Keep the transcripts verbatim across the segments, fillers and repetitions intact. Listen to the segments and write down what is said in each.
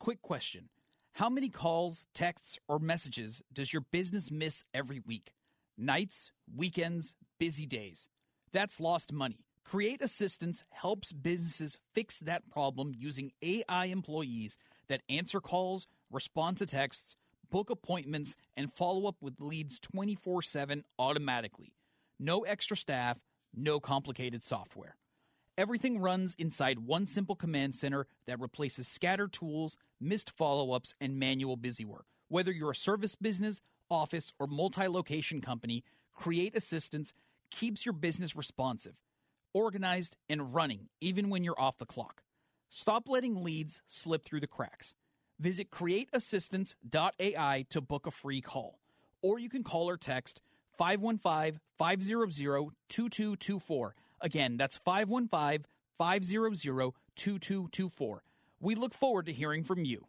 Quick question. How many calls, texts, or messages does your business miss every week? Nights, weekends, busy days. That's lost money. Create Assistance helps businesses fix that problem using A I employees that answer calls, respond to texts, book appointments, and follow up with leads twenty-four seven automatically. No extra staff, no complicated software. Everything runs inside one simple command center that replaces scattered tools, missed follow-ups, and manual busywork. Whether you're a service business, office, or multi-location company, Create Assistance keeps your business responsive, organized, and running even when you're off the clock. Stop letting leads slip through the cracks. Visit create assistance dot A I to book a free call. Or you can call or text five one five, five hundred, two two two four. Again, that's five one five, five hundred, two two two four. We look forward to hearing from you.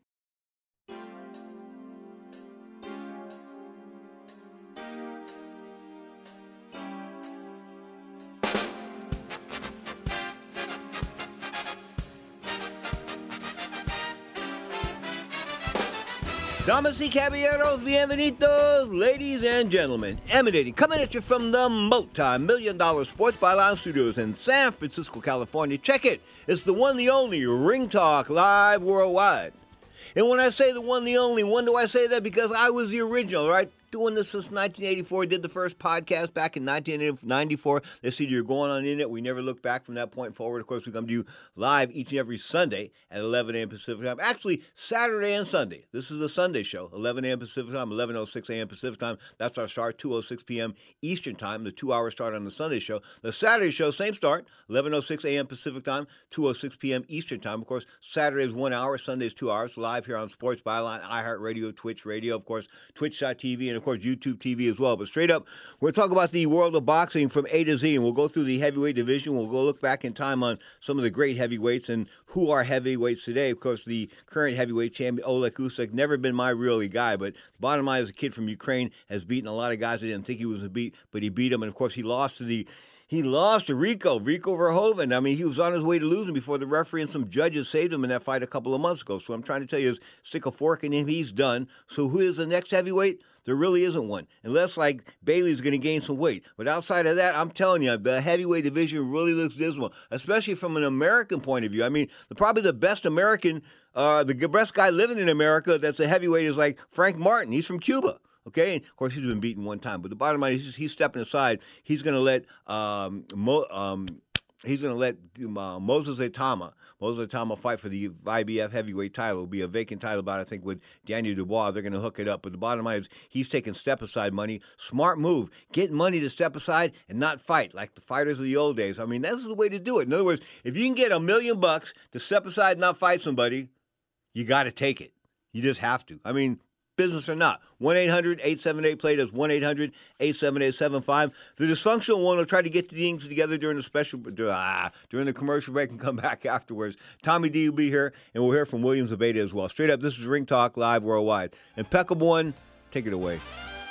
Damas y caballeros, bienvenidos, ladies and gentlemen. Emanating, coming at you from the multi-million dollar Sports Byline Studios in San Francisco, California. Check it. It's the one, the only Ring Talk Live Worldwide. And when I say the one, the only, when do I say that? Because I was the original, right? Doing this since nineteen eighty-four. Did the first podcast back in nineteen ninety-four. They see you're going on the internet. We never look back from that point forward. Of course, we come to you live each and every Sunday at eleven a.m. Pacific time. Actually, Saturday and Sunday. This is a Sunday show, eleven a.m. Pacific time, eleven oh six a.m. Pacific time. That's our start, two oh six p.m. Eastern time, the two-hour start on the Sunday show. The Saturday show, same start, eleven oh six a.m. Pacific time, two oh six p.m. Eastern time. Of course, Saturday is one hour, Sunday is two hours, live here on Sports Byline, iHeartRadio, Twitch Radio, of course, Twitch dot T V, and of course, YouTube T V as well. But straight up, we're going to talk about the world of boxing from A to Z, and we'll go through the heavyweight division. We'll go look back in time on some of the great heavyweights and who are heavyweights today. Of course, the current heavyweight champion, Oleg Usyk, never been my really guy, but bottom line is a kid from Ukraine, has beaten a lot of guys that didn't think he was a beat, but he beat them, and of course, he lost to the He lost to Rico, Rico Verhoeven. I mean, he was on his way to losing before the referee and some judges saved him in that fight a couple of months ago. So what I'm trying to tell you is stick a fork in him. He's done. So who is the next heavyweight? There really isn't one. Unless, like, Bailey's going to gain some weight. But outside of that, I'm telling you, the heavyweight division really looks dismal, especially from an American point of view. I mean, the, probably the best American, uh, the best guy living in America that's a heavyweight is like Frank Martin. He's from Cuba. Okay, and of course, he's been beaten one time. But the bottom line is he's, he's stepping aside. He's going to let um, Mo, um, he's going to let uh, Moses Itama, Moses Itama fight for the I B F heavyweight title. It'll be a vacant title bout, I think, with Daniel Dubois. They're going to hook it up. But the bottom line is he's taking step-aside money. Smart move. Get money to step aside and not fight like the fighters of the old days. I mean, that's the way to do it. In other words, if you can get a million bucks to step aside and not fight somebody, you got to take it. You just have to. I mean, business or not. one eight hundred eight seven eight play. That's one eight hundred eight seven eight seven five. The dysfunctional one will try to get the things together during the special, ah, during the commercial break and come back afterwards. Tommy D will be here, and we'll hear from William Zabeda as well. Straight up, this is Ring Talk Live Worldwide. Impeccable One, take it away.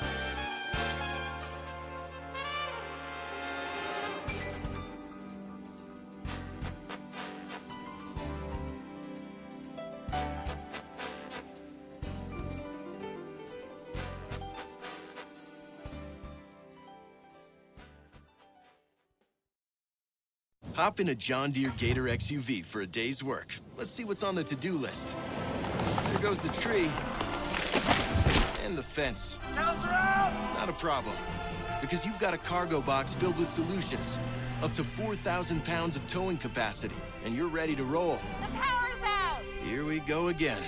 Hop in a John Deere Gator X U V for a day's work. Let's see what's on the to-do list. There goes the tree. And the fence. Not a problem. Because you've got a cargo box filled with solutions. Up to four thousand pounds of towing capacity. And you're ready to roll. The power's out! Here we go again.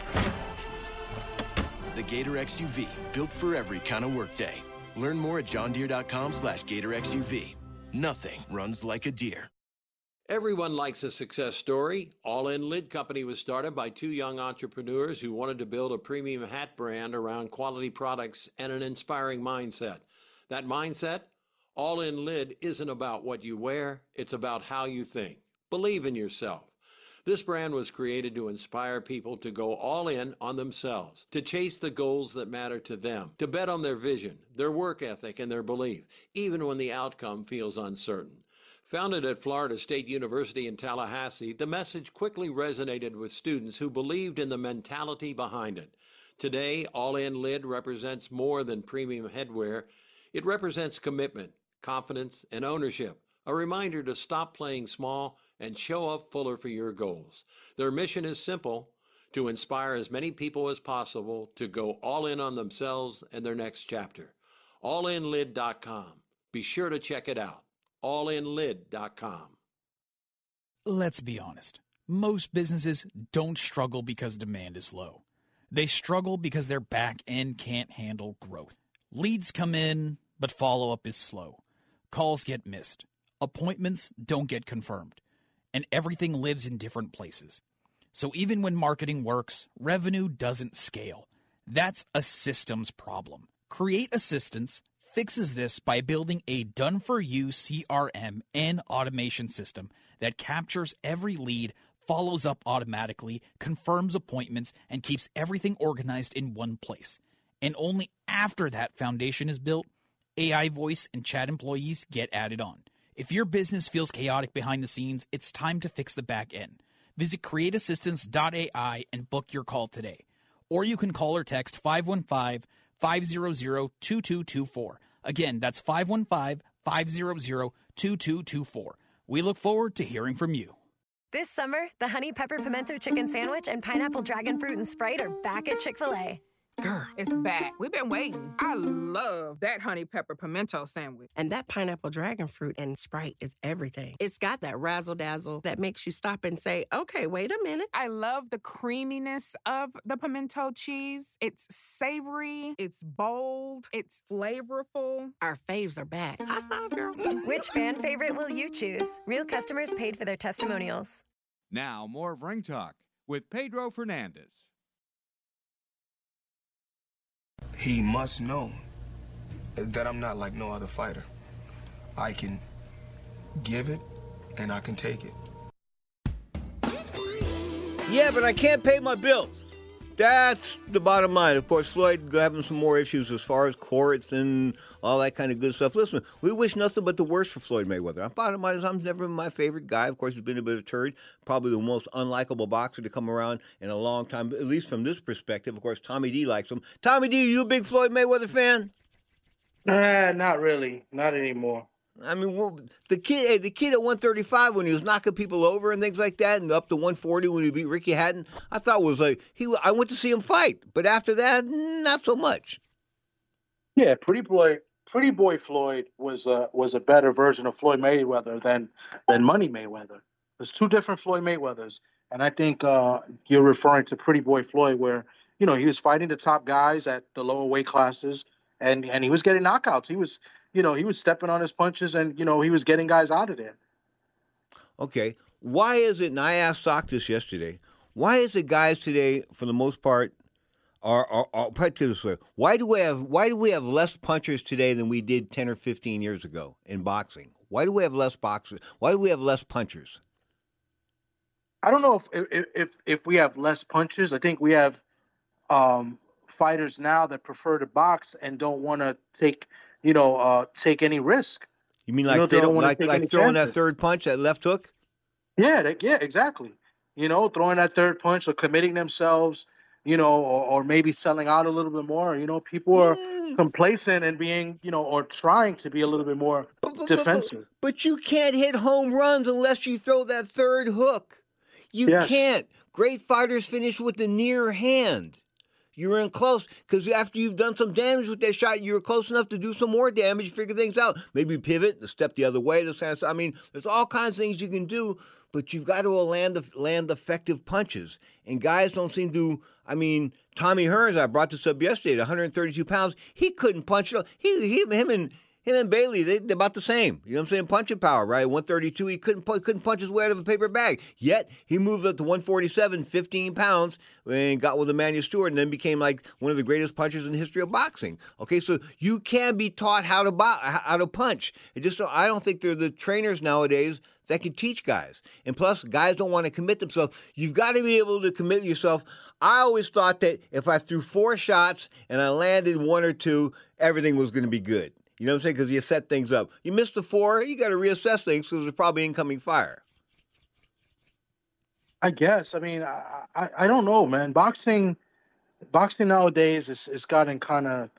The Gator X U V. Built for every kind of workday. Learn more at johndeere.com slash Gator XUV. Nothing runs like a Deere. Everyone likes a success story. All In Lid Company was started by two young entrepreneurs who wanted to build a premium hat brand around quality products and an inspiring mindset. That mindset? All In Lid isn't about what you wear, it's about how you think. Believe in yourself. This brand was created to inspire people to go all in on themselves, to chase the goals that matter to them, to bet on their vision, their work ethic, and their belief, even when the outcome feels uncertain. Founded at Florida State University in Tallahassee, the message quickly resonated with students who believed in the mentality behind it. Today, All In Lid represents more than premium headwear. It represents commitment, confidence, and ownership, a reminder to stop playing small and show up fuller for your goals. Their mission is simple: to inspire as many people as possible to go all in on themselves and their next chapter. all in lid dot com. Be sure to check it out. all in lid dot com. Let's be honest. Most businesses don't struggle because demand is low. They struggle because their back end can't handle growth. Leads come in, but follow-up is slow. Calls get missed. Appointments don't get confirmed. And everything lives in different places. So even when marketing works, revenue doesn't scale. That's a systems problem. Create Assistance fixes this by building a done-for-you C R M and automation system that captures every lead, follows up automatically, confirms appointments, and keeps everything organized in one place. And only after that foundation is built, A I voice and chat employees get added on. If your business feels chaotic behind the scenes, it's time to fix the back end. Visit create assistance dot A I and book your call today. Or you can call or text five one five, five hundred, two two two four. Again, that's five one five, five hundred, two two two four. We look forward to hearing from you. This summer, the Honey Pepper Pimento Chicken Sandwich and Pineapple Dragon Fruit and Sprite are back at Chick-fil-A. Girl, it's back. We've been waiting. I love that Honey Pepper Pimento Sandwich. And that Pineapple Dragon Fruit and Sprite is everything. It's got that razzle-dazzle that makes you stop and say, okay, wait a minute. I love the creaminess of the pimento cheese. It's savory, it's bold, it's flavorful. Our faves are back. High five, girl. Which fan favorite will you choose? Real customers paid for their testimonials. Now, more of Ring Talk with Pedro Fernandez. He must know that I'm not like no other fighter. I can give it, and I can take it. Yeah, but I can't pay my bills. That's the bottom line. Of course, Floyd having some more issues as far as courts and all that kind of good stuff. Listen, we wish nothing but the worst for Floyd Mayweather. Bottom line is, I'm never been my favorite guy. Of course, he's been a bit of a turd. Probably the most unlikable boxer to come around in a long time, at least from this perspective. Of course, Tommy D likes him. Tommy D, you a big Floyd Mayweather fan? Nah, not really. Not anymore. I mean, well, the kid, the kid at one thirty-five when he was knocking people over and things like that, and up to one forty when he beat Ricky Hatton, I thought was like he. I went to see him fight, but after that, not so much. Yeah, Pretty Boy, Pretty Boy Floyd was a was a better version of Floyd Mayweather than than Money Mayweather. There's two different Floyd Mayweathers, and I think uh, you're referring to Pretty Boy Floyd, where you know he was fighting the top guys at the lower weight classes, and and he was getting knockouts. He was. You know, he was stepping on his punches and, you know, he was getting guys out of there. Okay. Why is it, and I asked Sock this yesterday, why is it guys today, for the most part, are, are, are put to this way, why do we have why do we have less punchers today than we did ten or fifteen years ago in boxing? Why do we have less boxers? Why do we have less punchers? I don't know if if if, if we have less punchers. I think we have um, fighters now that prefer to box and don't want to take – you know, uh, take any risk. You mean like you know, they, they don't, don't like like throwing chances. That third punch, that left hook? Yeah, they, yeah, exactly. You know, throwing that third punch or committing themselves, you know, or, or maybe selling out a little bit more. You know, people are mm. complacent and being, you know, or trying to be a little bit more but, but, defensive. But, but you can't hit home runs unless you throw that third hook. You yes. can't. Great fighters finish with the near hand. You were in close because after you've done some damage with that shot, you were close enough to do some more damage, figure things out. Maybe pivot, step the other way. This kind of stuff. I mean, there's all kinds of things you can do, but you've got to land land effective punches. And guys don't seem to. I mean, Tommy Hearns, I brought this up yesterday, at one hundred thirty-two pounds, he couldn't punch it. He, he him and him and Bailey, they, they're about the same. You know what I'm saying? Punching power, right? one thirty-two, he couldn't couldn't punch his way out of a paper bag. Yet he moved up to one forty-seven, fifteen pounds, and got with Emmanuel Stewart, and then became like one of the greatest punchers in the history of boxing. Okay, so you can be taught how to bo- how to punch. It just I don't think they're the trainers nowadays that can teach guys. And plus, guys don't want to commit themselves. You've got to be able to commit yourself. I always thought that if I threw four shots and I landed one or two, everything was going to be good. You know what I'm saying? Because you set things up. You missed the four, you got to reassess things because there's probably incoming fire. I guess. I mean, I, I, I don't know, man. Boxing, boxing nowadays is it's gotten kind of.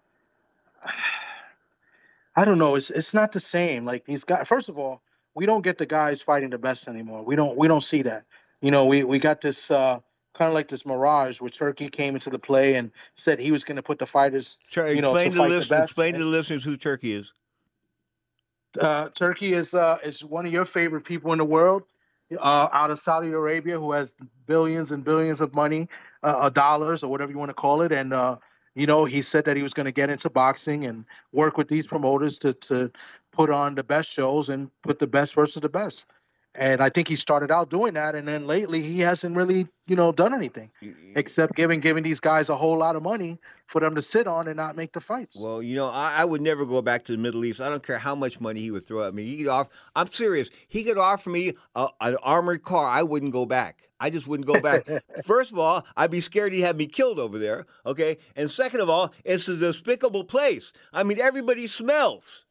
I don't know. It's it's not the same. Like these guys. First of all, we don't get the guys fighting the best anymore. We don't we don't see that. You know, we we got this uh, kind of like this mirage where Turkey came into the play and said he was going to put the fighters. Sure, you know, explain to to fight list, the best. explain to the listeners who Turkey is. Uh, Turkey is uh, is one of your favorite people in the world, uh, out of Saudi Arabia, who has billions and billions of money, uh, dollars or whatever you want to call it, and. Uh, You know, he said that he was going to get into boxing and work with these promoters to, to put on the best shows and put the best versus the best. And I think he started out doing that. And then lately he hasn't really, you know, done anything except giving giving these guys a whole lot of money for them to sit on and not make the fights. Well, you know, I, I would never go back to the Middle East. I don't care how much money he would throw at me. He could offer, I'm serious. He could offer me a, an armored car. I wouldn't go back. I just wouldn't go back. First of all, I'd be scared he'd have me killed over there, okay? And second of all, it's a despicable place. I mean, everybody smells.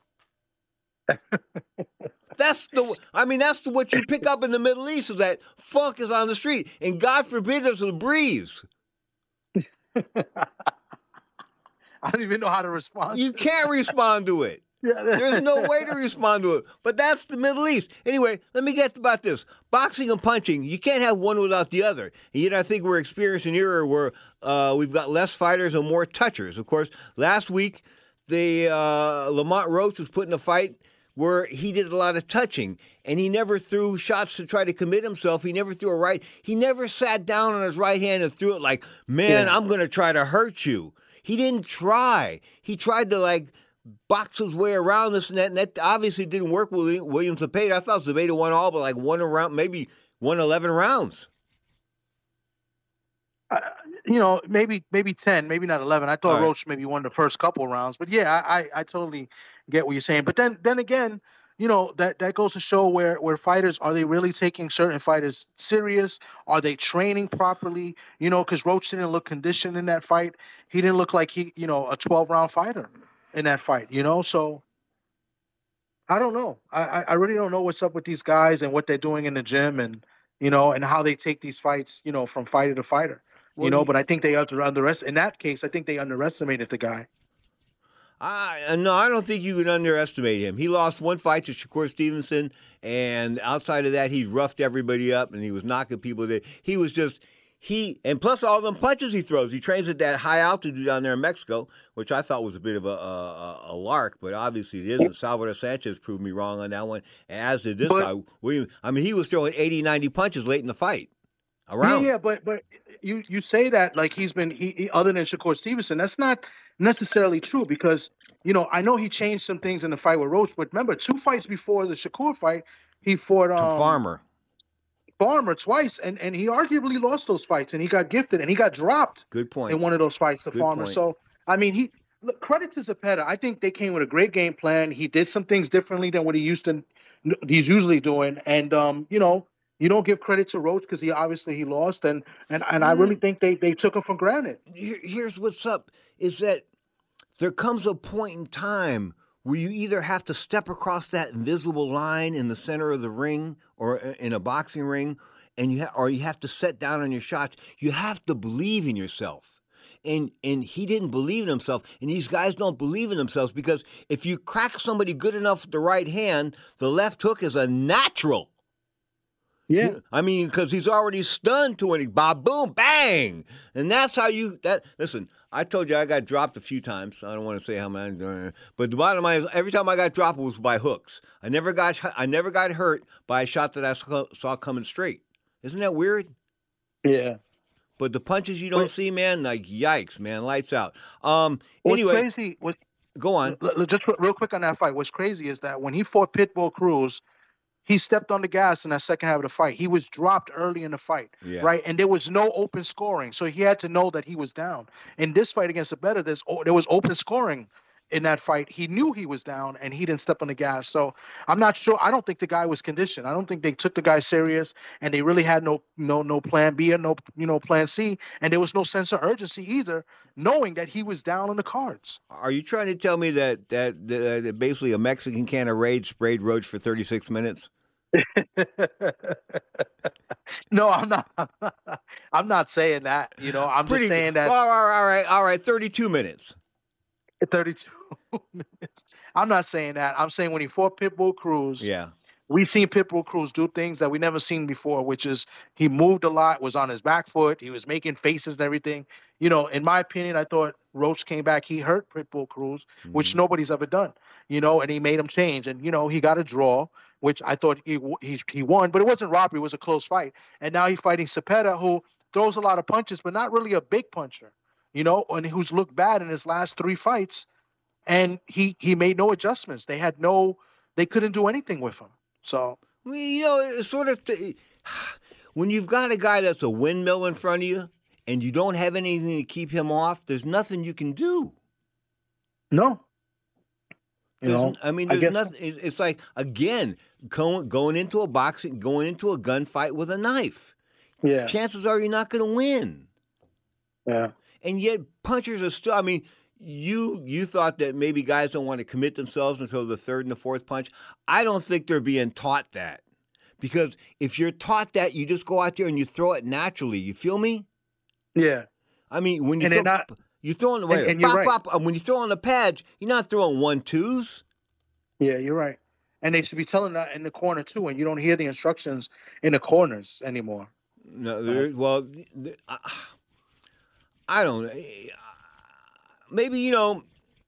That's the, I mean, that's the, what you pick up in the Middle East is that funk is on the street. And God forbid there's a breeze. I don't even know how to respond. You can't respond to it. There's no way to respond to it. But that's the Middle East. Anyway, let me get about this. Boxing and punching, you can't have one without the other. And yet I think we're experiencing an era where uh, we've got less fighters and more touchers. Of course, last week, the uh, Lamont Roach was put in a fight where he did a lot of touching, and he never threw shots to try to commit himself. He never threw a right. He never sat down on his right hand and threw it like, man, yeah. I'm going to try to hurt you. He didn't try. He tried to, like, box his way around this and that, and that obviously didn't work with William Zepeda. I thought Zepeda won all but like one around, maybe won eleven rounds. Uh, you know, maybe maybe ten, maybe not eleven. I thought right. Roach maybe won the first couple rounds, but yeah, I, I I totally get what you're saying. But then then again, you know, that that goes to show where where fighters, are they really taking certain fighters serious? Are they training properly? You know, because Roach didn't look conditioned in that fight. He didn't look like he, you know, a twelve round fighter in that fight, you know, so I don't know. I, I really don't know what's up with these guys and what they're doing in the gym and, you know, and how they take these fights, you know, from fighter to fighter, well, you know, but I think they under, underestimated, in that case, I think they underestimated the guy. I, no, I don't think you can underestimate him. He lost one fight to Shakur Stevenson, and outside of that, he roughed everybody up and he was knocking people. That He was just... He and plus all them punches he throws. He trains at that high altitude down there in Mexico, which I thought was a bit of a a, a lark, but obviously it isn't. Salvador Sanchez proved me wrong on that one, as did this but, guy. William, I mean, he was throwing eighty, ninety punches late in the fight. Around. Yeah, yeah, but but you you say that like he's been he, he, other than Shakur Stevenson. That's not necessarily true because you know I know he changed some things in the fight with Roach, but remember two fights before the Shakur fight, he fought um, Farmer. Farmer twice, and, and he arguably lost those fights, and he got gifted, and he got dropped. Good point. In one of those fights, the Good Farmer. Point. So, I mean, he look, credit to Zepeda. I think they came with a great game plan. He did some things differently than what he used to, he's usually doing, and um, you know, you don't give credit to Roach because he obviously he lost, and and, and I really think they they took him for granted. Here, here's what's up: is that there comes a point in time where you either have to step across that invisible line in the center of the ring or in a boxing ring, and you ha- or you have to set down on your shots. You have to believe in yourself. And and he didn't believe in himself, and these guys don't believe in themselves because if you crack somebody good enough with the right hand, the left hook is a natural. Yeah. I mean, because he's already stunned to it. Bob, boom, bang. And that's how you, that. listen, I told you I got dropped a few times. I don't want to say how many, but the bottom line is every time I got dropped it was by hooks. I never got, I never got hurt by a shot that I saw coming straight. Isn't that weird? Yeah. But the punches you don't Wait. see, man, like, yikes, man, lights out. Um, What's anyway. crazy, what, go on. Just real quick on that fight. What's crazy is that when he fought Pitbull Cruz, he stepped on the gas in that second half of the fight. He was dropped early in the fight, yeah. right? And there was no open scoring, so he had to know that he was down. In this fight against Zepeda, there's there was open scoring in that fight, he knew he was down and he didn't step on the gas. So I'm not sure. I don't think the guy was conditioned. I don't think they took the guy serious, and they really had no no no plan B or no you know plan C, and there was no sense of urgency either, knowing that he was down on the cards. Are you trying to tell me that that, that, that basically a Mexican can of Rage sprayed Roach for thirty-six minutes? No, I'm not. I'm not saying that. You know, I'm Pretty, just saying that. All right, all right, all right. thirty-two minutes. thirty-two minutes. I'm not saying that. I'm saying when he fought Pitbull Cruz, Yeah. we seen Pitbull Cruz do things that we never seen before, which is he moved a lot, was on his back foot, he was making faces and everything. You know, in my opinion, I thought Roach came back, he hurt Pitbull Cruz, mm-hmm. which nobody's ever done. You know, and he made him change, and you know he got a draw, which I thought he he, he won, but it wasn't robbery, it was a close fight. And now he's fighting Cepeda, who throws a lot of punches, but not really a big puncher. You know, and who's looked bad in his last three fights, and he he made no adjustments. They had no, they couldn't do anything with him. So, well, you know, it's sort of th- when you've got a guy that's a windmill in front of you, and you don't have anything to keep him off, there's nothing you can do. No. You There's, know, I mean, I there's guess- nothing. It's, it's like again going going into a boxing, going into a gunfight with a knife. Yeah. Chances are you're not going to win. Yeah. And yet punchers are still, I mean, you you thought that maybe guys don't want to commit themselves until the third and the fourth punch. I don't think they're being taught that. Because if you're taught that, you just go out there and you throw it naturally. You feel me? Yeah. I mean, when you And throw, they're not- you throw on the way, and- and you're right. pop, pop, when you throw on the pads, you're not throwing one twos. Yeah, you're right. And they should be telling that in the corner too, and you don't hear the instructions in the corners anymore. No, there, well, th- I, I don't know. Maybe, you know,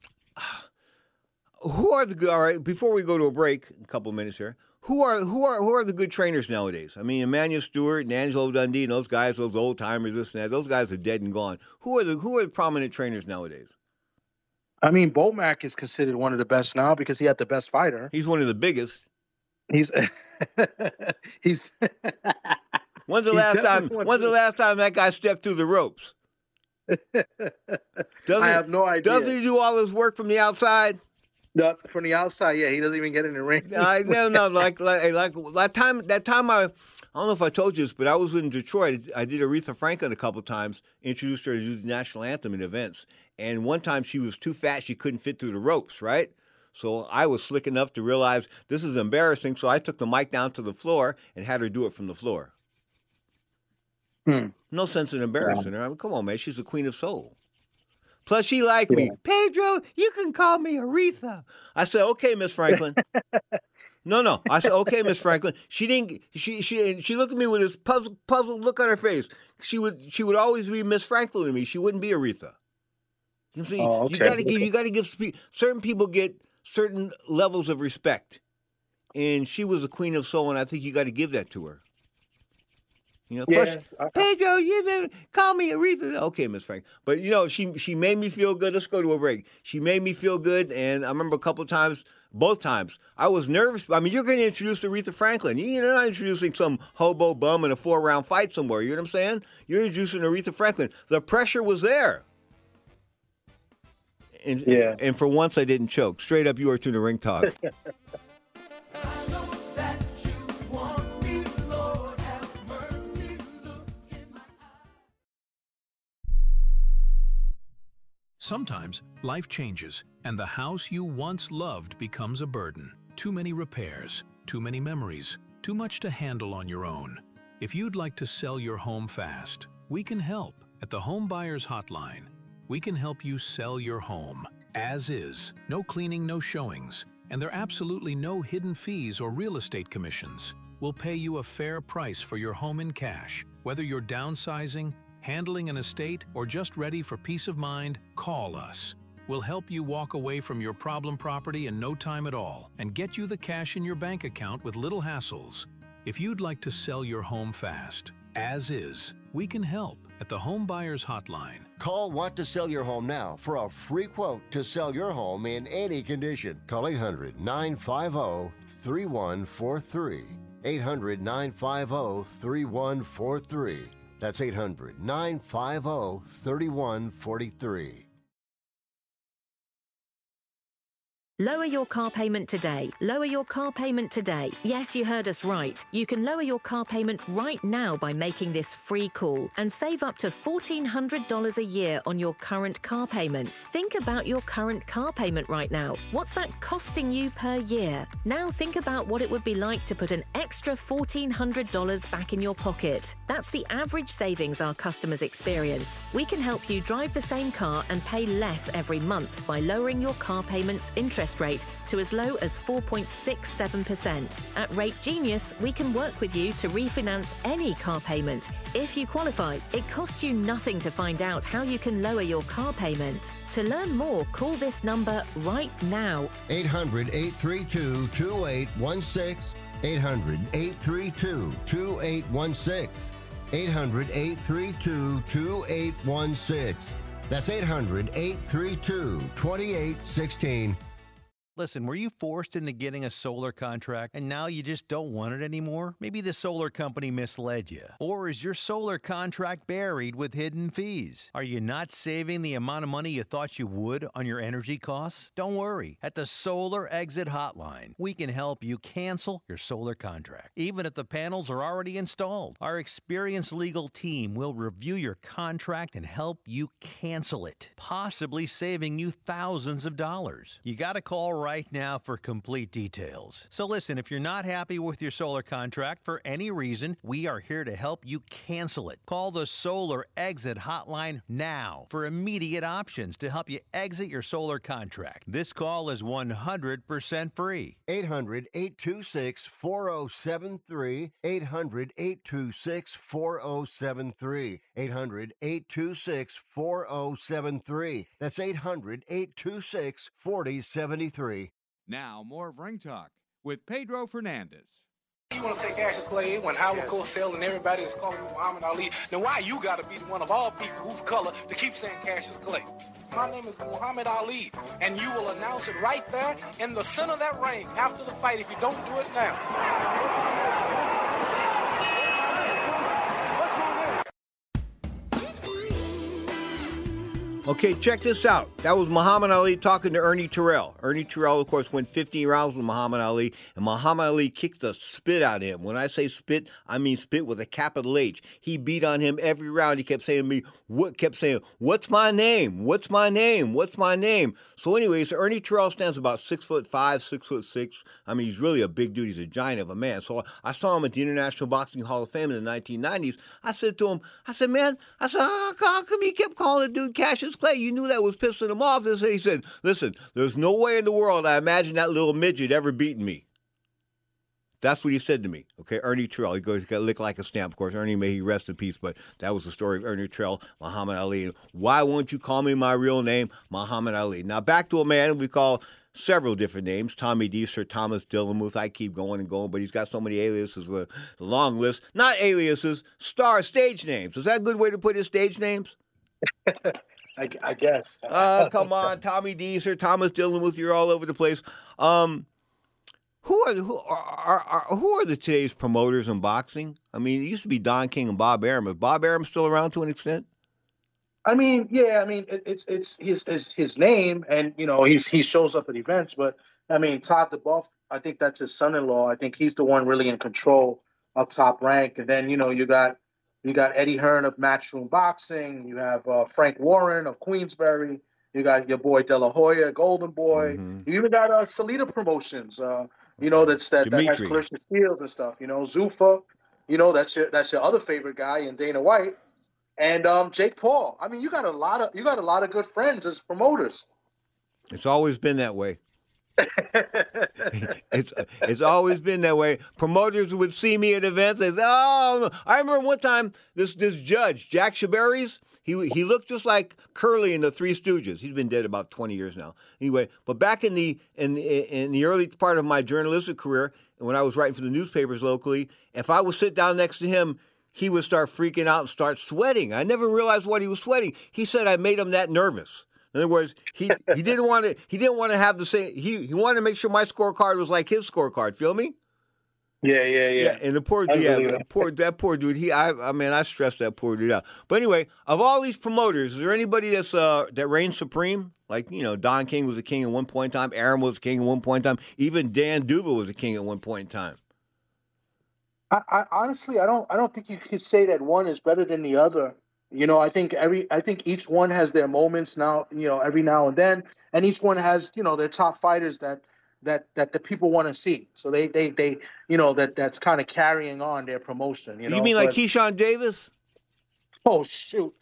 who are the good, all right, before we go to a break, a couple of minutes here, who are who are who are the good trainers nowadays? I mean, Emmanuel Stewart and Angelo Dundee and those guys, those old timers, this and that, those guys are dead and gone. Who are the who are the prominent trainers nowadays? I mean, Bomac is considered one of the best now because he had the best fighter. He's one of the biggest. He's he's When's the He's last time definitely one when's the of last time that guy stepped through the ropes? Doesn't, I have no idea. Doesn't he do all his work from the outside? No, from the outside, yeah, he doesn't even get in the ring. I no no like like like that time that time I I don't know if I told you this, but I was in Detroit. I did Aretha Franklin a couple times, introduced her to do the national anthem in events. And one time she was too fat, she couldn't fit through the ropes, right? So I was slick enough to realize this is embarrassing, so I took the mic down to the floor and had her do it from the floor. Hmm. No sense in embarrassing her. I mean, come on, man, she's the queen of soul. Plus, she liked me. Yeah. Pedro, you can call me Aretha. I said, okay, Miss Franklin. No, no. I said, okay, Miss Franklin. She didn't. She she she looked at me with this puzzled puzzled look on her face. She would she would always be Miss Franklin to me. She wouldn't be Aretha. You know what I'm saying? Oh, You okay. got to give. You got to give. spe- Certain people get certain levels of respect, and she was a queen of soul, and I think you got to give that to her. You know, Yeah, plus, I- I- Pedro, you didn't call me Aretha. Okay, Miss Frank. But you know, she she made me feel good. Let's go to a break. She made me feel good, and I remember a couple of times, both times, I was nervous. I mean, you're going to introduce Aretha Franklin. You're not introducing some hobo bum in a four-round fight somewhere. You know what I'm saying? You're introducing Aretha Franklin. The pressure was there. And, Yeah. and for once, I didn't choke. Straight up, you are to the ring talk. Sometimes life changes, and the house you once loved becomes a burden. Too many repairs, too many memories, too much to handle on your own. If you'd like to sell your home fast, we can help at the Home Buyers Hotline. We can help you sell your home as is, no cleaning, no showings, and there are absolutely no hidden fees or real estate commissions. We'll pay you a fair price for your home in cash. Whether you're downsizing, handling an estate, or just ready for peace of mind, call us. We'll help you walk away from your problem property in no time at all and get you the cash in your bank account with little hassles. If you'd like to sell your home fast, as is, we can help at the Home Buyers Hotline. Call Want to Sell Your Home now for a free quote to sell your home in any condition. Call eight hundred, nine five zero, three one four three. eight hundred, nine five zero, three one four three. That's eight hundred, nine five zero, three one four three. Lower your car payment today. Lower your car payment today. Yes, you heard us right. You can lower your car payment right now by making this free call and save up to fourteen hundred dollars a year on your current car payments. Think about your current car payment right now. What's that costing you per year? Now think about what it would be like to put an extra fourteen hundred dollars back in your pocket. That's the average savings our customers experience. We can help you drive the same car and pay less every month by lowering your car payment's interest rate to as low as four point six seven percent. At Rate Genius, we can work with you to refinance any car payment. If you qualify, it costs you nothing to find out how you can lower your car payment. To learn more, call this number right now. eight hundred, eight three two, two eight one six. eight hundred, eight three two, two eight one six. eight hundred, eight three two, two eight one six. That's eight hundred, eight three two, two eight one six. Listen, were you forced into getting a solar contract and now you just don't want it anymore? Maybe the solar company misled you. Or is your solar contract buried with hidden fees? Are you not saving the amount of money you thought you would on your energy costs? Don't worry. At the Solar Exit Hotline, we can help you cancel your solar contract, even if the panels are already installed. Our experienced legal team will review your contract and help you cancel it, possibly saving you thousands of dollars. You got to call right right now for complete details. So listen, if you're not happy with your solar contract for any reason, we are here to help you cancel it. Call the Solar Exit Hotline now for immediate options to help you exit your solar contract. This call is one hundred percent free. eight hundred, eight two six, four oh seven three. eight hundred, eight two six, four oh seven three. eight hundred, eight two six, four oh seven three. That's eight hundred, eight two six, four oh seven three. Now, more of Ring Talk with Pedro Fernandez. You want to say Cassius Clay when Howard Cosell and everybody is calling me Muhammad Ali. Now, why you got to be the one of all people whose color to keep saying Cassius Clay? My name is Muhammad Ali, and you will announce it right there in the center of that ring after the fight if you don't do it now. Okay, check this out. That was Muhammad Ali talking to Ernie Terrell. Ernie Terrell, of course, went fifteen rounds with Muhammad Ali, and Muhammad Ali kicked the spit out of him. When I say spit, I mean spit with a capital H. He beat on him every round. He kept saying to me, what kept saying, what's my name? What's my name? What's my name? So anyway, so Ernie Terrell stands about six foot five, six foot six. I mean, he's really a big dude. He's a giant of a man. So I saw him at the International Boxing Hall of Fame in the nineteen nineties. I said to him, I said, man, I said, how, how come you kept calling the dude Cassius Clay? You knew that was pissing him off. He said, listen, there's no way in the world I imagine that little midget ever beating me. That's what he said to me. Okay, Ernie Terrell. He goes, got licked like a stamp. Of course, Ernie, may he rest in peace, but that was the story of Ernie Terrell, Muhammad Ali. Why won't you call me my real name, Muhammad Ali? Now, back to a man we call several different names, Tommy D, Sir Thomas Dillamuth. I keep going and going, but he's got so many aliases with a long list. Not aliases, star stage names. Is that a good way to put his stage names? I, I guess. Oh, uh, come on, Tommy D, Sir Thomas Dillamuth. You're all over the place. Um, who are the, who are, are, are who are the today's promoters in boxing? I mean, it used to be Don King and Bob Arum. Is Bob Arum still around to an extent? I mean, yeah. I mean, it, it's it's his, his his name, and you know, he's he shows up at events. But I mean, Todd DeBuff, I think that's his son-in-law. I think he's the one really in control of Top Rank. And then you know, you got. You got Eddie Hearn of Matchroom Boxing. You have uh, Frank Warren of Queensberry. You got your boy De La Hoya, Golden Boy. Mm-hmm. You even got uh, Salida Promotions. Uh, you know that's that, that has Clarissa Steels and stuff. You know Zuffa. You know that's your that's your other favorite guy, and Dana White, and um, Jake Paul. I mean, you got a lot of you got a lot of good friends as promoters. It's always been that way. it's it's always been that way. Promoters would see me at events and say, "Oh, I remember one time this this judge, Jack Shabaris, he he looked just like Curly in the Three Stooges. He's been dead about twenty years now. Anyway, but back in the in in the early part of my journalistic career, when I was writing for the newspapers locally, if I would sit down next to him, he would start freaking out and start sweating. I never realized what he was sweating. He said I made him that nervous. In other words, he, he didn't want to he didn't want to have the same he he wanted to make sure my scorecard was like his scorecard. Feel me? Yeah, yeah, yeah. yeah and the poor yeah, that. poor that poor dude. He I I mean I stressed that poor dude out. But anyway, of all these promoters, is there anybody that's uh that reigns supreme Like, you know, Don King was a king at one point in time. Aaron was a king at one point in time. Even Dan Duva was a king at one point in time. I, I honestly, I don't, I don't think you could say that one is better than the other. You know, I think every, I think each one has their moments now. You know, every now and then, and each one has, you know, their top fighters that that that the people want to see. So they, they, they, you know, that that's kind of carrying on their promotion. You know, you mean like but, Keyshawn Davis? Oh shoot.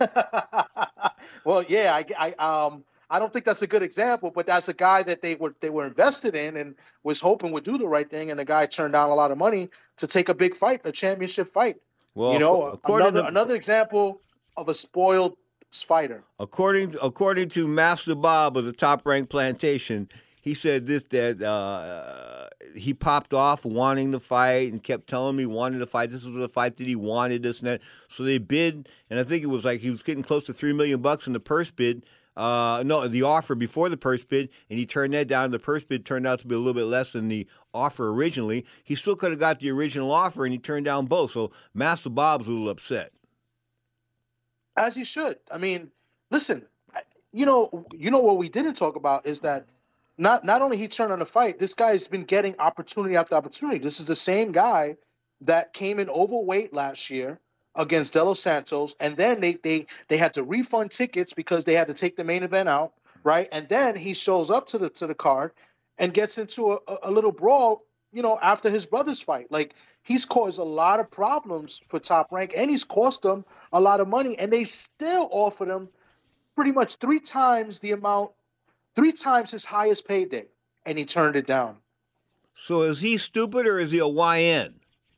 Well, yeah, I, I, um, I don't think that's a good example, but that's a guy that they were they were invested in and was hoping would do the right thing, and the guy turned down a lot of money to take a big fight, a championship fight. Well, you know, according another to, another example of a spoiled fighter. According according to Master Bob of the Top Rank Plantation, he said this that uh, he popped off wanting the fight and kept telling me he wanted the fight. This was the fight that he wanted, this and that. So they bid, and I think it was like he was getting close to three million bucks in the purse bid. Uh, no, the offer before the purse bid, and he turned that down. The purse bid turned out to be a little bit less than the offer originally. He still could have got the original offer, and he turned down both. So Master Bob's a little upset. As he should. I mean, listen, you know, you know what we didn't talk about is that not not only he turned on the fight, this guy's been getting opportunity after opportunity. This is the same guy that came in overweight last year against De Los Santos, and then they they they had to refund tickets because they had to take the main event out, right? And then he shows up to the to the card and gets into a, a little brawl, you know, after his brother's fight. Like, he's caused a lot of problems for Top Rank, and he's cost them a lot of money, and they still offered him pretty much three times the amount, three times his highest payday, and he turned it down. So is he stupid or is he a Y N?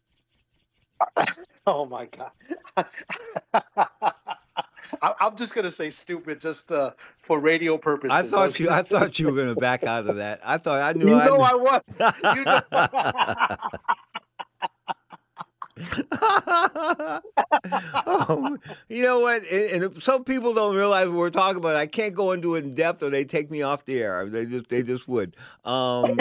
Oh my God. I, I'm just gonna say stupid just uh, for radio purposes. I thought you. I thought you were going to back out of that. I thought I knew. You I know knew. I was. You know. Oh, you know what? And, and some people don't realize what we're talking about. I can't go into it in depth, or they take me off the air. They just, they just would. Um,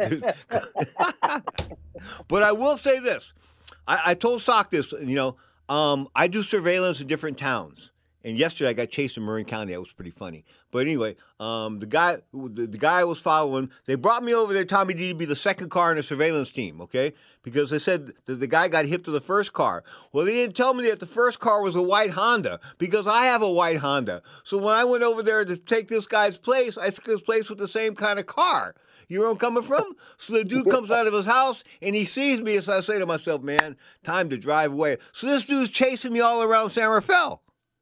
but I will say this. I, I told Sock this, you know, um, I do surveillance in different towns. And yesterday I got chased in Marin County. That was pretty funny. But anyway, um, the guy the, the guy I was following, they brought me over there, Tommy D, to be the second car in the surveillance team, okay? Because they said that the guy got hip to the first car. Well, they didn't tell me that the first car was a white Honda because I have a white Honda. So when I went over there to take this guy's place, I took his place with the same kind of car. You know where I'm coming from? So the dude comes out of his house, and he sees me, so I say to myself, man, time to drive away. So this dude's chasing me all around San Rafael.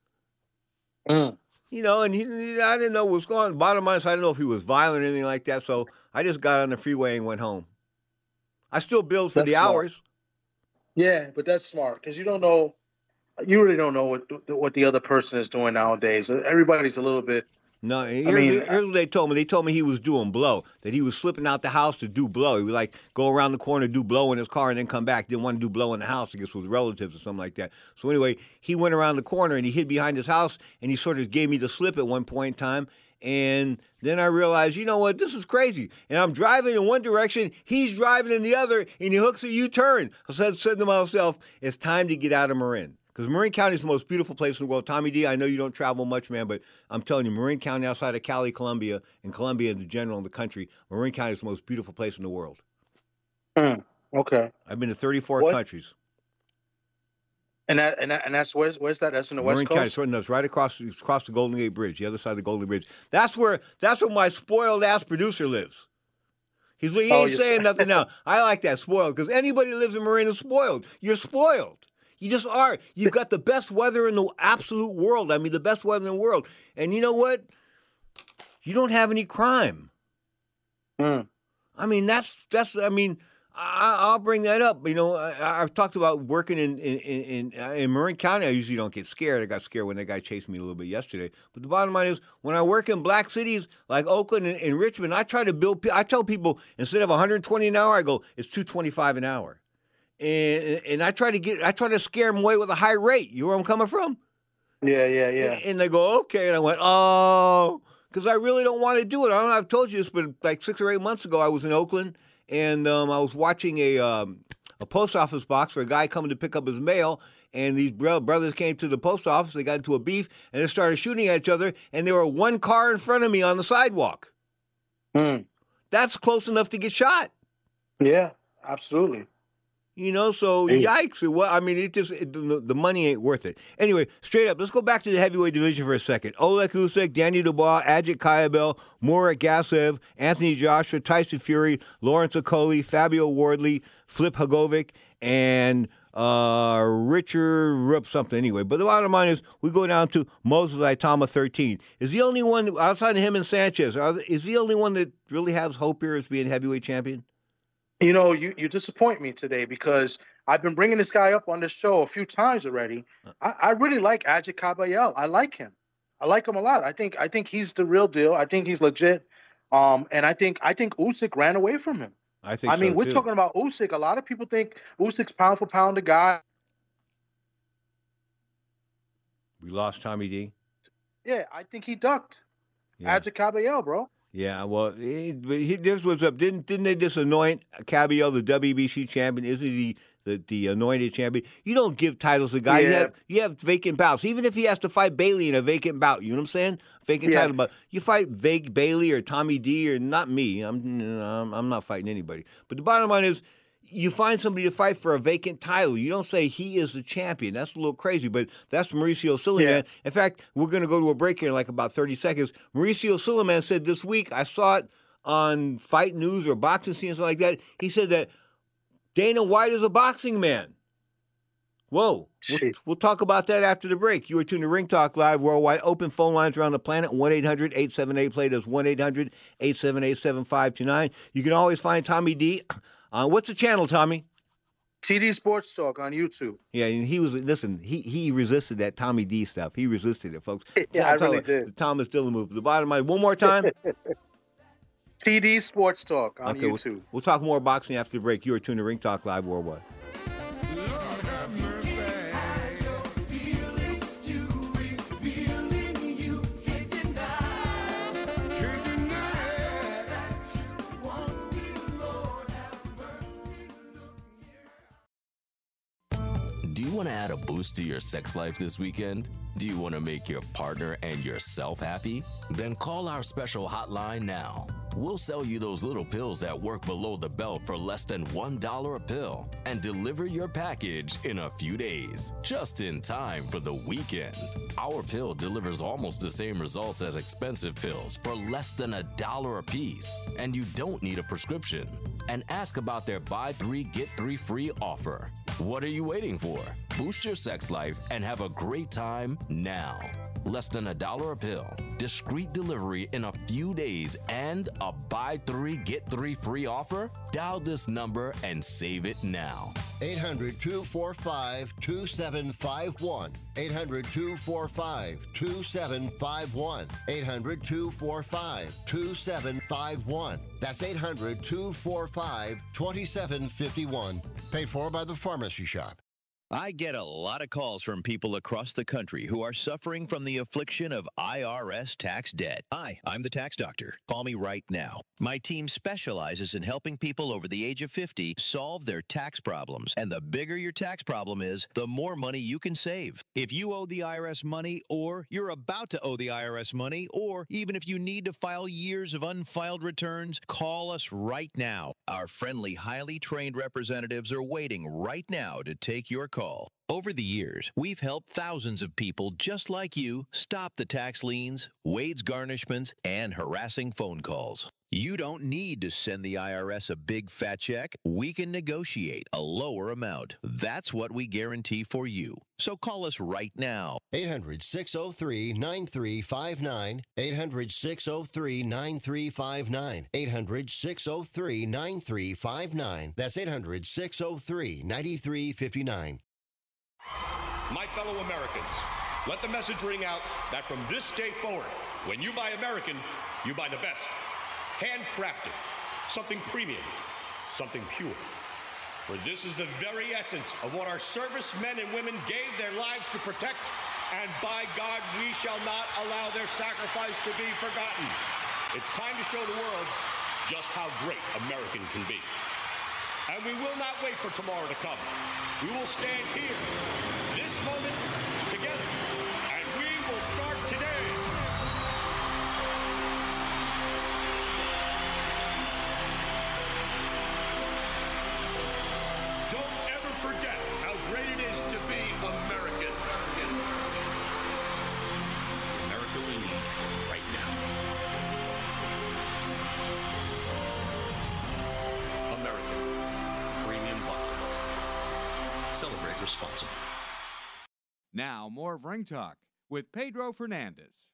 Mm. You know, and he, he, I didn't know what was going on. Bottom line is I didn't know if he was violent or anything like that, so I just got on the freeway and went home. I still billed for That's the smart. hours. Yeah, but that's smart because you don't know, you really don't know what what the other person is doing nowadays. Everybody's a little bit. No, here's, I mean, here's what they told me. They told me he was doing blow, that he was slipping out the house to do blow. He would, like, go around the corner, do blow in his car, and then come back. Didn't want to do blow in the house, I guess, with relatives or something like that. So anyway, he went around the corner, and he hid behind his house, and he sort of gave me the slip at one point in time. And then I realized, you know what, this is crazy. And I'm driving in one direction, he's driving in the other, and he hooks a U-turn. I said, said to myself, it's time to get out of Marin. Because Marin County is the most beautiful place in the world. Tommy D, I know you don't travel much, man, but I'm telling you, Marin County outside of Cali, Columbia, and Columbia in general in the country, Marin County is the most beautiful place in the world. Mm, okay. I've been to thirty-four What? countries. And that and that, and that's where's where's that? That's in the Marin West County, Coast. it's, no, it's right across it's across the Golden Gate Bridge, the other side of the Golden Bridge. That's where that's where my spoiled ass producer lives. He's he Oh, ain't you're saying s- nothing now. I like that spoiled because anybody who lives in Marin is spoiled. You're spoiled. You just are. You've got the best weather in the absolute world. I mean, the best weather in the world. And you know what? You don't have any crime. Mm. I mean, that's that's. I mean, I, I'll bring that up. You know, I, I've talked about working in in in, in Marin County. I usually don't get scared. I got scared when that guy chased me a little bit yesterday. But the bottom line is, when I work in black cities like Oakland and, and Richmond, I try to build. pe- I tell people instead of one hundred twenty an hour, I go it's two twenty-five an hour, and and I try to get. I try to scare them away with a high rate. You know where I'm coming from? Yeah, yeah, yeah. And, and they go okay, and I went oh. Because I really don't want to do it. I don't know if I've told you this, but like six or eight months ago, I was in Oakland, and um, I was watching a um, a post office box for a guy coming to pick up his mail, and these bro- brothers came to the post office. They got into a beef, and they started shooting at each other, and there were one car in front of me on the sidewalk. Hmm. That's close enough to get shot. Yeah, absolutely. You know, so Hey. yikes. Well, I mean, it just it, the, the money ain't worth it. Anyway, straight up, let's go back to the heavyweight division for a second. Oleg Usyk, Danny Dubois, Ajit Kayabel, Murat Gasev, Anthony Joshua, Tyson Fury, Lawrence Okolie, Fabio Wardley, Flip Hagovic, and uh, Richard Rupp something anyway. But the bottom line is we go down to Moses Aitama, thirteen. Is the only one, outside of him and Sanchez, are, is the only one that really has hope here as being heavyweight champion? You know, you, you disappoint me today because I've been bringing this guy up on this show a few times already. I, I really like Ajit Kabayel. I like him. I like him a lot. I think I think he's the real deal. I think he's legit. Um, and I think I think Usyk ran away from him. I think I mean, so, we're too. talking about Usyk. A lot of people think Usyk's pound for pound a guy. We lost Tommy D. Yeah, I think he ducked Yeah. Ajit Kabayel, bro. Yeah, well, he, but he, this was up. Didn't didn't they just anoint Cabello the W B C champion? Isn't he the, the anointed champion? You don't give titles to guys. You Yeah. have you have vacant bouts. Even if he has to fight Bailey in a vacant bout, you know what I'm saying? Vacant Yes. title, but you fight Vague Bailey or Tommy D or not me. I'm I'm, I'm not fighting anybody. But the bottom line is, you find somebody to fight for a vacant title. You don't say he is the champion. That's a little crazy, but that's Mauricio Silliman. In fact, we're going to go to a break here in like about thirty seconds. Mauricio Silliman said this week, I saw it on Fight News or Boxing Scene or something like that. He said that Dana White is a boxing man. Whoa. We'll, we'll talk about that after the break. You are tuned to Ring Talk Live Worldwide. Open phone lines around the planet, one eight hundred eight seven eight play. That's one eight hundred eight seven eight seven five two nine. You can always find Tommy D. Uh, what's the channel, Tommy? T D Sports Talk on YouTube. Yeah, and he was, listen, he he resisted that Tommy D stuff. He resisted it, folks. Yeah, I I'm talking really about did. The Thomas Dillon move. The bottom line, one more time. T D Sports Talk on Okay, we'll, YouTube. we'll talk more boxing after the break. You are tuned to Ring Talk Live Worldwide. Do you want to add a boost to your sex life this weekend? Do you want to make your partner and yourself happy? Then call our special hotline now. We'll sell you those little pills that work below the belt for less than one dollar a pill and deliver your package in a few days, just in time for the weekend. Our pill delivers almost the same results as expensive pills for less than a dollar a piece, and you don't need a prescription. And ask about their buy three, get three free offer. What are you waiting for? Boost your sex life and have a great time now. Less than a dollar a pill, discreet delivery in a few days, and a buy three, get three free offer? Dial this number and save it now. eight hundred two four five two seven five one. eight hundred two four five two seven five one. eight hundred two four five two seven five one. That's eight hundred two four five two seven five one. Paid for by the Pharmacy Shop. I get a lot of calls from people across the country who are suffering from the affliction of I R S tax debt. Hi, I'm the tax doctor. Call me right now. My team specializes in helping people over the age of fifty solve their tax problems. And the bigger your tax problem is, the more money you can save. If you owe the I R S money, or you're about to owe the I R S money, or even if you need to file years of unfiled returns, call us right now. Our friendly, highly trained representatives are waiting right now to take your call. Over the years, we've helped thousands of people just like you stop the tax liens, wage garnishments, and harassing phone calls. You don't need to send the I R S a big fat check. We can negotiate a lower amount. That's what we guarantee for you. So call us right now. eight hundred six oh three nine three five nine. eight hundred six oh three nine three five nine. eight hundred six oh three nine three five nine. That's eight hundred six oh three nine three five nine. My fellow Americans, let the message ring out that from this day forward, when you buy American, you buy the best. Handcrafted, something premium, something pure. For this is the very essence of what our servicemen and women gave their lives to protect, and by God, we shall not allow their sacrifice to be forgotten. It's time to show the world just how great American can be. And we will not wait for tomorrow to come. We will stand here, this start today. Don't ever forget how great it is to be American. The America we need right now. American Premium Vodka. Celebrate responsibly. Now, more of Ring Talk with Pedro Fernandez.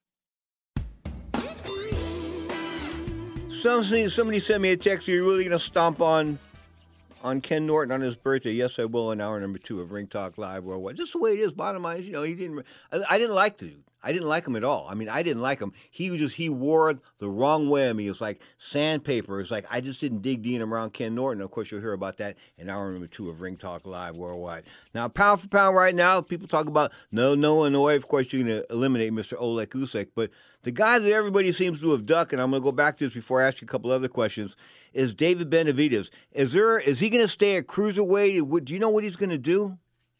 Somebody, somebody sent me a text. Are you really going to stomp on on Ken Norton on his birthday? Yes, I will. In hour number two of Ring Talk Live Worldwide. Just the way it is. Bottom line is, you know, he didn't. I, I didn't like the dude. I didn't like him at all. I mean, I didn't like him. He was just, he wore the wrong way. I mean, it was like sandpaper. It's like, I just didn't dig deep around Ken Norton. Of course, you'll hear about that in hour number two of Ring Talk Live Worldwide. Now, pound for pound right now, people talk about no, no Illinois. Of course, you're going to eliminate Mister Oleg Usyk. But the guy that everybody seems to have ducked, and I'm going to go back to this before I ask you a couple other questions, is David Benavidez. Is there, is he going to stay at cruiserweight? Do you know what he's going to do?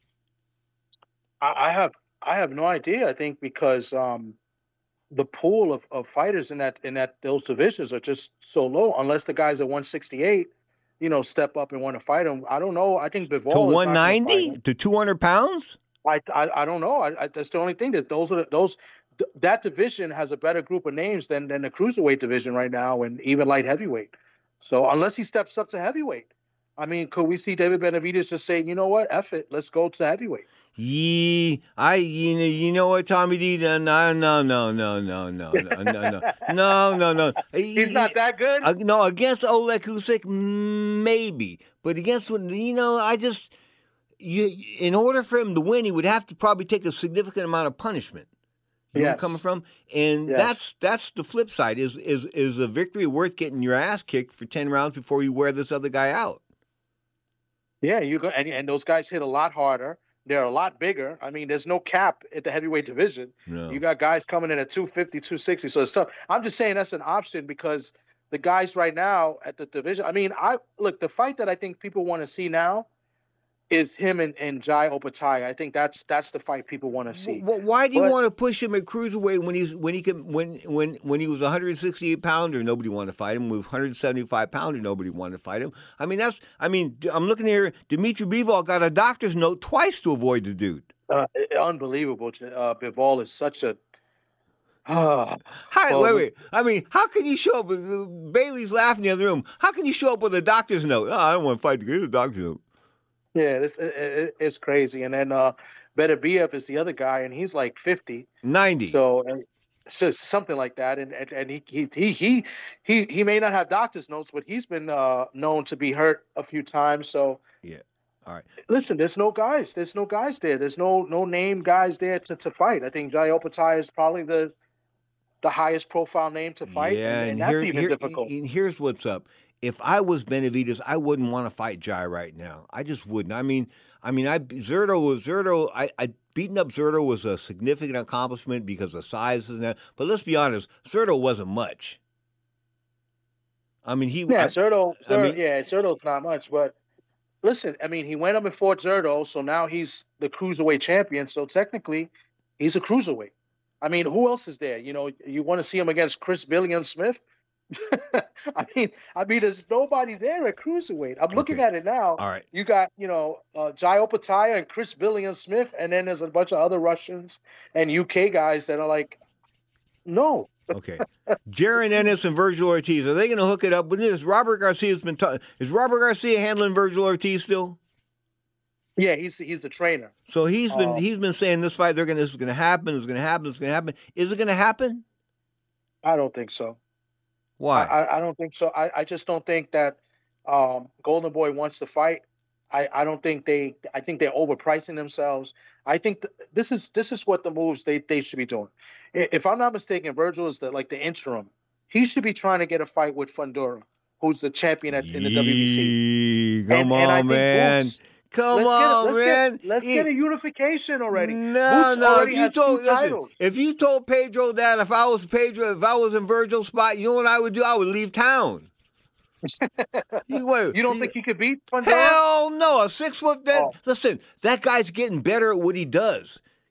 I, I have I have no idea. I think because um, the pool of, of fighters in that in that those divisions are just so low. Unless the guys at one sixty-eight, you know, step up and want to fight him. I don't know. I think Bivol To is one ninety? To two hundred pounds? I, I I don't know. I, I that's the only thing that those are the, those th- that division has a better group of names than than the cruiserweight division right now, and even light heavyweight. So unless he steps up to heavyweight, I mean, could we see David Benavidez just say, you know what, F it, let's go to heavyweight? Yee, I, you know, you know what, Tommy D? No, no, no, no, no, no, no, no, no, no, no, no. He's not that good. Uh, no, against Oleg Usyk, maybe, but against, you know, I just, you, in order for him to win, he would have to probably take a significant amount of punishment. You know where I'm Yes. coming from, and Yes. that's that's the flip side. Is is is a victory worth getting your ass kicked for ten rounds before you wear this other guy out? Yeah, you go, and, and those guys hit a lot harder. They're a lot bigger. I mean, there's no cap at the heavyweight division. No. You got guys coming in at two fifty, two sixty. So it's tough. I'm just saying that's an option because the guys right now at the division. I mean, I look, the fight that I think people want to see now is him and, and Jai Opetaia. I think that's that's the fight people want to see. Well, why do you But- want to push him at cruiserweight when he's when he can when when when he was a one hundred sixty-eight pounder? Nobody wanted to fight him. With one hundred seventy-five pounder, nobody wanted to fight him. I mean, that's. I mean, I'm looking here. Dimitri Bivol got a doctor's note twice to avoid the dude. Uh, unbelievable. Uh, Bivol is such a. Uh, Hi, well, wait, wait. I mean, how can you show up? With, uh, Bailey's laughing in the other room. How can you show up with a doctor's note? Oh, I don't want to fight to get a doctor's note. Yeah, it's it, it- it's crazy. And then uh, Beterbiev is the other guy, and he's like fifty. ninety. So uh, it's just something like that. And and, and he, he he he he he may not have doctor's notes, but he's been uh, known to be hurt a few times. So yeah, all right. Listen, there's no guys. There's no guys there. There's no no name guys there to, to fight. I think Jai Opetaia is probably the the highest profile name to fight, Yeah, and, and, and that's here- even here- difficult. and here's what's up. If I was Benavidez, I wouldn't want to fight Jai right now. I just wouldn't. I mean, I mean, I Zerto was Zerto. I, I beating up Zerto was a significant accomplishment because of size and that. But let's be honest, Zerto wasn't much. I mean, he. Yeah, I- Zerto. I Zerto mean- yeah, Zerto's not much, but listen, I mean, he went up and fought Zerto, so now he's the cruiserweight champion. So technically, he's a cruiserweight. I mean, who else is there? You know, you want to see him against Chris Billion Smith? I mean, I mean, there's nobody there at cruiserweight. I'm looking at it now. All right. You got, you know, uh, Jai Opetaia and Chris Billion Smith, and then there's a bunch of other Russians and U K guys that are like, no. Okay. Jaron Ennis and Virgil Ortiz, are they going to hook it up? But is Robert Garcia's been ta- is Robert Garcia handling Virgil Ortiz still? Yeah, he's he's the trainer. So he's been Um, he's been saying this fight they're going to this is going to happen, this is going to happen, this is going to happen. Is it going to happen? I don't think so. Why? I, I don't think so. I, I just don't think that um, Golden Boy wants to fight. I, I don't think they. I think they're overpricing themselves. I think th- this is this is what the moves they, they should be doing. I- If I'm not mistaken, Virgil is the like the interim. He should be trying to get a fight with Fundora, who's the champion at, in the W B C. Yee, Come And- and I on, think man. Boots- Come let's get a- on, let's man. Get, let's He- get a unification already. No, Boots no. already If you has told two listen, titles. if you told Pedro that if I was Pedro, if I was in Virgil's spot, you know what I would do? I would leave town. you, wait, You don't think he could beat Fundora? Hell no. A six foot dead. Oh. Listen, that guy's getting better at what he does.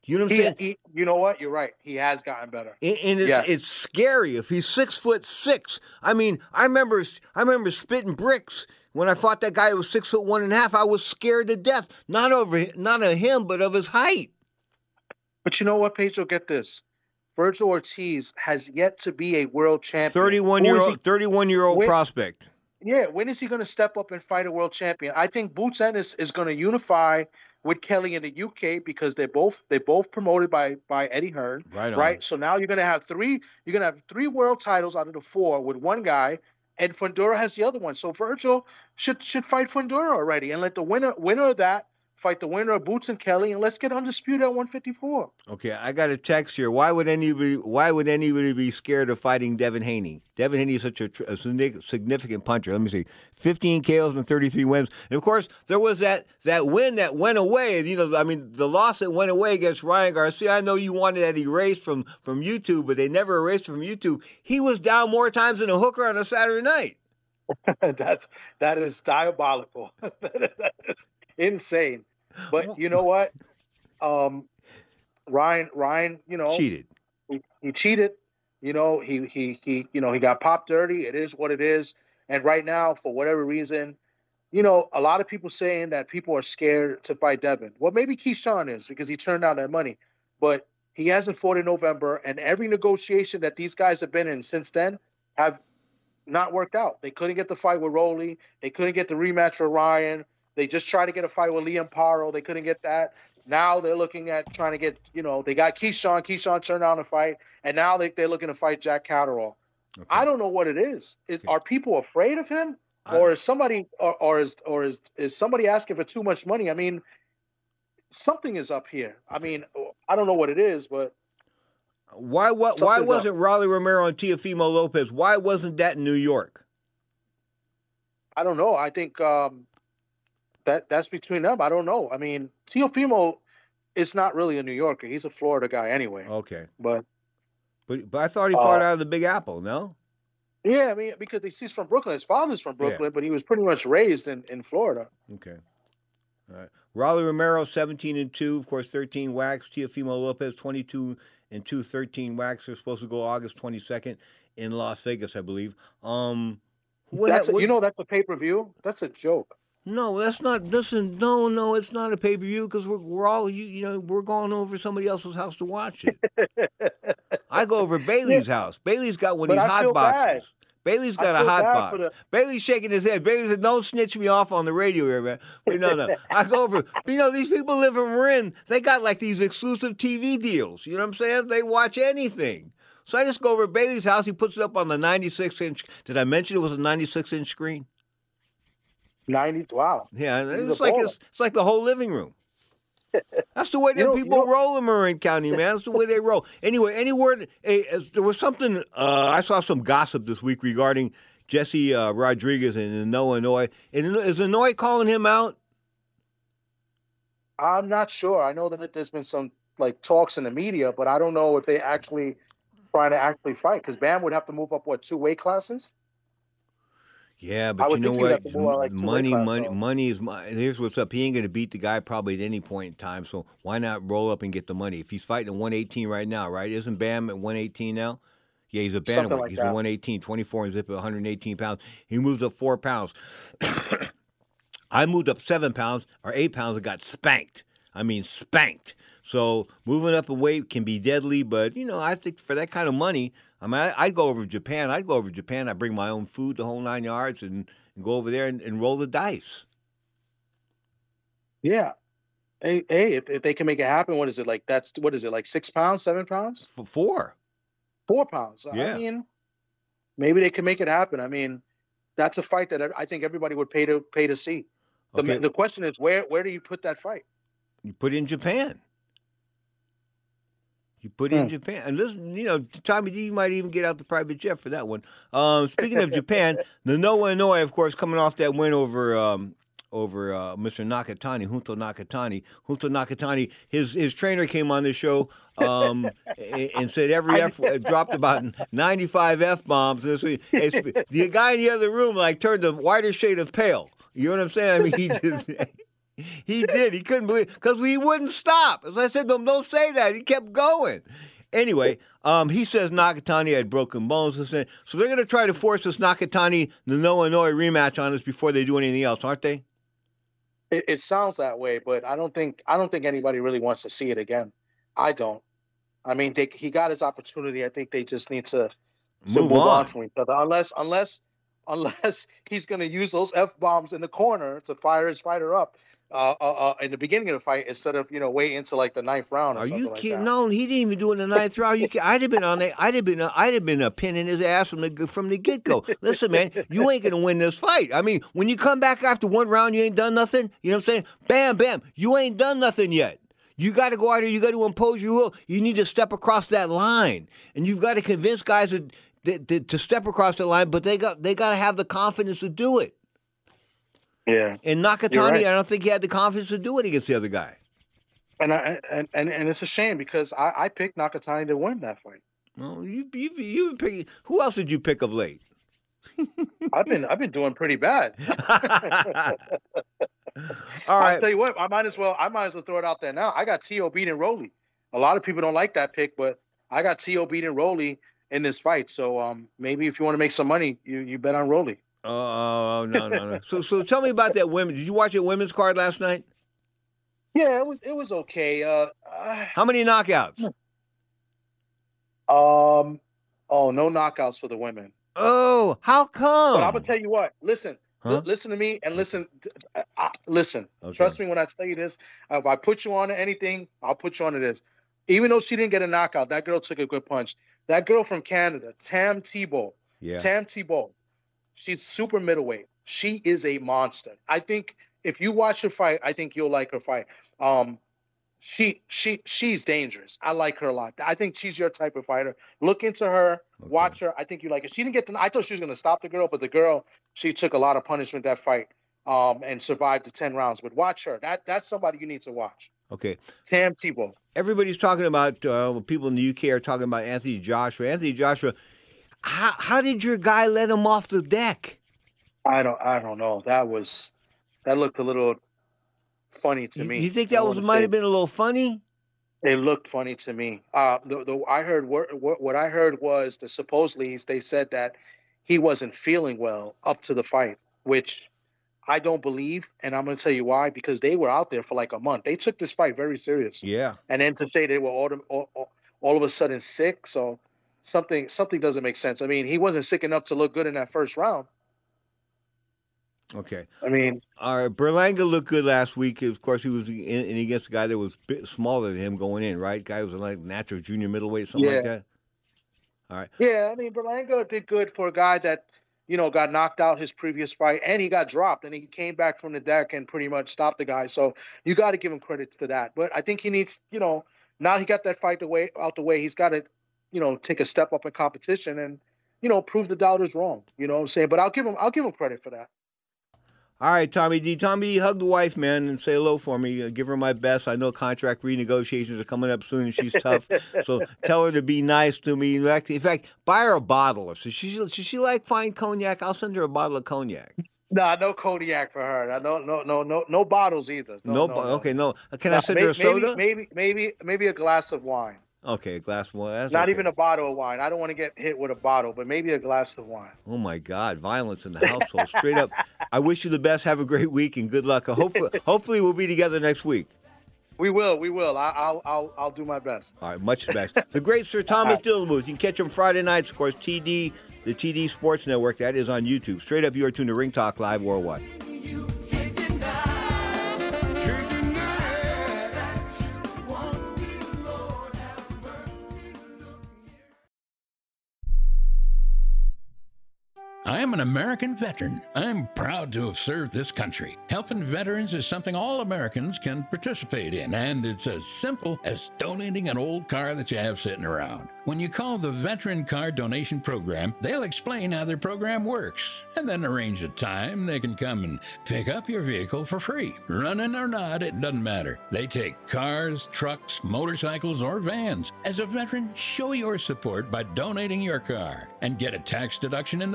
You know what I'm He- saying? he- you know what? You're right. He has gotten better. And, and it's, Yeah. it's scary if he's six foot six. I mean, I remember I remember spitting bricks when I fought that guy who was six foot one and a half. I was scared to death, not over not of him, but of his height. But you know what, Pedro? Get this. Virgil Ortiz has yet to be a world champion. Thirty-one Who year is old, he- thirty-one year old When- prospect. Yeah, when is he going to step up and fight a world champion? I think Boots Ennis is going to unify with Kelly in the U K because they're both they're both promoted by by Eddie Hearn. Right on. Right. So now you're going to have three. You're going to have three world titles out of the four with one guy, and Fundora has the other one. So Virgil should should fight Fundora already, and let the winner winner of that fight the winner of Boots and Kelly, and let's get undisputed at one fifty-four. Okay, I got a text here. Why would anybody? Why would anybody be scared of fighting Devin Haney? Devin Haney is such a, tr- a signi- significant puncher. Let me see, fifteen K Os and thirty-three wins. And of course, there was that that win that went away. You know, I mean, the loss that went away against Ryan Garcia. I know you wanted that erased from from YouTube, but they never erased it from YouTube. He was down more times than a hooker on a Saturday night. That's that is diabolical. That is insane. But you know what? Um, Ryan, Ryan, you know, Cheated. He, he cheated. You know, he he he. You know, he got popped dirty. It is what it is. And right now, for whatever reason, you know, a lot of people saying that people are scared to fight Devin. Well, maybe Keyshawn is because he turned down that money, but he hasn't fought in November. And every negotiation that these guys have been in since then have not worked out. They couldn't get the fight with Rolly. They couldn't get the rematch with Ryan. They just tried to get a fight with Liam Paro. They couldn't get that. Now they're looking at trying to get, you know, they got Keyshawn. Keyshawn turned down a fight. And now they, they're looking to fight Jack Catterall. Okay. I don't know what it is. Is okay. Are people afraid of him? Or is somebody or, or is or is is somebody asking for too much money? I mean, something is up here. I mean, I don't know what it is, but why what why wasn't up. Rolly Romero and Teofimo Lopez? Why wasn't that in New York? I don't know. I think um, that that's between them. I don't know. I mean, Teofimo is not really a New Yorker. He's a Florida guy anyway. Okay, but but but I thought he fought uh, out of the Big Apple. No. Yeah, I mean, because he's from Brooklyn. His father's from Brooklyn, yeah. but he was pretty much raised in, in Florida. Okay. All right. Rolly Romero, seventeen and two, of course, thirteen wax. Teofimo Lopez, twenty-two and two, thirteen wax. They're supposed to go August twenty-second in Las Vegas, I believe. Um, what, that's a, what, you know, that's a pay-per-view? That's a joke. No, that's not. Listen, no, no, it's not a pay-per-view because we're we're all you, you know we're going over somebody else's house to watch it. I go over Bailey's yeah. house. Bailey's got one of these hot boxes. Bad. Bailey's got a hot box. The... Bailey's shaking his head. Bailey said, "Don't snitch me off on the radio here, man." But no, no. I go over. You know, these people live in Marin. They got like these exclusive T V deals. You know what I'm saying? They watch anything. So I just go over to Bailey's house. He puts it up on the ninety-six inch. Did I mention it was a ninety-six inch screen? ninety. Wow. Yeah, it's like it's, it's like the whole living room. That's the way that people you know, roll in Marin County, man. That's the way they roll. Anyway, any word? Hey, there was something. Uh, I saw some gossip this week regarding Jesse uh, Rodriguez in Illinois. Is Illinois calling him out? I'm not sure. I know that there's been some like talks in the media, but I don't know if they actually trying to actually fight because Bam would have to move up what two weight classes. Yeah, but you know what? Like money, class, money, so. money is money. Here's what's up. He ain't going to beat the guy probably at any point in time. So why not roll up and get the money? If he's fighting at one eighteen right now, right? Isn't Bam at one eighteen now? Yeah, he's a bantamweight. Like he's that. at one eighteen, twenty-four and zip at one hundred eighteen pounds. He moves up four pounds. I moved up seven pounds or eight pounds and got spanked. I mean, spanked. So moving up in weight can be deadly, but, you know, I think for that kind of money, I mean, I, I go over to Japan. I go over to Japan. I bring my own food, the whole nine yards, and, and go over there and, and roll the dice. Yeah. Hey, hey if, if they can make it happen, what is it like? That's what is it like? Six pounds, seven pounds? For four. Four pounds. Yeah. I mean, maybe they can make it happen. I mean, that's a fight that I think everybody would pay to pay to see. The, okay. the question is, where where do you put that fight? You put it in Japan. You put it in mm. Japan. And listen, you know, Tommy D might even get out the private jet for that one. Um, speaking of Japan, the Noah Inoue, of course, coming off that win over um, over uh, Mister Nakatani, Junto Nakatani. Junto Nakatani, his his trainer came on the show um, and, and said every F dropped about ninety-five F-bombs. The guy in the other room like turned a whiter shade of pale. You know what I'm saying? I mean, he just He did. He couldn't believe because he wouldn't stop. As I said to him, don't say that. He kept going. Anyway, um, he says Nakatani had broken bones. So they're going to try to force this Nakatani the Noah Inoue rematch on us before they do anything else, aren't they? It, it sounds that way, but I don't think I don't think anybody really wants to see it again. I don't. I mean, they, he got his opportunity. I think they just need to, to move, move on. on from each other, unless unless unless he's going to use those F bombs in the corner to fire his fighter up. Uh, uh, uh, in the beginning of the fight, instead of you know waiting until like the ninth round. Or Are something you like kidding? That. No, he didn't even do it in the ninth round. You kidding? I'd have been on it. I'd have been. I'd have been a pin in his ass from the from the get go. Listen, man, you ain't gonna win this fight. I mean, when you come back after one round, you ain't done nothing. You know what I'm saying? Bam, bam. You ain't done nothing yet. You got to go out there. You got to impose your will. You need to step across that line, and you've got to convince guys that, that, that, to step across that line. But they got they got to have the confidence to do it. Yeah. And Nakatani, right. I don't think he had the confidence to do it against the other guy. And I, and, and and it's a shame because I, I picked Nakatani to win that fight. Well, you you you pick. Who else did you pick of late? I've been I've been doing pretty bad. All right. I'll tell you what, I might as well I might as well throw it out there now. I got T O beating Rolly. A lot of people don't like that pick, but I got T O beating Rolly in this fight. So um, maybe if you want to make some money, you, you bet on Rolly. Oh no no no! So so tell me about that women. Did you watch your women's card last night? Yeah, it was it was okay. Uh, uh, How many knockouts? Um, oh, no knockouts for the women. Oh, how come? But I'm gonna tell you what. Listen, Huh? l- listen to me and listen. To, uh, uh, listen. Okay. Trust me when I tell you this. Uh, if I put you on to anything, I'll put you on to this. Even though she didn't get a knockout, that girl took a good punch. That girl from Canada, Tam Tebow. Yeah. Tam Tebow. She's super middleweight. She is a monster. I think if you watch her fight, I think you'll like her fight. Um, she she she's dangerous. I like her a lot. I think she's your type of fighter. Look into her, watch her. I think you like her. She didn't get the. I thought she was going to stop the girl, but the girl she took a lot of punishment that fight, um, and survived the ten rounds. But watch her. That that's somebody you need to watch. Okay. Tam Tebow. Everybody's talking about. Uh, people in the U K are talking about Anthony Joshua. Anthony Joshua. How how did your guy let him off the deck? I don't I don't know. That was that looked a little funny to You, me. you think I that don't was wanna might say- have been a little funny? It looked funny to me. Uh, the, the, I heard what, what what I heard was that supposedly they said that he wasn't feeling well up to the fight, which I don't believe, and I'm going to tell you why. Because they were out there for like a month. They took this fight very serious, Yeah. and then to say they were all, all, all, all of a sudden sick, so something something doesn't make sense. I mean, he wasn't sick enough to look good in that first round. Okay. I mean, All right. Berlanga looked good last week. Of course, he was in, in against a guy that was a bit smaller than him going in, right? Guy was like natural junior middleweight, something like Yeah. that. All right. yeah, I mean, Berlanga did good for a guy that, you know, got knocked out his previous fight, and he got dropped, and he came back from the deck and pretty much stopped the guy. So you got to give him credit for that. But I think he needs, you know, now he got that fight the way out the way. He's got to, you know, take a step up in competition and, you know, prove the doubters wrong. You know what I'm saying? But I'll give him, I'll give him credit for that. All right, Tommy D. Tommy D, hug the wife, man, and say hello for me. Uh, give her my best. I know contract renegotiations are coming up soon, and she's tough. So tell her to be nice to me. In fact, in fact buy her a bottle. Should she, should she like fine cognac? I'll send her a bottle of cognac. Nah, no cognac for her. No, no, no, no, no bottles either. No, No, bo- no, no. okay, no. Can I Nah, send may- her a soda? Maybe, maybe, maybe, maybe a glass of wine. Okay, a glass of wine. That's Not okay. even a bottle of wine. I don't want to get hit with a bottle, but maybe a glass of wine. Oh my God, violence in the household. Straight up. I wish you the best. Have a great week and good luck. Hopefully, hopefully we'll be together next week. We will, we will. I, I'll, I'll, I'll do my best. All right, much best. The great Sir Thomas Dillenbooth. You can catch him Friday nights, of course. T D, the T D Sports Network. That is on YouTube. Straight up, you are tuned to Ring Talk Live Worldwide. I am an American veteran. I'm proud to have served this country. Helping veterans is something all Americans can participate in, and it's as simple as donating an old car that you have sitting around. When you call the Veteran Car Donation Program, they'll explain how their program works, and then arrange a time they can come and pick up your vehicle for free. Running or not, it doesn't matter. They take cars, trucks, motorcycles, or vans. As a veteran, show your support by donating your car and get a tax deduction in the process.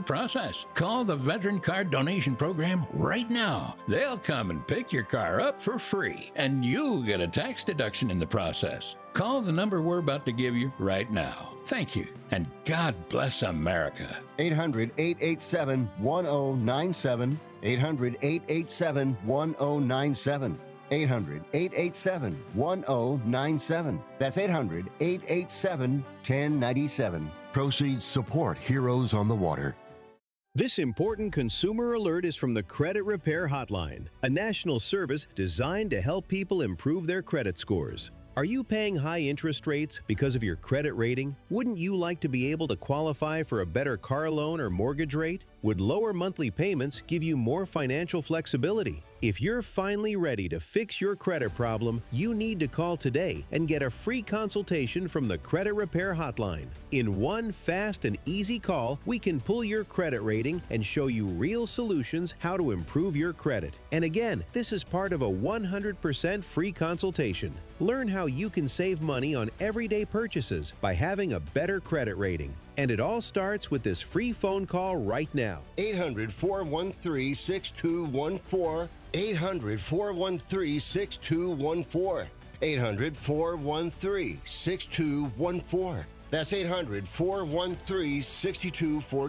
Plus, call the Veteran Card Donation Program right now. They'll come and pick your car up for free, and you'll get a tax deduction in the process. Call the number we're about to give you right now. Thank you, and God bless America. eight hundred, eight eight seven, one oh nine seven. eight hundred, eight eight seven, one oh nine seven. eight hundred, eight eight seven, one oh nine seven. That's eight hundred, eight eight seven, one oh nine seven. Proceeds support Heroes on the Water. This important consumer alert is from the Credit Repair Hotline, a national service designed to help people improve their credit scores. Are you paying high interest rates because of your credit rating? Wouldn't you like to be able to qualify for a better car loan or mortgage rate? Would lower monthly payments give you more financial flexibility? If you're finally ready to fix your credit problem, you need to call today and get a free consultation from the Credit Repair Hotline. In one fast and easy call, we can pull your credit rating and show you real solutions how to improve your credit. And again, this is part of a one hundred percent free consultation. Learn how you can save money on everyday purchases by having a better credit rating. And it all starts with this free phone call right now. eight hundred, four one three, six two one four. eight hundred, four one three, six two one four. eight hundred, four one three, six two one four. That's eight hundred, four one three, six two one four.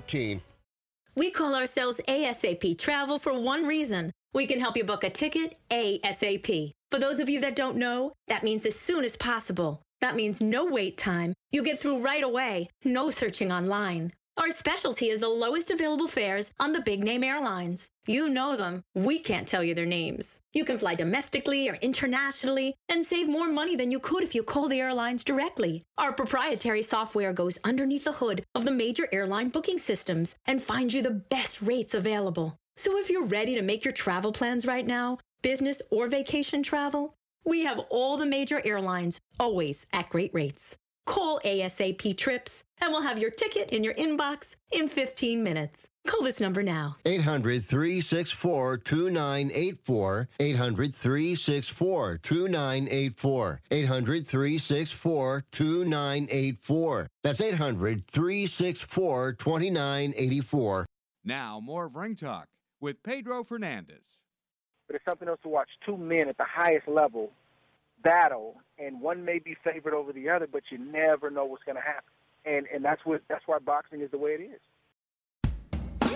We call ourselves ASAP Travel for one reason. We can help you book a ticket ASAP. For those of you that don't know, that means as soon as possible. That means no wait time. You get through right away. No searching online. Our specialty is the lowest available fares on the big name airlines. You know them. We can't tell you their names. You can fly domestically or internationally and save more money than you could if you call the airlines directly. Our proprietary software goes underneath the hood of the major airline booking systems and finds you the best rates available. So if you're ready to make your travel plans right now, business or vacation travel, we have all the major airlines, always at great rates. Call ASAP Trips, and we'll have your ticket in your inbox in fifteen minutes. Call this number now. eight hundred, three six four, two nine eight four. eight hundred, three six four, two nine eight four. eight hundred, three six four, two nine eight four. That's eight hundred, three six four, two nine eight four. Now, more of Ring Talk with Pedro Fernandez. But it's something else to watch two men at the highest level battle, and one may be favored over the other, but you never know what's going to happen. And and that's what that's why boxing is the way it is.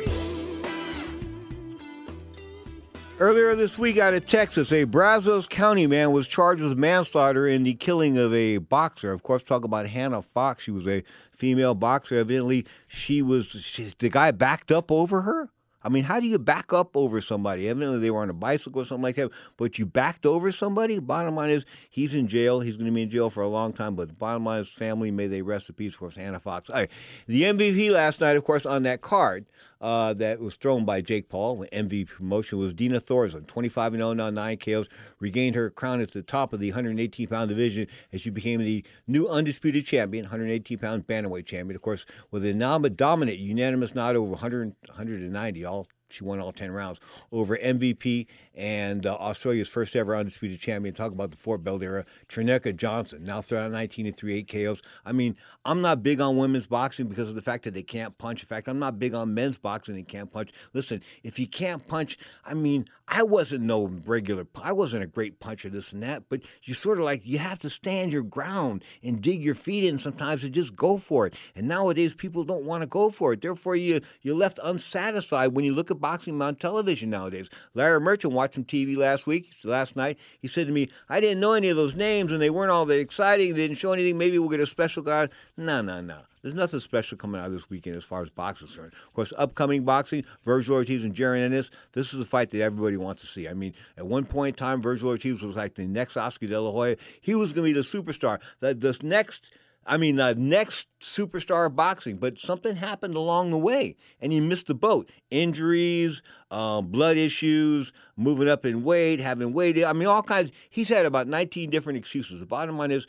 Earlier this week out of Texas, a Brazos County man was charged with manslaughter in the killing of a boxer. Of course, talk about Hannah Fox. She was a female boxer. Evidently, she was she, the guy backed up over her. I mean, how do you back up over somebody? Evidently, they were on a bicycle or something like that, but you backed over somebody? Bottom line is, he's in jail. He's going to be in jail for a long time, but the bottom line is, family, may they rest in peace, of course, Hannah Fox. All right. The M V P last night, of course, on that card uh, that was thrown by Jake Paul, the M V P promotion, was Dina Thorson, twenty-five and oh, now nine K Os, regained her crown at the top of the one eighteen pound division as she became the new undisputed champion, one eighteen pound bantamweight champion, of course, with a dominant, unanimous nod over one hundred, one ninety, all she won all ten rounds over M V P and uh, Australia's first ever undisputed champion. Talk about the Fort Belt era, Trineka Johnson, now thrown out nineteen and three, eight K Os. I mean, I'm not big on women's boxing because of the fact that they can't punch. In fact, I'm not big on men's boxing. They can't punch. Listen, if you can't punch, I mean, I wasn't no regular, I wasn't a great puncher, this and that, but you sort of like, you have to stand your ground and dig your feet in sometimes and just go for it. And nowadays, people don't want to go for it. Therefore, you, you're left unsatisfied when you look at boxing on television nowadays. Larry Merchant watched some T V last week, last night. He said to me, I didn't know any of those names and they weren't all that exciting. They didn't show anything. Maybe we'll get a special guy. No, no, no. There's nothing special coming out this weekend as far as boxing is concerned. Of course, upcoming boxing, Virgil Ortiz and Jaron Ennis. This is a fight that everybody wants to see. I mean, at one point in time, Virgil Ortiz was like the next Oscar De La Hoya. He was going to be the superstar. The, this next... I mean, the next superstar of boxing, but something happened along the way, and he missed the boat. Injuries, uh, blood issues, moving up in weight, having weight. I mean, all kinds. He's had about nineteen different excuses. The bottom line is,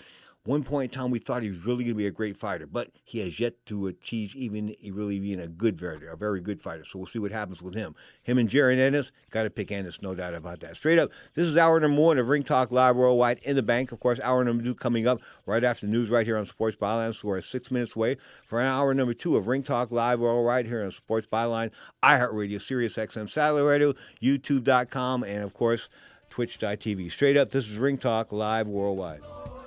One point in time, we thought he was really going to be a great fighter, but he has yet to achieve even really being a good fighter, a very good fighter. So we'll see what happens with him. Him and Jaron Ennis, got to pick Ennis, no doubt about that. Straight up, this is hour number one of Ring Talk Live Worldwide in the Bank. Of course, hour number two coming up right after the news right here on Sports Byline. So we're six minutes away for hour number two of Ring Talk Live Worldwide here on Sports Byline, iHeartRadio, Sirius X M Satellite Radio, YouTube dot com, and, of course, Twitch dot T V. Straight up, this is Ring Talk Live Worldwide.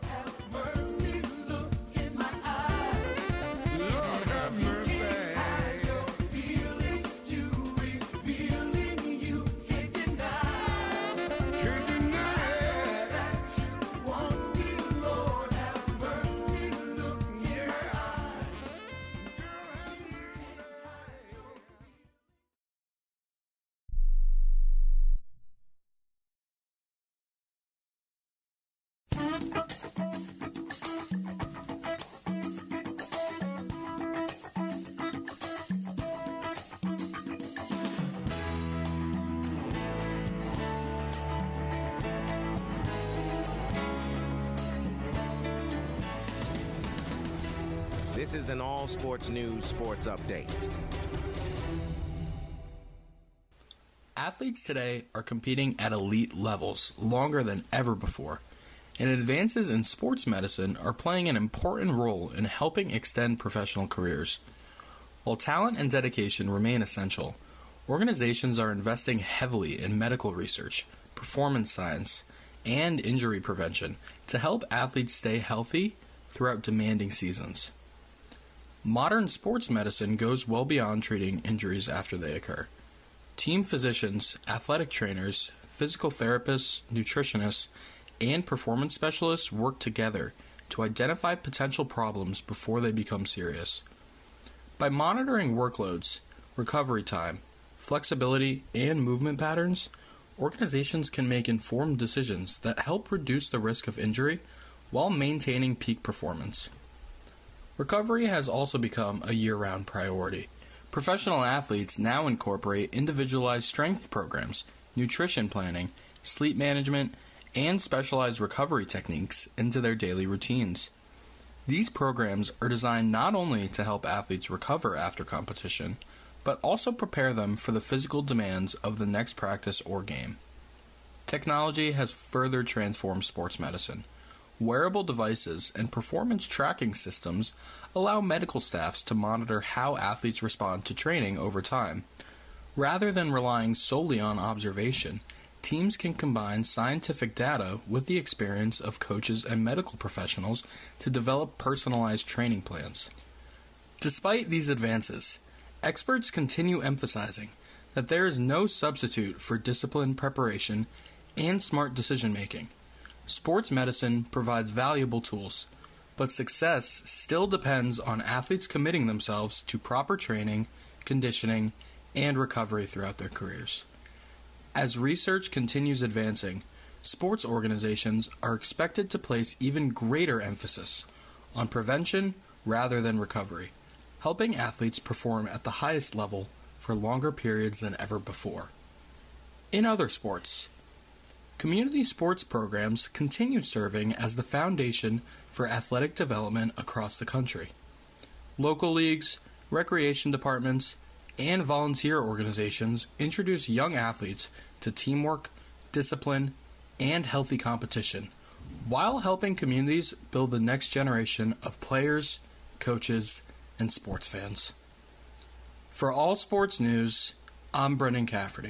This is an all sports news sports update. Athletes today are competing at elite levels longer than ever before, and advances in sports medicine are playing an important role in helping extend professional careers. While talent and dedication remain essential, organizations are investing heavily in medical research, performance science, and injury prevention to help athletes stay healthy throughout demanding seasons. Modern sports medicine goes well beyond treating injuries after they occur. Team physicians, athletic trainers, physical therapists, nutritionists, and performance specialists work together to identify potential problems before they become serious. By monitoring workloads, recovery time, flexibility, and movement patterns, organizations can make informed decisions that help reduce the risk of injury while maintaining peak performance. Recovery has also become a year-round priority. Professional athletes now incorporate individualized strength programs, nutrition planning, sleep management, and specialized recovery techniques into their daily routines. These programs are designed not only to help athletes recover after competition, but also prepare them for the physical demands of the next practice or game. Technology has further transformed sports medicine. Wearable devices and performance tracking systems allow medical staffs to monitor how athletes respond to training over time. Rather than relying solely on observation, teams can combine scientific data with the experience of coaches and medical professionals to develop personalized training plans. Despite these advances, experts continue emphasizing that there is no substitute for disciplined preparation and smart decision-making. Sports medicine provides valuable tools, but success still depends on athletes committing themselves to proper training, conditioning, and recovery throughout their careers. As research continues advancing, sports organizations are expected to place even greater emphasis on prevention rather than recovery, helping athletes perform at the highest level for longer periods than ever before. In other sports, community sports programs continue serving as the foundation for athletic development across the country. Local leagues, recreation departments, and volunteer organizations introduce young athletes to teamwork, discipline, and healthy competition, while helping communities build the next generation of players, coaches, and sports fans. For All Sports News, I'm Brendan Cafferty.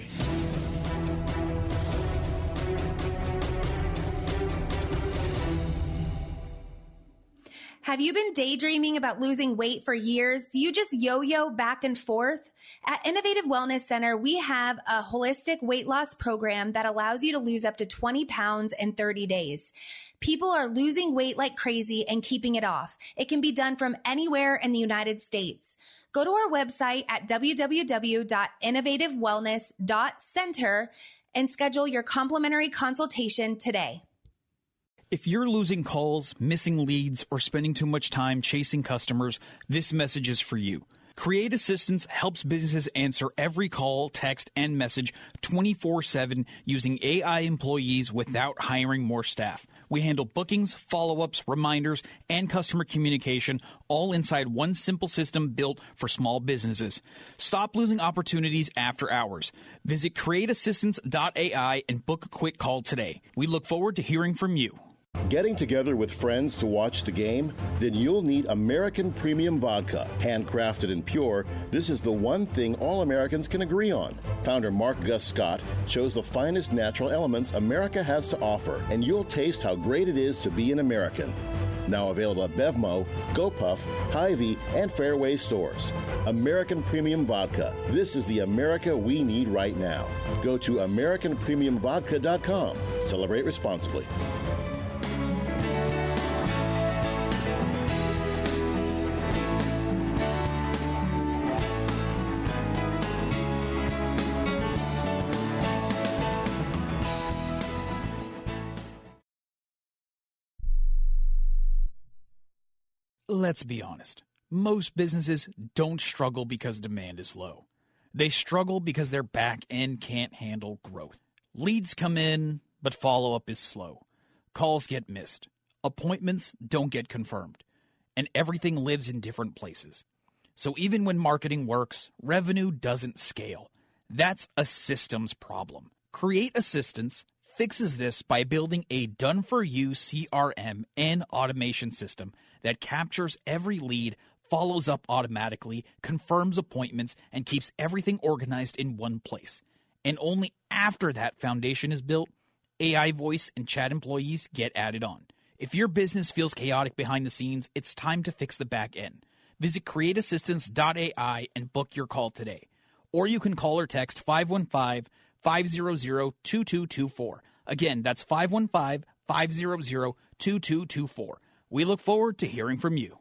Have you been daydreaming about losing weight for years? Do you just yo-yo back and forth? At Innovative Wellness Center, we have a holistic weight loss program that allows you to lose up to twenty pounds in thirty days. People are losing weight like crazy and keeping it off. It can be done from anywhere in the United States. Go to our website at w w w dot innovative wellness dot center and schedule your complimentary consultation today. If you're losing calls, missing leads, or spending too much time chasing customers, this message is for you. Create Assistance helps businesses answer every call, text, and message twenty-four seven using A I employees without hiring more staff. We handle bookings, follow-ups, reminders, and customer communication all inside one simple system built for small businesses. Stop losing opportunities after hours. Visit create assistance dot A I and book a quick call today. We look forward to hearing from you. Getting together with friends to watch the game? Then you'll need American Premium Vodka. Handcrafted and pure, this is the one thing all Americans can agree on. Founder Mark Gus Scott chose the finest natural elements America has to offer, and you'll taste how great it is to be an American. Now available at Bevmo, GoPuff, Hy-Vee, and Fairway stores. American Premium Vodka. This is the America we need right now. Go to American Premium Vodka dot com. Celebrate responsibly. Let's be honest. Most businesses don't struggle because demand is low. They struggle because their back end can't handle growth. Leads come in, but follow-up is slow. Calls get missed. Appointments don't get confirmed. And everything lives in different places. So even when marketing works, revenue doesn't scale. That's a systems problem. Create Assistance fixes this by building a done-for-you C R M and automation system that captures every lead, follows up automatically, confirms appointments, and keeps everything organized in one place. And only after that foundation is built, A I voice and chat employees get added on. If your business feels chaotic behind the scenes, it's time to fix the back end. Visit create assistance dot A I and book your call today. Or you can call or text five one five, five hundred, two two two four. Again, that's five one five, five hundred, two two two four. We look forward to hearing from you.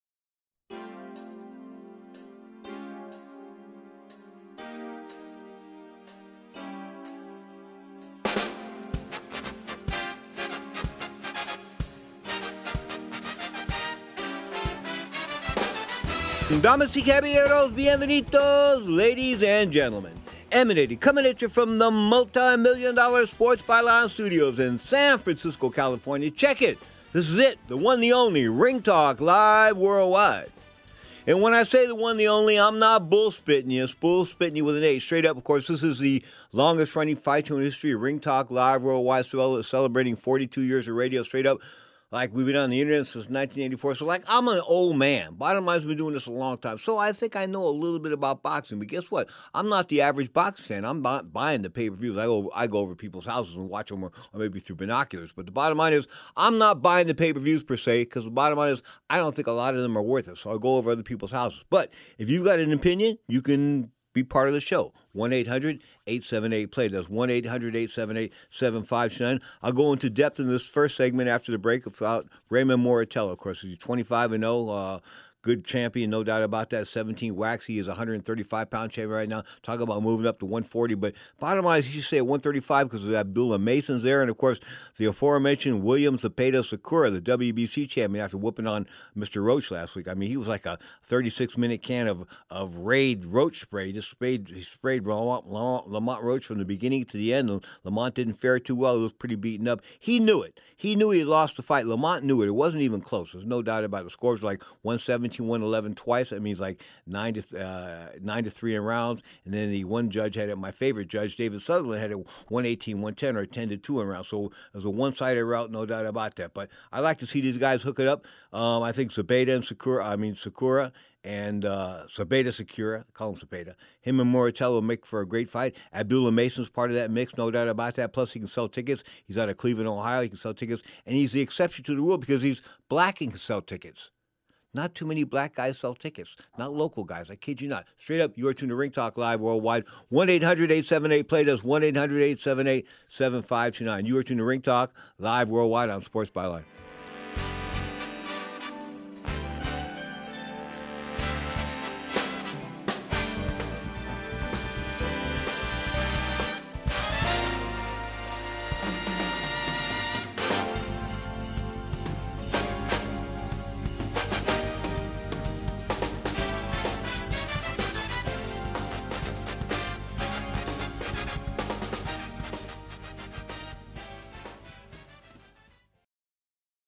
Damas y caballeros, bienvenidos, ladies and gentlemen. Emanating, coming at you from the multi-million dollar Sports Byline Studios in San Francisco, California. Check it. This is it, the one, the only, Ring Talk Live Worldwide. And when I say the one, the only, I'm not bull-spitting you. It's bull-spitting you with an A. Straight up, of course, this is the longest-running fight show in history, Ring Talk Live Worldwide, celebrating forty-two years of radio. Straight up, like, we've been on the internet since nineteen eighty-four. So, like, I'm an old man. Bottom line, I've been doing this a long time. So I think I know a little bit about boxing. But guess what? I'm not the average box fan. I'm not buying the pay-per-views. I go, I go over people's houses and watch them, or, or maybe through binoculars. But the bottom line is, I'm not buying the pay-per-views per se, because the bottom line is, I don't think a lot of them are worth it. So I go over other people's houses. But if you've got an opinion, you can be part of the show. one eight hundred, eight seven eight, play. That's one eight hundred, eight seven eight, seven five two nine. I'll go into depth in this first segment after the break about Raymond Moratello. Of course, he's twenty-five and oh, uh, good champion, no doubt about that. seventeen wax. He is a one hundred thirty-five pound champion right now. Talk about moving up to one forty. But bottom line is, you should say one thirty-five because Abdullah Mason's there. And, of course, the aforementioned William Zepeda Sakura, the W B C champion, after whooping on Mister Roach last week. I mean, he was like a thirty-six minute can of, of Raid Roach spray. He just sprayed, he sprayed Lamont, Lamont Roach from the beginning to the end. And Lamont didn't fare too well. He was pretty beaten up. He knew it. He knew he lost the fight. Lamont knew it. It wasn't even close. There's no doubt about it. The scores were like one seventeen, one eleven twice. That means like nine to uh, nine to three in rounds. And then the one judge had it. My favorite judge, David Sutherland, had it one eighteen, one ten, or ten to two in rounds. So it was a one-sided route, no doubt about that. But I like to see these guys hook it up. Um, I think Zepeda and Sakura. I mean Sakura. And uh, Zepeda Sakura, call him Zepeda. Him and Moratello will make for a great fight. Abdullah Mason's part of that mix, no doubt about that. Plus, he can sell tickets. He's out of Cleveland, Ohio. He can sell tickets. And he's the exception to the rule because he's black and can sell tickets. Not too many black guys sell tickets. Not local guys. I kid you not. Straight up, you're tuned to Ring Talk Live Worldwide. one eight hundred, eight seven eight, play. That's one eight hundred, eight seven eight, seven five two nine. You are tuned to Ring Talk Live Worldwide on Sports Byline.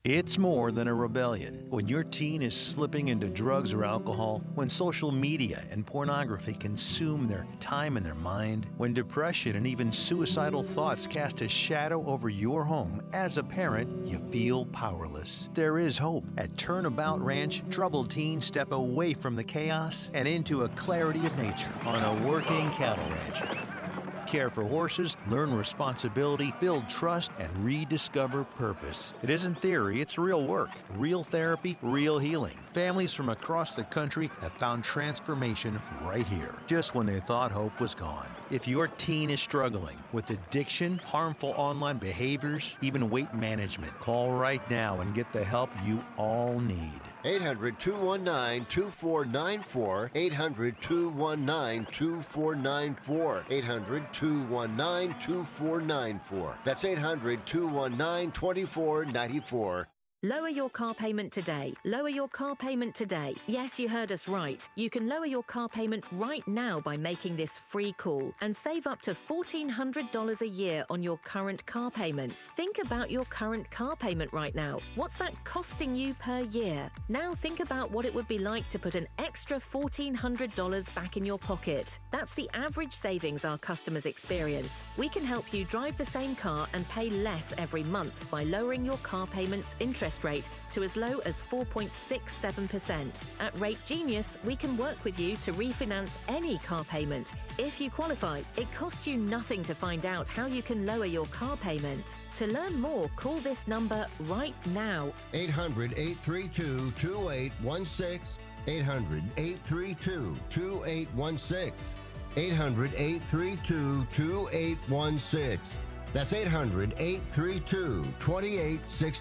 It's more than a rebellion. When your teen is slipping into drugs or alcohol, when social media and pornography consume their time and their mind, when depression and even suicidal thoughts cast a shadow over your home, as a parent, you feel powerless. There is hope. At Turnabout Ranch, troubled teens step away from the chaos and into a clarity of nature on a working cattle ranch. Care for horses, learn responsibility, build trust, and rediscover purpose. It isn't theory, it's real work. Real therapy, real healing. Families from across the country have found transformation right here, just when they thought hope was gone. If your teen is struggling with addiction, harmful online behaviors, even weight management, call right now and get the help you all need. eight hundred, two one nine, two four nine four. eight hundred, two one nine, two four nine four. eight hundred, two one nine, two four nine four. That's eight hundred, two one nine, two four nine four. Lower your car payment today. Lower your car payment today. Yes, you heard us right. You can lower your car payment right now by making this free call and save up to fourteen hundred dollars a year on your current car payments. Think about your current car payment right now. What's that costing you per year? Now think about what it would be like to put an extra fourteen hundred dollars back in your pocket. That's the average savings our customers experience. We can help you drive the same car and pay less every month by lowering your car payments interest rate to as low as four point six seven percent. At Rate Genius, we can work with you to refinance any car payment. If you qualify, it costs you nothing to find out how you can lower your car payment. To learn more, call this number right now. eight hundred, eight three two, two eight one six. eight hundred, eight three two, two eight one six. eight hundred, eight three two, two eight one six. That's eight hundred, eight three two, two eight one six.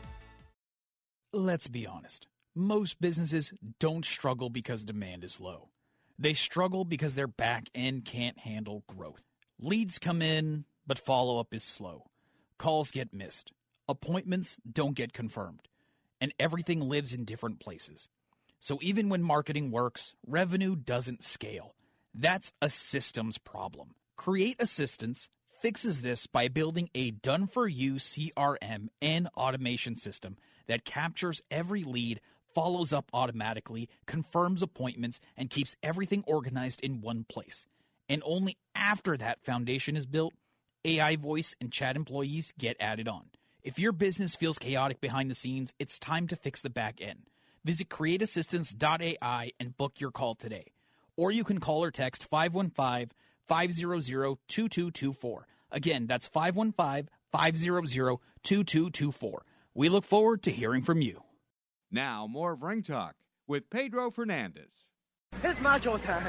Let's be honest. Most businesses don't struggle because demand is low. They struggle because their back end can't handle growth. Leads come in, but follow-up is slow. Calls get missed. Appointments don't get confirmed. And everything lives in different places. So even when marketing works, revenue doesn't scale. That's a systems problem. Create Assistance fixes this by building a done-for-you C R M and automation system that captures every lead, follows up automatically, confirms appointments, and keeps everything organized in one place. And only after that foundation is built, A I voice and chat employees get added on. If your business feels chaotic behind the scenes, it's time to fix the back end. Visit create assistance dot A I and book your call today. Or you can call or text five one five, five zero zero, two two two four. Again, that's five one five, five zero zero, two two two four. We look forward to hearing from you. Now, more of Ring Talk with Pedro Fernandez. It's macho time.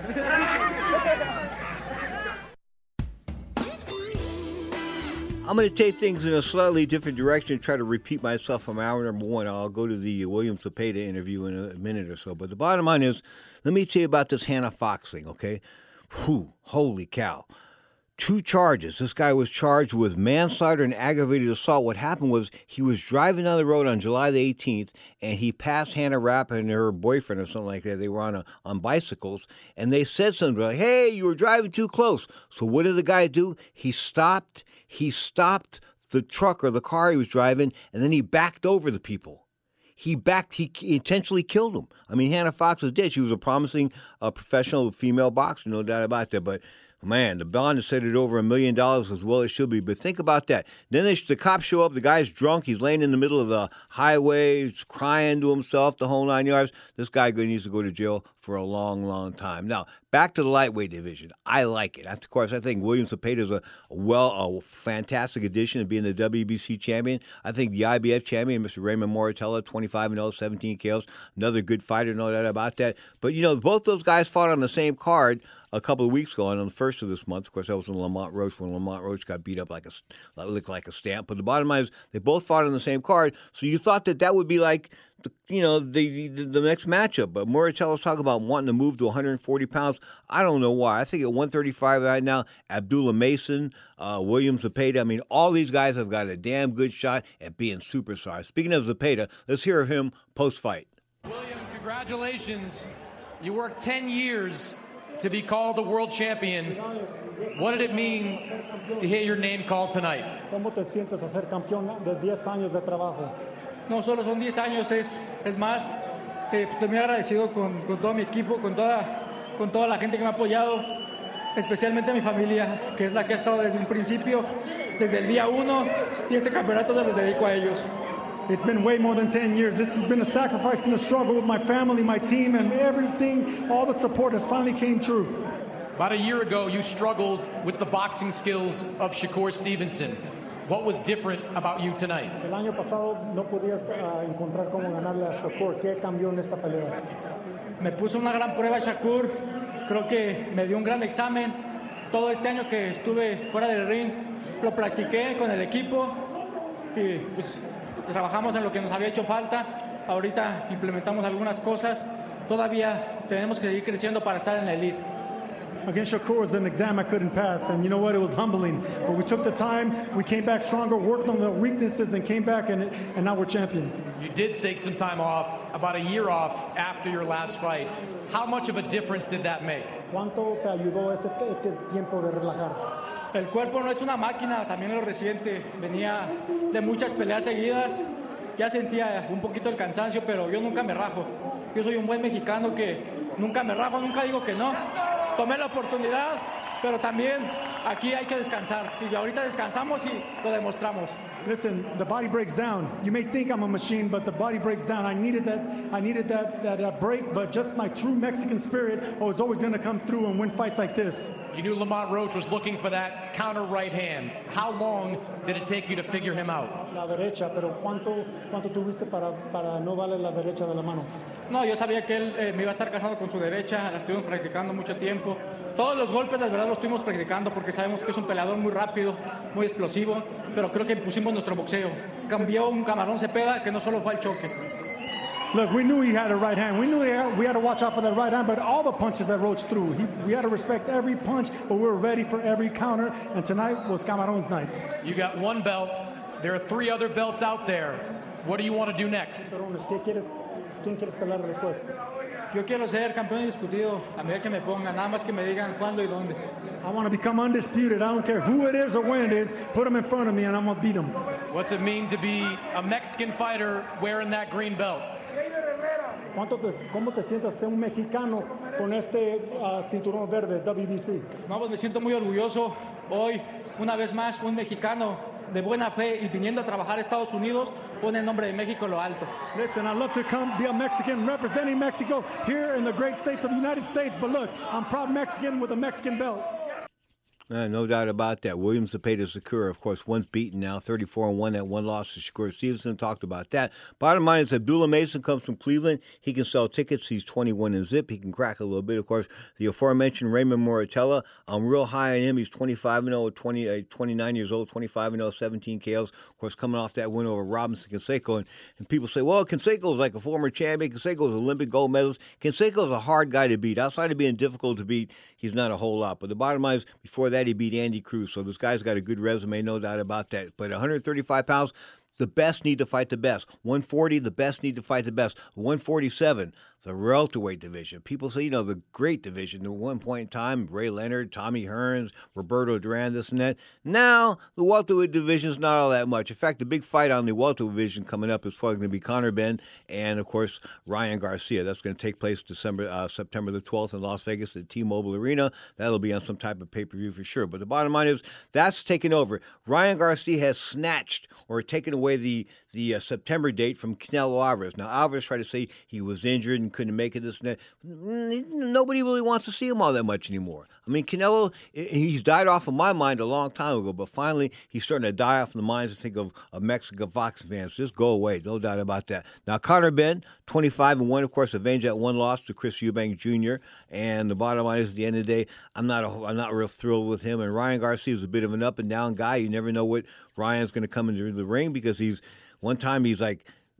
I'm going to take things in a slightly different direction and try to repeat myself from hour number one. I'll go to the William Cepeda interview in a minute or so. But the bottom line is, let me tell you about this Hannah Fox thing, okay? Whew, holy cow. Two charges. This guy was charged with manslaughter and aggravated assault. What happened was he was driving down the road on July the eighteenth, and he passed Hannah Rapp and her boyfriend or something like that. They were on a, on bicycles, and they said something like, hey, you were driving too close. So what did the guy do? He stopped. He stopped the truck or the car he was driving, and then he backed over the people. He backed, he intentionally killed them. I mean, Hannah Fox was dead. She was a promising uh, professional female boxer, no doubt about that, but man, the bond is set at over a million dollars as well it should be. But think about that. Then they, the cops show up. The guy's drunk. He's laying in the middle of the highway, he's crying to himself, the whole nine yards. This guy needs to go to jail for a long, long time. Now, back to the lightweight division. I like it. Of course, I think William Cepeda is a, a well, a fantastic addition to being the W B C champion. I think the I B F champion, Mister Raymond Moratella, twenty-five and oh, seventeen K Os, another good fighter, no doubt about that. But, you know, both those guys fought on the same card a couple of weeks ago, and on the first of this month. Of course, that was in Lamont Roach when Lamont Roach got beat up like a, looked like a stamp. But the bottom line is they both fought on the same card, so you thought that that would be like, the, you know, the, the the next matchup. But Moratello's talking about wanting to move to one hundred forty pounds. I don't know why. I think at one thirty-five right now, Abdullah Mason, uh, William Cepeda, I mean, all these guys have got a damn good shot at being superstars. Speaking of Cepeda, let's hear of him post-fight. William, congratulations. You worked ten years to be called the world champion. What did it mean to hear your name called tonight? ¿Cómo te sientes a ser campeón de diez años de trabajo? no solo son diez años, es, es más. Eh, pues estoy muy agradecido con, con todo mi equipo, con toda, con toda la gente que me ha apoyado, especialmente a mi familia, que es la que ha estado desde un principio, desde el día uno, y este campeonato se los dedico a ellos. It's been way more than ten years. This has been a sacrifice and a struggle with my family, my team, and everything, all the support has finally came true. About a year ago, you struggled with the boxing skills of Shakur Stevenson. What was different about you tonight? El año pasado no podías uh, encontrar cómo ganarle a Shakur. ¿Qué cambió en esta pelea? Me puso una gran prueba Shakur. Creo que me dio un gran examen. Todo este año que estuve fuera del ring, lo practiqué con el equipo y pues trabajamos en lo que nos había hecho falta. Ahorita implementamos algunas cosas. Todavía tenemos que seguir creciendo para estar en la elite. Against Shakur was an exam I couldn't pass, and you know what? It was humbling. But we took the time, we came back stronger, worked on the weaknesses, and came back, and, and now we're champion. You did take some time off, about a year off after your last fight. How much of a difference did that make? ¿Cuánto te ayudó ese, este tiempo de relajar? El cuerpo no es una máquina, también lo reciente. Venía de muchas peleas seguidas, ya sentía un poquito el cansancio, pero yo nunca me rajo. Yo soy un buen mexicano que nunca me rajo, nunca digo que no. Tomé la oportunidad, pero también aquí hay que descansar. Y ahorita descansamos y lo demostramos. Listen, the body breaks down. You may think I'm a machine, but the body breaks down. I needed that. I needed that that uh, break, but just my true Mexican spirit was always going to come through and win fights like this. You knew Lamont Roach was looking for that counter right hand. How long did it take you to figure him out? La derecha, pero cuánto cuánto tuviste para para no darle la derecha de la mano? No, yo sabía que él eh, me iba a estar casando con su derecha, la estuvimos practicando mucho tiempo. Todos los golpes, la verdad, los estuvimos practicando porque sabemos que es un peleador muy rápido, muy explosivo, pero creo que pusimos nuestro boxeo. Cambió un Camarón Cepeda que no solo fue al choque. Look, we knew he had a right hand. We knew had, we had to watch out for that right hand, but all the punches that Roach threw, he, we had to respect every punch, but we were ready for every counter, and tonight was Camaron's night. You got one belt. There are three other belts out there. What do you want to do next? ¿Qué quieres? ¿Quién quieres pelear después? Yo quiero ser campeón indiscutido a medida que me pongan, nada más que me digan cuándo y dónde. I want to become undisputed. I don't care who it is or when it is. Put them in front of me and I'm going to beat them. What's it mean to be a Mexican fighter wearing that green belt? ¿Cuánto te, ¿Cómo te sientes ser un mexicano con este uh, cinturón verde W B C? No, pues me siento muy orgulloso. Hoy, una vez más, un mexicano de buena fe y viniendo a trabajar a Estados Unidos, pone el nombre de México en lo alto. Listen, I'd love to come be a Mexican representing Mexico here in the great states of the United States, but look, I'm proud Mexican with a Mexican belt. Uh, no doubt about that. William Zepeda Sakura, of course, once beaten now, thirty-four and one, that one loss to Shakur Stevenson. Talked about that. Bottom line is Abdullah Mason comes from Cleveland. He can sell tickets. He's twenty-one and zip. He can crack a little bit. Of course, the aforementioned Raymond Moratella, I'm real high on him. He's twenty-five and oh, twenty, uh, twenty-nine years old, twenty-five and oh, seventeen K Os. Of course, coming off that win over Robinson Canseco. And, and people say, well, Canseco is like a former champion. Canseco is an Olympic gold medalist. Canseco is a hard guy to beat. Outside of being difficult to beat, he's not a whole lot. But the bottom line is, before that, he beat Andy Cruz. So this guy's got a good resume, no doubt about that. But one thirty-five pounds, the best need to fight the best. one forty, the best need to fight the best. one forty-seven, the welterweight division. People say, you know, the great division. At one point in time, Ray Leonard, Tommy Hearns, Roberto Duran, this and that. Now, the welterweight division is not all that much. In fact, the big fight on the welterweight division coming up is probably going to be Conor Benn and, of course, Ryan Garcia. That's going to take place December, uh, September the twelfth in Las Vegas at T-Mobile Arena. That'll be on some type of pay-per-view for sure. But the bottom line is that's taken over. Ryan Garcia has snatched or taken away the the uh, September date from Canelo Alvarez. Now, Alvarez tried to say he was injured and couldn't make it, this and that. Nobody really wants to see him all that much anymore. I mean, Canelo, he's died off of my mind a long time ago, but finally he's starting to die off in the minds to think of, of Mexican boxing fans. Just go away, no doubt about that. Now, Conor Benn, twenty-five and one, of course, avenged that one loss to Chris Eubank Junior And the bottom line is, at the end of the day, I'm not a, I'm not real thrilled with him. And Ryan Garcia is a bit of an up and down guy. You never know what Ryan's going to come into the ring because he's one time he's like.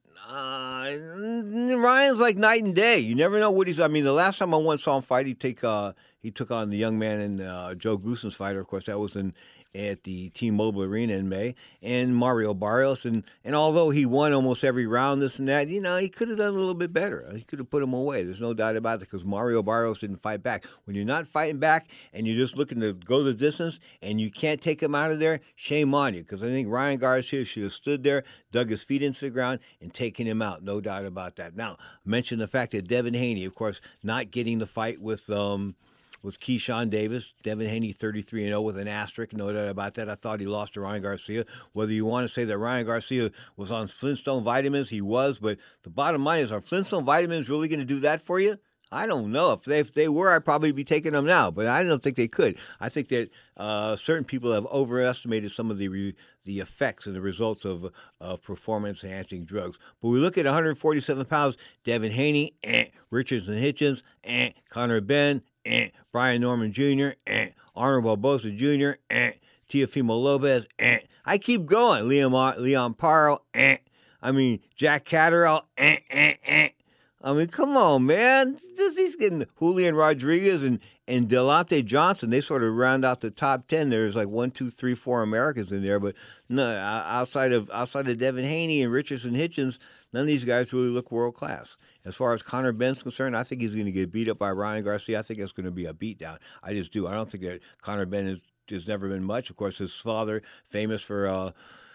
Uh, Ryan's like night and day. You never know what he's. I mean, the last time I once saw him fight, he take uh, he took on the young man in uh, Joe Goosens fighter. Of course, that was in at the T-Mobile Arena in May, and Mario Barrios. And, and although he won almost every round, this and that, you know, he could have done a little bit better. He could have put him away. There's no doubt about it, because Mario Barrios didn't fight back. When you're not fighting back and you're just looking to go the distance and you can't take him out of there, shame on you, because I think Ryan Garcia should have stood there, dug his feet into the ground, and taken him out. No doubt about that. Now, I mentioned the fact that Devin Haney, of course, not getting the fight with um, with Keyshawn Davis. Devin Haney thirty-three and oh with an asterisk, no doubt about that. I thought he lost to Ryan Garcia. Whether you want to say that Ryan Garcia was on Flintstone vitamins, he was, but the bottom line is, are Flintstone vitamins really going to do that for you? I don't know. If they, if they were, I'd probably be taking them now, but I don't think they could. I think that uh, certain people have overestimated some of the re, the effects and the results of, of performance-enhancing drugs. But we look at one hundred forty-seven pounds, Devin Haney, eh, Richardson Hitchens, eh, Conor Benn, eh, Brian Norman Junior, eh, Arnold Barboza Junior, eh, Teofimo Lopez, eh. I keep going. Leon, Leon Paro, eh. I mean, Jack Catterall, eh, eh, eh. I mean, come on, man. This, he's getting Julian Rodriguez and, and Delonte Johnson. They sort of round out the top ten. There's like one, two, three, four Americans in there. But no, outside of outside of Devin Haney and Richardson Hitchens, none of these guys really look world class. As far as Conor Benn's concerned, I think he's going to get beat up by Ryan Garcia. I think it's going to be a beatdown. I just do. I don't think that Conor Benn is, has never been much. Of course, his father, famous for uh,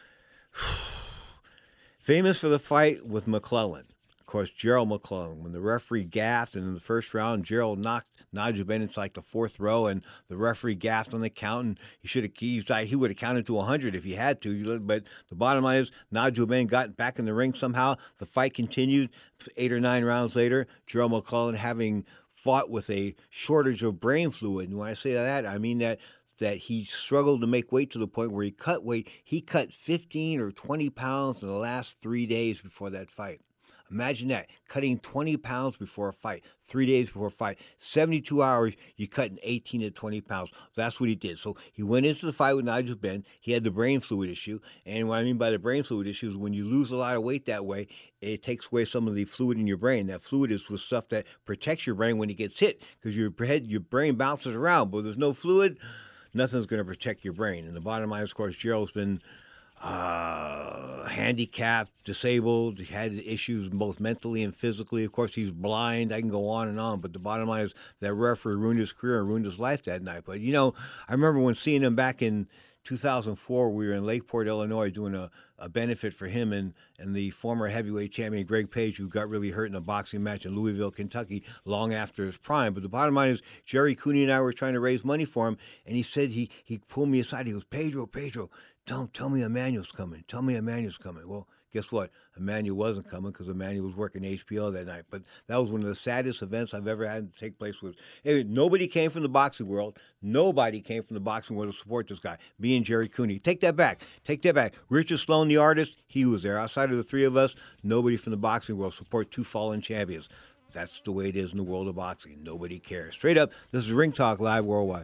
famous for the fight with McClellan. Of course, Gerald McClellan, when the referee gaffed, and in the first round, Gerald knocked Nigel Benn into like the fourth row, and the referee gaffed on the count, and he should have he, he would have counted to one hundred if he had to. But the bottom line is, Nigel Benn got back in the ring somehow. The fight continued eight or nine rounds later. Gerald McClellan having fought with a shortage of brain fluid, and when I say that, I mean that. that he struggled to make weight to the point where he cut weight. He cut fifteen or twenty pounds in the last three days before that fight. Imagine that, cutting twenty pounds before a fight, three days before a fight, seventy-two hours, you cut eighteen to twenty pounds. That's what he did. So he went into the fight with Nigel Benn. He had the brain fluid issue. And what I mean by the brain fluid issue is when you lose a lot of weight that way, it takes away some of the fluid in your brain. That fluid is the stuff that protects your brain when it gets hit, because your head, your brain bounces around. But there's no fluid, nothing's going to protect your brain. And the bottom line, of course, Gerald's been Uh, handicapped, disabled, had issues both mentally and physically. Of course, he's blind. I can go on and on. But the bottom line is that referee ruined his career and ruined his life that night. But, you know, I remember when seeing him back in two thousand four, we were in Lakeport, Illinois, doing a, a benefit for him and, and the former heavyweight champion, Greg Page, who got really hurt in a boxing match in Louisville, Kentucky, long after his prime. But the bottom line is, Jerry Cooney and I were trying to raise money for him, and he said, he, he pulled me aside. He goes, Pedro, Pedro, Tell, tell me Emmanuel's coming. Tell me Emmanuel's coming. Well, guess what? Emmanuel wasn't coming because Emmanuel was working H B O that night. But that was one of the saddest events I've ever had to take place with. Hey, nobody came from the boxing world. Nobody came from the boxing world to support this guy. Me and Jerry Cooney. Take that back. Take that back. Richard Sloan, the artist, he was there. Outside of the three of us, nobody from the boxing world support two fallen champions. That's the way it is in the world of boxing. Nobody cares. Straight up, this is Ring Talk Live Worldwide.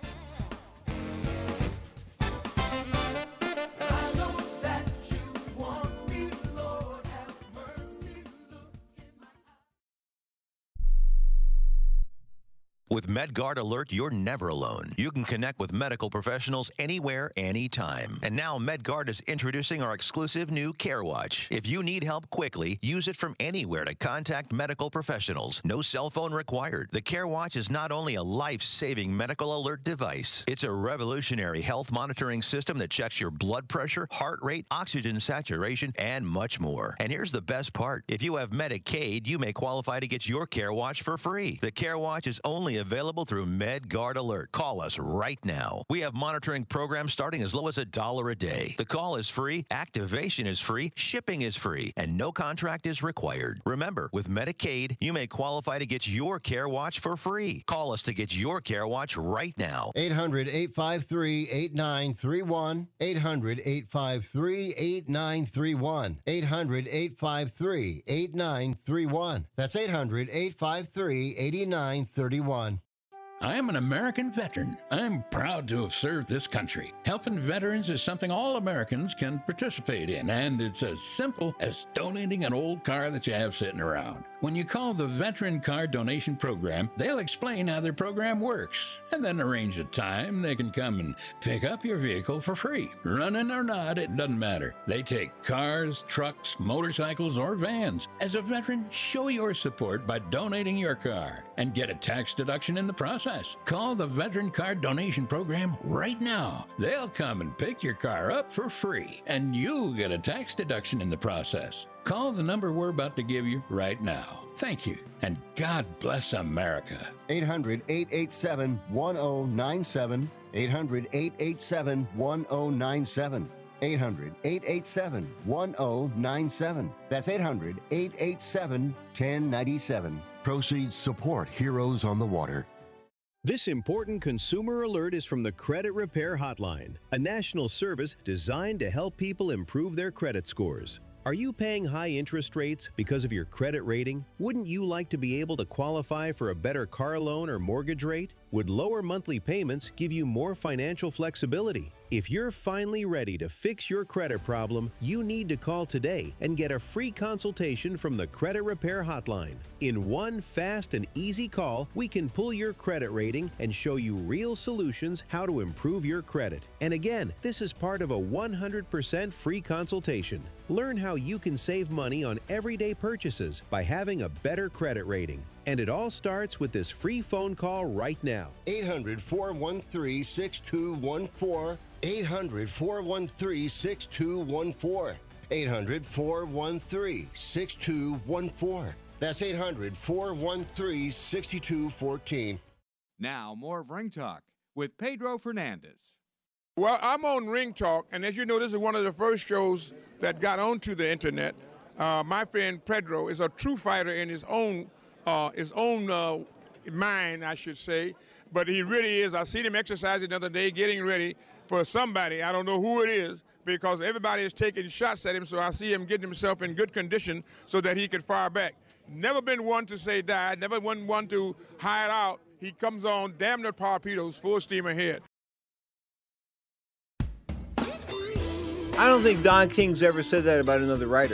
With MedGuard Alert, you're never alone. You can connect with medical professionals anywhere, anytime. And now MedGuard is introducing our exclusive new CareWatch. If you need help quickly, use it from anywhere to contact medical professionals. No cell phone required. The CareWatch is not only a life-saving medical alert device, it's a revolutionary health monitoring system that checks your blood pressure, heart rate, oxygen saturation, and much more. And here's the best part. If you have Medicaid, you may qualify to get your CareWatch for free. The CareWatch is only available through MedGuard Alert. Call us right now. We have monitoring programs starting as low as a dollar a day. The call is free, activation is free, shipping is free, and no contract is required. Remember, with Medicaid, you may qualify to get your CareWatch for free. Call us to get your CareWatch right now. eight hundred, eight five three, eight nine three one. eight hundred, eight five three, eight nine three one. eight hundred, eight five three, eight nine three one. That's eight hundred, eight five three, eight nine three one. I am an American veteran. I'm proud to have served this country. Helping veterans is something all Americans can participate in, and it's as simple as donating an old car that you have sitting around. When you call the Veteran Car Donation Program, they'll explain how their program works and then arrange a time they can come and pick up your vehicle for free. Running or not, it doesn't matter. They take cars, trucks, motorcycles, or vans. As a veteran, show your support by donating your car and get a tax deduction in the process. Call the Veteran Car Donation Program right now. They'll come and pick your car up for free, and you'll get a tax deduction in the process. Call the number we're about to give you right now. Thank you, and God bless America. eight hundred, eight eight seven, one oh nine seven. eight hundred, eight eight seven, one oh nine seven. eight hundred, eight eight seven, one oh nine seven. That's eight hundred, eight eight seven, one oh nine seven. Proceeds support Heroes on the Water. This important consumer alert is from the Credit Repair Hotline, a national service designed to help people improve their credit scores. Are you paying high interest rates because of your credit rating? Wouldn't you like to be able to qualify for a better car loan or mortgage rate? Would lower monthly payments give you more financial flexibility? If you're finally ready to fix your credit problem, you need to call today and get a free consultation from the Credit Repair Hotline. In one fast and easy call, we can pull your credit rating and show you real solutions how to improve your credit. And again, this is part of a one hundred percent free consultation. Learn how you can save money on everyday purchases by having a better credit rating. And it all starts with this free phone call right now. eight hundred, four one three, six two one four. eight hundred, four one three, six two one four. eight hundred, four one three, six two one four. That's eight hundred, four one three, six two one four. Now, more of Ring Talk with Pedro Fernandez. Well, I'm on Ring Talk, and as you know, this is one of the first shows that got onto the internet. Uh, my friend Pedro is a true fighter in his own uh, his own uh, mind, I should say. But he really is. I seen him exercising the other day, getting ready for somebody. I don't know who it is, because everybody is taking shots at him, so I see him getting himself in good condition so that he could fire back. Never been one to say die, never been one to hide out. He comes on damn near torpedoes, full steam ahead. I don't think Don King's ever said that about another writer.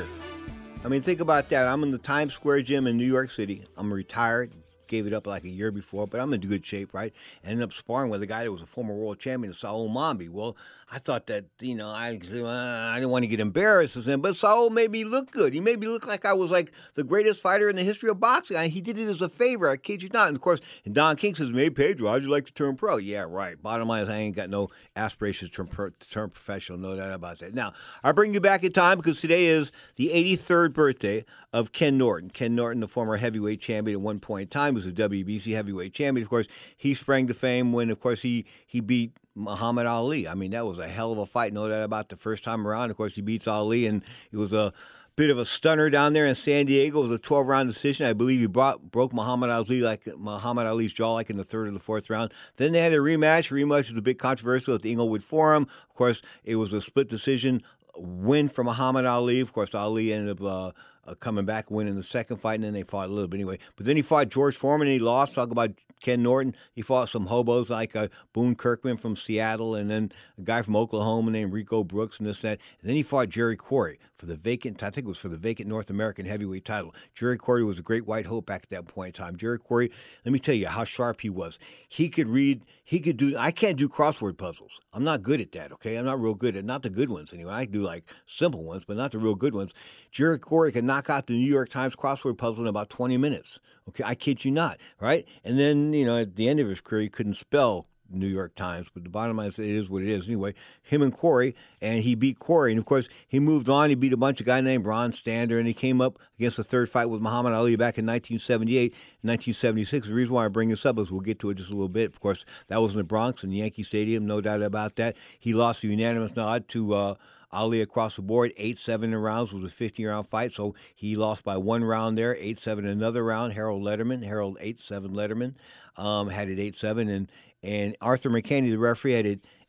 I mean, think about that. I'm in the Times Square gym in New York City. I'm retired. Gave it up like a year before, but I'm in good shape, right? Ended up sparring with a guy that was a former world champion, Saul Mambi. Well, I thought that, you know, I uh, I didn't want to get embarrassed, but Saul made me look good. He made me look like I was like the greatest fighter in the history of boxing. I, he did it as a favor. I kid you not. And of course, and Don King says, "Hey Pedro, how'd you like to turn pro?" Yeah, right. Bottom line is, I ain't got no aspirations to turn, pro, to turn professional. No doubt about that. Now, I bring you back in time because today is the eighty-third birthday of Ken Norton. Ken Norton, the former heavyweight champion at one point in time, was a W B C heavyweight champion. Of course, he sprang to fame when, of course, he he beat Muhammad Ali. I mean, that was a hell of a fight, no doubt about the first time around. Of course, he beats Ali, and it was a bit of a stunner down there in San Diego. It was a twelve-round decision. I believe he brought, broke Muhammad Ali like Muhammad Ali's jaw like in the third or the fourth round. Then they had a rematch. Rematch was a bit controversial at the Inglewood Forum. Of course, it was a split decision win for Muhammad Ali. Of course, Ali ended up uh, uh, coming back, winning the second fight, and then they fought a little bit anyway. But then he fought George Foreman, and he lost. Talk about Ken Norton. He fought some hobos like uh, Boone Kirkman from Seattle, and then a guy from Oklahoma named Rico Brooks, and this, that. And then he fought Jerry Quarry for the vacant, I think it was for the vacant North American heavyweight title. Jerry Quarry was a great white hope back at that point in time. Jerry Quarry, let me tell you how sharp he was. He could read, he could do, I can't do crossword puzzles. I'm not good at that, okay? I'm not real good at, not the good ones anyway. I do like simple ones, but not the real good ones. Jerry Quarry could knock out the New York Times crossword puzzle in about twenty minutes. Okay, I kid you not, right? And then, you know, at the end of his career, he couldn't spell New York Times, but the bottom line is it is what it is. Anyway, him and Quarry, and he beat Quarry. And, of course, he moved on. He beat a bunch of guys named Ron Stander, and he came up against the third fight with Muhammad Ali back in nineteen seventy-eight and nineteen seventy-six. The reason why I bring this up is we'll get to it just a little bit. Of course, that was in the Bronx in Yankee Stadium, no doubt about that. He lost a unanimous nod to uh, Ali across the board. eight seven in rounds was a fifteen-round fight, so he lost by one round there. eight seven another round. Harold Letterman, Harold eight seven Letterman, um, had it eight seven, and And Arthur McKinney, the referee, had it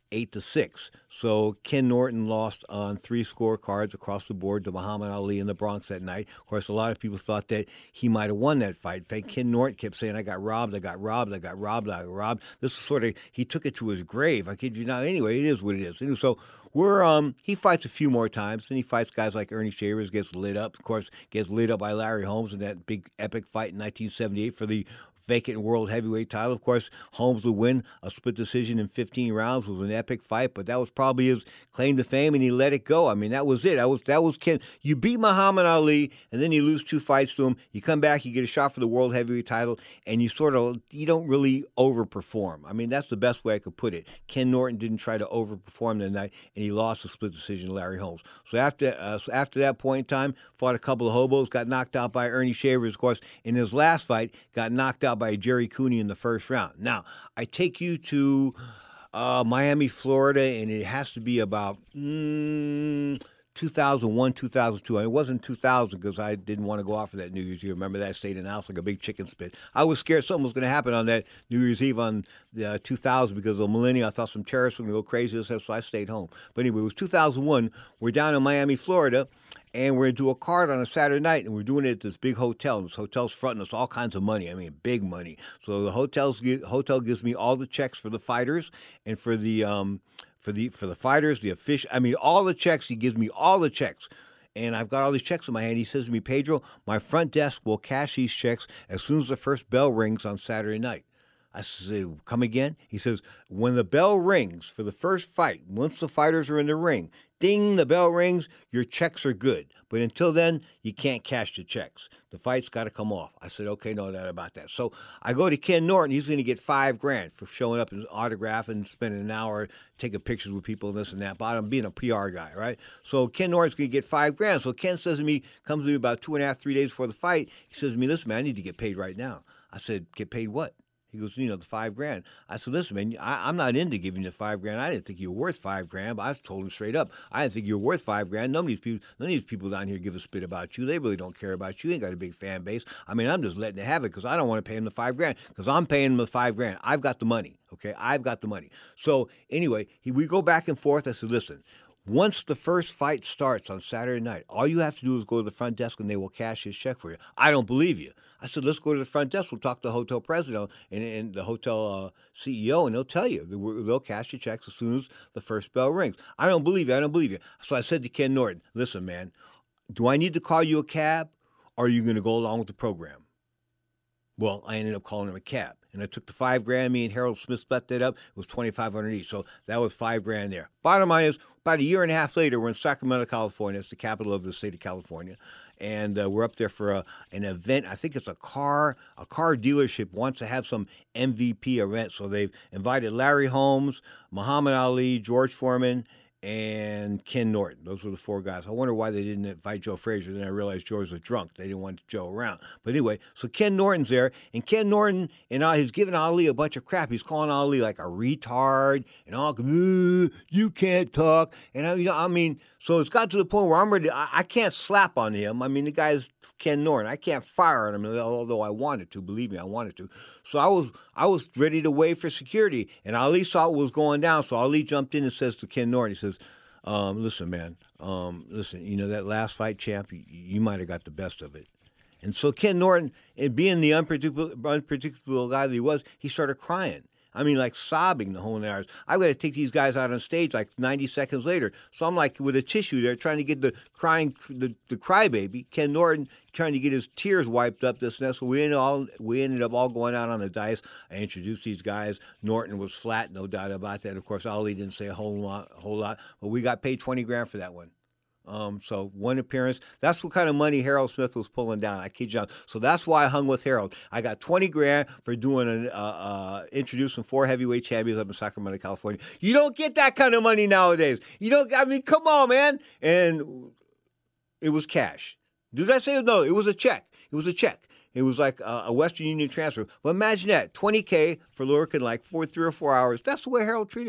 eight to six. So Ken Norton lost on three scorecards across the board to Muhammad Ali in the Bronx that night. Of course, a lot of people thought that he might have won that fight. In fact, Ken Norton kept saying, I got robbed, I got robbed, I got robbed, I got robbed. This was sort of, he took it to his grave. I kid you not. Anyway, it is what it is. And so we're, um, he fights a few more times, and he fights guys like Ernie Shavers, gets lit up. Of course, gets lit up by Larry Holmes in that big epic fight in nineteen seventy-eight for the vacant world heavyweight title. Of course, Holmes would win a split decision in fifteen rounds. It was an epic fight, but that was probably his claim to fame, and he let it go. I mean, that was it. That was that was Ken. You beat Muhammad Ali, and then you lose two fights to him. You come back, you get a shot for the world heavyweight title, and you sort of you don't really overperform. I mean, that's the best way I could put it. Ken Norton didn't try to overperform that night, and he lost a split decision to Larry Holmes. So after uh, so after that point in time, fought a couple of hobos, got knocked out by Ernie Shavers, of course. In his last fight, got knocked out by Jerry Cooney in the first round. Now, I take you to uh, Miami, Florida, and it has to be about mm, two thousand one, two thousand two. I mean, it wasn't two thousand because I didn't want to go out for that New Year's Eve. Remember that? I stayed in the house like a big chicken spit. I was scared something was going to happen on that New Year's Eve on uh, two thousand because of the millennium. I thought some terrorists were going to go crazy, so I stayed home. But anyway, it was two thousand one. We're down in Miami, Florida, and we're going to do a card on a Saturday night, and we're doing it at this big hotel. This hotel's fronting us all kinds of money. I mean, big money. So the hotel's, hotel gives me all the checks for the fighters and for the um, for the for the fighters, the official. I mean, all the checks. He gives me all the checks. And I've got all these checks in my hand. He says to me, Pedro, my front desk will cash these checks as soon as the first bell rings on Saturday night. I said, come again? He says, when the bell rings for the first fight, once the fighters are in the ring, ding, the bell rings, your checks are good. But until then, you can't cash the checks. The fight's got to come off. I said, okay, no doubt about that. So I go to Ken Norton. He's going to get five grand for showing up and autograph and spending an hour taking pictures with people and this and that. But I'm being a P R guy, right? So Ken Norton's going to get five grand. So Ken says to me, comes to me about two and a half, three days before the fight. He says to me, listen, man, I need to get paid right now. I said, get paid what? He goes, you know, the five grand. I said, listen, man, I, I'm not into giving you five grand. I didn't think you were worth five grand, but I told him straight up, I didn't think you were worth five grand. None of these people, none of these people down here give a spit about you. They really don't care about you. You ain't got a big fan base. I mean, I'm just letting it have it because I don't want to pay him the five grand because I'm paying him the five grand. I've got the money, okay? I've got the money. So anyway, he, we go back and forth. I said, listen, once the first fight starts on Saturday night, all you have to do is go to the front desk and they will cash his check for you. I don't believe you. I said, let's go to the front desk. We'll talk to the hotel president and, and the hotel uh, C E O, and they'll tell you. They'll cash your checks as soon as the first bell rings. I don't believe you. I don't believe you. So I said to Ken Norton, listen, man, do I need to call you a cab or are you going to go along with the program? Well, I ended up calling him a cab. And I took the five grand. Me and Harold Smith split that up. It was twenty-five hundred each. So that was five grand there. Bottom line is, about a year and a half later, we're in Sacramento, California. It's the capital of the state of California. And uh, we're up there for a, an event. I think it's a car, a car dealership wants to have some M V P event. So they've invited Larry Holmes, Muhammad Ali, George Foreman, and Ken Norton. Those were the four guys. I wonder why they didn't invite Joe Frazier. Then I realized George was drunk. They didn't want Joe around. But anyway, so Ken Norton's there, and Ken Norton, and uh, he's giving Ali a bunch of crap. He's calling Ali like a retard, and all, you can't talk. And I, you know, I mean, so it's got to the point where I'm ready. I, I can't slap on him. I mean, the guy's Ken Norton. I can't fire on him, although I wanted to. Believe me, I wanted to. So I was, I was ready to wait for security, and Ali saw what was going down. So Ali jumped in and says to Ken Norton, he says, Um, listen, man, um, listen, you know, that last fight, champ, you, you might have got the best of it. And so Ken Norton, and being the unpredictable, unpredictable guy that he was, he started crying. I mean, like sobbing the whole hours. I've got to take these guys out on stage like ninety seconds later. So I'm like with a tissue there trying to get the crying, the, the crybaby, Ken Norton, trying to get his tears wiped up, this and that. So we ended, all, we ended up all going out on the dice. I introduced these guys. Norton was flat, no doubt about that. Of course, Ali didn't say a whole lot, a whole lot, but we got paid twenty grand for that one. Um, so one appearance. That's what kind of money Harold Smith was pulling down. I kid you not. So that's why I hung with Harold. I got twenty grand for doing an, uh, uh, introducing four heavyweight champions up in Sacramento, California. You don't get that kind of money nowadays. You don't, I mean, come on, man. And it was cash. Did I say no? It was a check. It was a check. It was like a, a Western Union transfer. But imagine that, twenty K for working like for three or four hours. That's the way Harold treated me.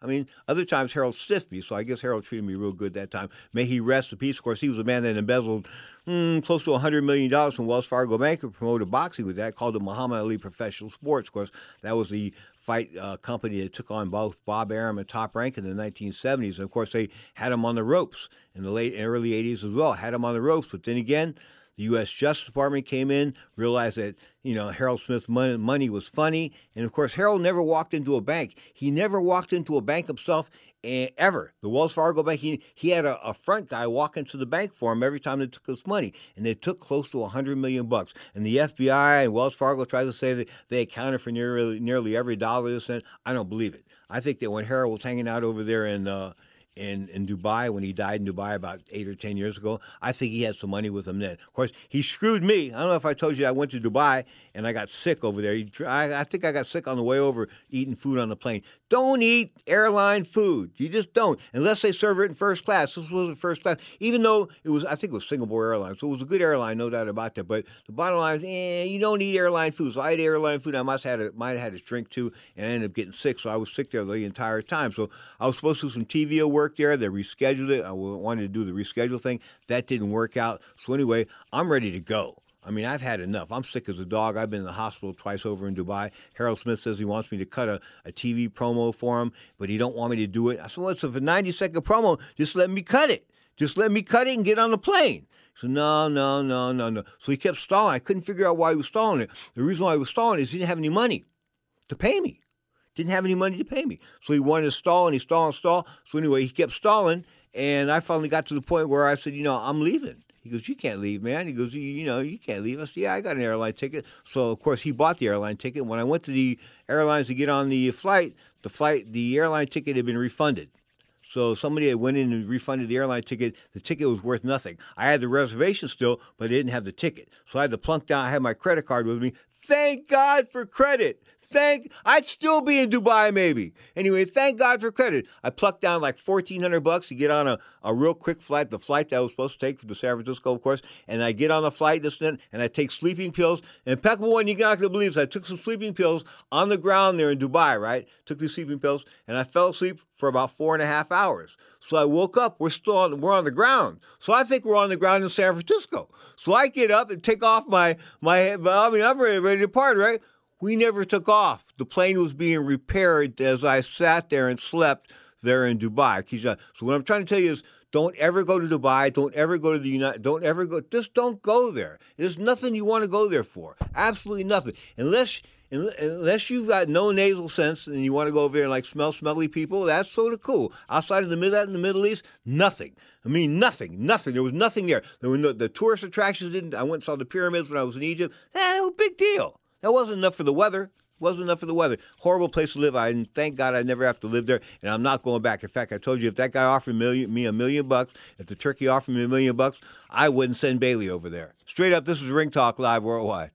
I mean, other times Harold stiffed me, so I guess Harold treated me real good that time. May he rest in peace. Of course, he was a man that embezzled mm, close to one hundred million dollars from Wells Fargo Bank and promoted boxing with that, called the Muhammad Ali Professional Sports. Of course, that was the fight uh, company that took on both Bob Arum and Top Rank in the nineteen seventies. And, of course, they had him on the ropes in the late and early eighties as well, had him on the ropes. But then again, the U S Justice Department came in, realized that, you know, Harold Smith's money, money was funny. And, of course, Harold never walked into a bank. He never walked into a bank himself eh, ever. The Wells Fargo Bank, he, he had a, a front guy walk into the bank for him every time they took his money. And they took close to one hundred million bucks. And the F B I and Wells Fargo tried to say that they accounted for nearly, nearly every dollar they sent. I don't believe it. I think that when Harold was hanging out over there in uh, In, in Dubai, when he died in Dubai about eight or ten years ago, I think he had some money with him then. Of course, he screwed me. I don't know if I told you I went to Dubai and I got sick over there. I, I think I got sick on the way over eating food on the plane. Don't eat airline food. You just don't, unless they serve it in first class. This wasn't first class, even though it was, I think it was Singapore Airlines, so it was a good airline, no doubt about that. But the bottom line is, eh, you don't eat airline food. So I ate airline food. I must have had a, might have had a drink too, and I ended up getting sick. So I was sick there the entire time. So I was supposed to do some T V O work there. They rescheduled it. I wanted to do the reschedule thing. That didn't work out. So anyway, I'm ready to go. I mean, I've had enough. I'm sick as a dog. I've been in the hospital twice over in Dubai. Harold Smith says he wants me to cut a, a T V promo for him, but he don't want me to do it. I said, well, it's a ninety-second promo. Just let me cut it. Just let me cut it and get on the plane. He said, no, no, no, no, no. So he kept stalling. I couldn't figure out why he was stalling it. The reason why he was stalling is he didn't have any money to pay me. Didn't have any money to pay me. So he wanted to stall, and he stalled and stalled. So anyway, he kept stalling, and I finally got to the point where I said, you know, I'm leaving. He goes, you can't leave, man. He goes, you, you know, you can't leave. I said, yeah, I got an airline ticket. So, of course, he bought the airline ticket. When I went to the airlines to get on the flight, the flight, the airline ticket had been refunded. So somebody had went in and refunded the airline ticket. The ticket was worth nothing. I had the reservation still, but I didn't have the ticket. So I had to plunk down. I had my credit card with me. Thank God for credit. Thank, I'd still be in Dubai maybe. Anyway, thank God for credit. I plucked down like fourteen hundred bucks to get on a, a real quick flight, the flight that I was supposed to take for the San Francisco, of course. And I get on the flight, this and, and I take sleeping pills. And impeccable one, you're not going to believe this. I took some sleeping pills on the ground there in Dubai, right? Took these sleeping pills, and I fell asleep for about four and a half hours. So I woke up, we're still on, we're on the ground. So I think we're on the ground in San Francisco. So I get up and take off my, my I mean, I'm ready, ready to depart, right? We never took off. The plane was being repaired as I sat there and slept there in Dubai. So what I'm trying to tell you is, don't ever go to Dubai. Don't ever go to the United. Don't ever go. Just don't go there. There's nothing you want to go there for. Absolutely nothing. Unless unless you've got no nasal sense and you want to go over there and like smell smelly people, that's sort of cool. Outside of the Middle in the Middle East, nothing. I mean, nothing, nothing. There was nothing there. There were no, the tourist attractions didn't. I went and saw the pyramids when I was in Egypt. That was a big deal. That wasn't enough for the weather. Wasn't enough for the weather. Horrible place to live. I and thank God I never have to live there, and I'm not going back. In fact, I told you, if that guy offered million, me a million bucks, if the turkey offered me a million bucks, I wouldn't send Bailey over there. Straight up, this is Ring Talk Live Worldwide.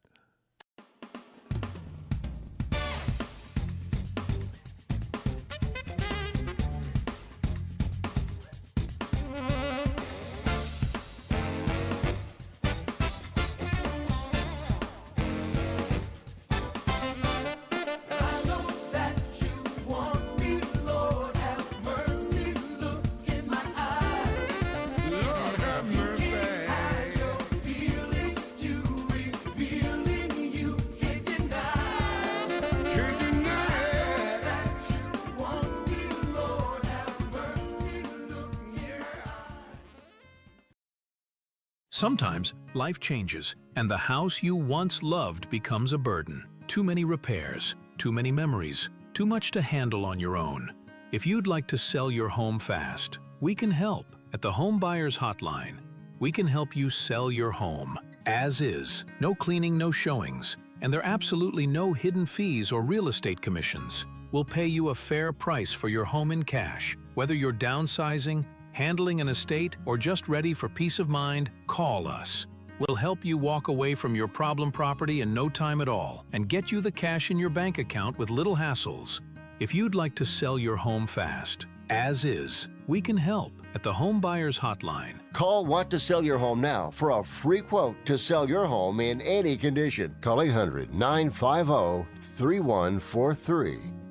Sometimes life changes, and the house you once loved becomes a burden. Too many repairs, too many memories, too much to handle on your own. If you'd like to sell your home fast, we can help at the Home Buyers Hotline. We can help you sell your home as is, no cleaning, no showings, and there are absolutely no hidden fees or real estate commissions. We'll pay you a fair price for your home in cash, whether you're downsizing, handling an estate, or just ready for peace of mind. Call us. We'll help you walk away from your problem property in no time at all and get you the cash in your bank account with little hassles. If you'd like to sell your home fast, as is, we can help at the Home Buyers Hotline. Call Want to Sell Your Home now for a free quote to sell your home in any condition. Call eight hundred, nine five zero, three one four three.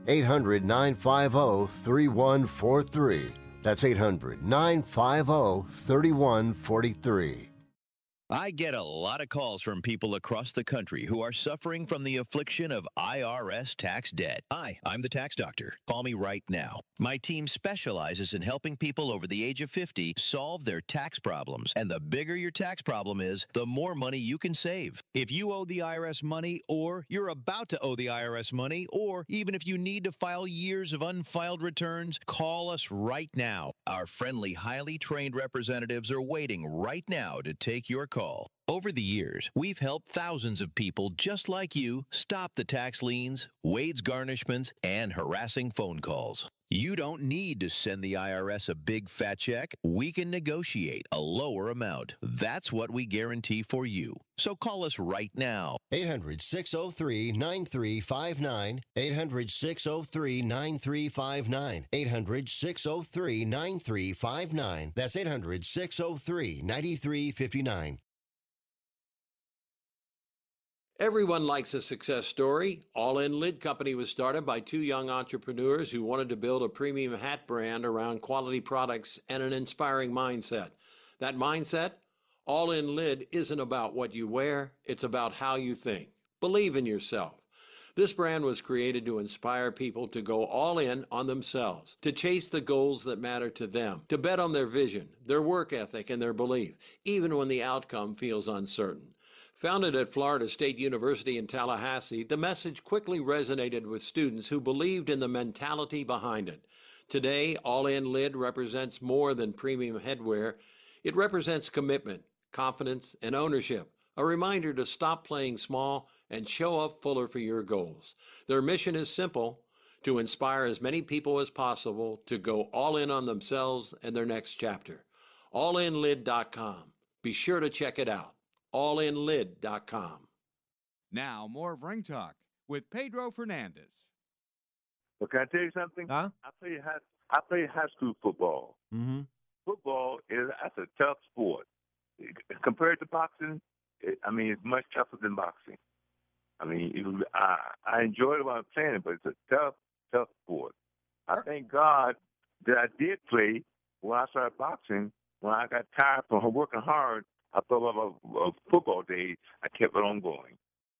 eight hundred, nine five zero, three one four three. That's eight hundred, nine five zero, three one four three. I get a lot of calls from people across the country who are suffering from the affliction of I R S tax debt. Hi, I'm the tax doctor. Call me right now. My team specializes in helping people over the age of fifty solve their tax problems. And the bigger your tax problem is, the more money you can save. If you owe the I R S money, or you're about to owe the I R S money, or even if you need to file years of unfiled returns, call us right now. Our friendly, highly trained representatives are waiting right now to take your call. Call. Over the years, we've helped thousands of people just like you stop the tax liens, wage garnishments, and harassing phone calls. You don't need to send the I R S a big fat check. We can negotiate a lower amount. That's what we guarantee for you. So call us right now. eight hundred, six oh three, nine three five nine. eight hundred, six oh three, nine three five nine. eight hundred, six oh three, nine three five nine. That's eight hundred, six oh three, nine three five nine. Everyone likes a success story. All In Lid Company was started by two young entrepreneurs who wanted to build a premium hat brand around quality products and an inspiring mindset. That mindset? All In Lid isn't about what you wear, it's about how you think. Believe in yourself. This brand was created to inspire people to go all in on themselves, to chase the goals that matter to them, to bet on their vision, their work ethic, and their belief, even when the outcome feels uncertain. Founded at Florida State University in Tallahassee, the message quickly resonated with students who believed in the mentality behind it. Today, All In Lid represents more than premium headwear. It represents commitment, confidence, and ownership, a reminder to stop playing small and show up fuller for your goals. Their mission is simple: to inspire as many people as possible to go all in on themselves and their next chapter. all in lid dot com. Be sure to check it out. all in lid dot com. Now, more of Ring Talk with Pedro Fernandez. Well, can I tell you something? Huh? I played high, I played high school football. Mm-hmm. Football is that's a tough sport. Compared to boxing, it, I mean, it's much tougher than boxing. I mean, it, I, I enjoyed it while I was playing it, but it's a tough, tough sport. I thank God that I did play when I started boxing. When I got tired from working hard, I thought about a football days. I kept it on going.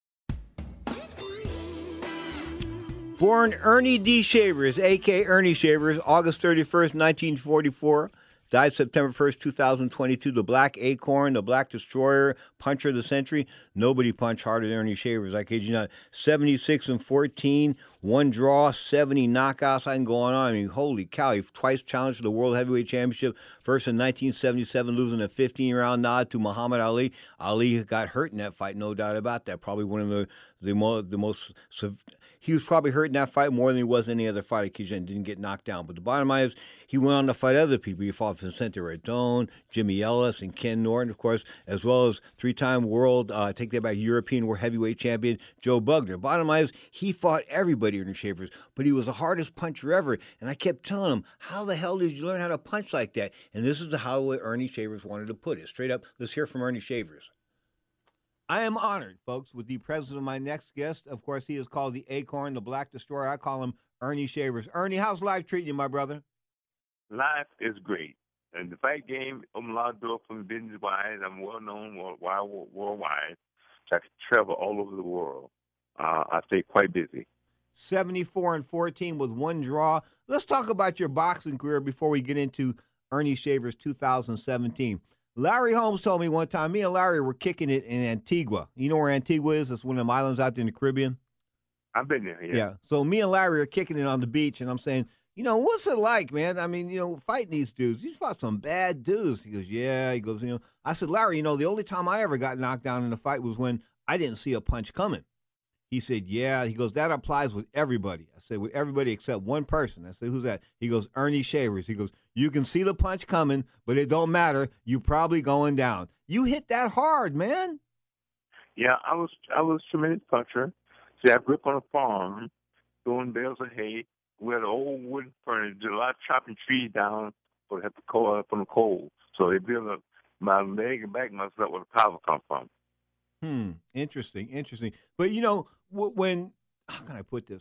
Born Ernie D. Shavers, a k a. Ernie Shavers, August thirty-first, nineteen forty-four. Died September first, two thousand twenty-two. The Black Acorn, the Black Destroyer, Puncher of the Century. Nobody punched harder than Ernie Shavers. I kid you not. seventy-six and fourteen, one draw, seventy knockouts. I can go on. I mean, holy cow. He twice challenged for the World Heavyweight Championship. First in nineteen seventy-seven, losing a fifteen-round nod to Muhammad Ali. Ali got hurt in that fight, no doubt about that. Probably one of the, the, mo- the most... He was probably hurt in that fight more than he was any other fight. Kijun didn't get knocked down. But the bottom line is he went on to fight other people. He fought Vicente Rendon, Jimmy Ellis, and Ken Norton, of course, as well as three-time world, uh, take that back, European World Heavyweight Champion Joe Bugner. Bottom line is he fought everybody, Ernie Shavers, but he was the hardest puncher ever. And I kept telling him, how the hell did you learn how to punch like that? And this is how Ernie Shavers wanted to put it. Straight up, let's hear from Ernie Shavers. I am honored, folks, with the presence of my next guest. Of course, he is called the Acorn, the Black Destroyer. I call him Ernie Shavers. Ernie, how's life treating you, my brother? Life is great. And the fight game opened a lot of doors for me business-wise. I'm well-known worldwide. So I can travel all over the world. Uh, I stay quite busy. seventy-four and fourteen with one draw. Let's talk about your boxing career before we get into Ernie Shavers two thousand seventeen. Larry Holmes told me one time, me and Larry were kicking it in Antigua. You know where Antigua is? It's one of them islands out there in the Caribbean. I've been there, yeah. Yeah. So me and Larry are kicking it on the beach, and I'm saying, you know, what's it like, man? I mean, you know, fighting these dudes. You fought some bad dudes. He goes, yeah. He goes, you know. I said, Larry, you know, the only time I ever got knocked down in a fight was when I didn't see a punch coming. He said, yeah. He goes, that applies with everybody. I said, with everybody except one person. I said, who's that? He goes, Ernie Shavers. He goes, you can see the punch coming, but it don't matter. You probably going down. You hit that hard, man. Yeah, I was I was a tremendous puncher. See, I grew up on a farm, throwing bales of hay. We had an old wooden furnace. Did a lot of chopping trees down for the coal from the coal. So they built up my leg and back muscles up where the power come from. Hmm. Interesting. Interesting. But you know, when how can I put this?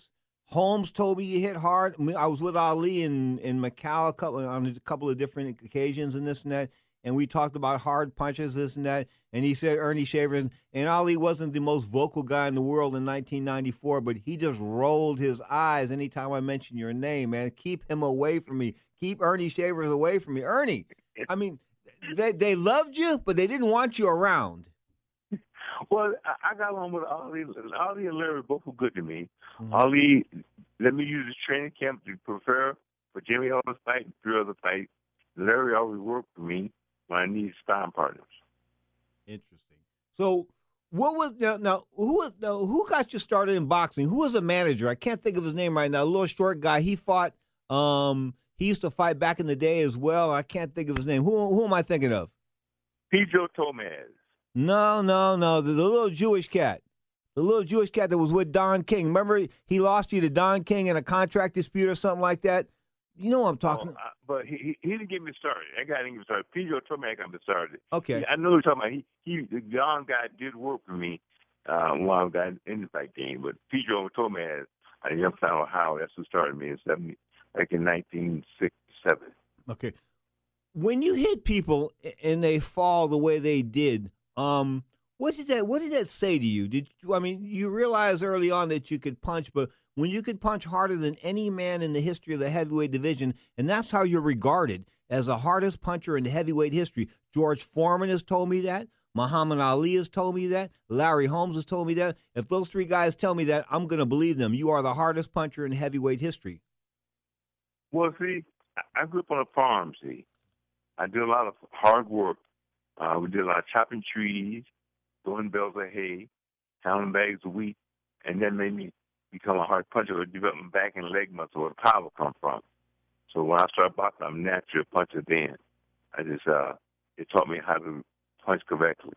Holmes told me you hit hard. I, mean, I was with Ali in, in Macau a couple, on a couple of different occasions and this and that, and we talked about hard punches, this and that, and he said Ernie Shavers, and Ali wasn't the most vocal guy in the world in nineteen ninety-four, but he just rolled his eyes anytime I mention your name, man. Keep him away from me. Keep Ernie Shavers away from me. Ernie, I mean, they, they loved you, but they didn't want you around. Well, I, I got along with Ali. Ali and Larry both were good to me. Mm-hmm. Ali let me use his training camp to prepare for Jimmy Ellis fight and three other fights. Larry always worked for me when I needed sparring partners. Interesting. So, what was now? Now, who was now, who got you started in boxing? Who was a manager? I can't think of his name right now. A little short guy. He fought. Um, he used to fight back in the day as well. I can't think of his name. Who who am I thinking of? Pedro Tomaz. No, no, no. The, the little Jewish cat. The little Jewish cat that was with Don King. Remember, he lost you to Don King in a contract dispute or something like that? You know what I'm talking about. Oh, but he, he he didn't get me started. That guy didn't get me started. Pedro Tomaz got me started. Okay. I know what you're talking about. He, he, the Don guy did work for me uh, while I got in the fight game. But Pedro Tomaz, out of Youngstown, Ohio, that's who started me in seventy, like in nineteen sixty-seven. Okay. When you hit people and they fall the way they did, um, what did that what did that say to you? Did you, I mean, you realized early on that you could punch, but when you could punch harder than any man in the history of the heavyweight division, and that's how you're regarded as the hardest puncher in the heavyweight history. George Foreman has told me that. Muhammad Ali has told me that. Larry Holmes has told me that. If those three guys tell me that, I'm going to believe them. You are the hardest puncher in heavyweight history. Well, see, I grew up on a farm, see. I did a lot of hard work. Uh, we did a lot of chopping trees, throwing bales of hay, counting bags of wheat, and that made me become a hard puncher or develop my back and leg muscle where the power come from. So when I started boxing, I'm a natural puncher then. I just, uh, it taught me how to punch correctly.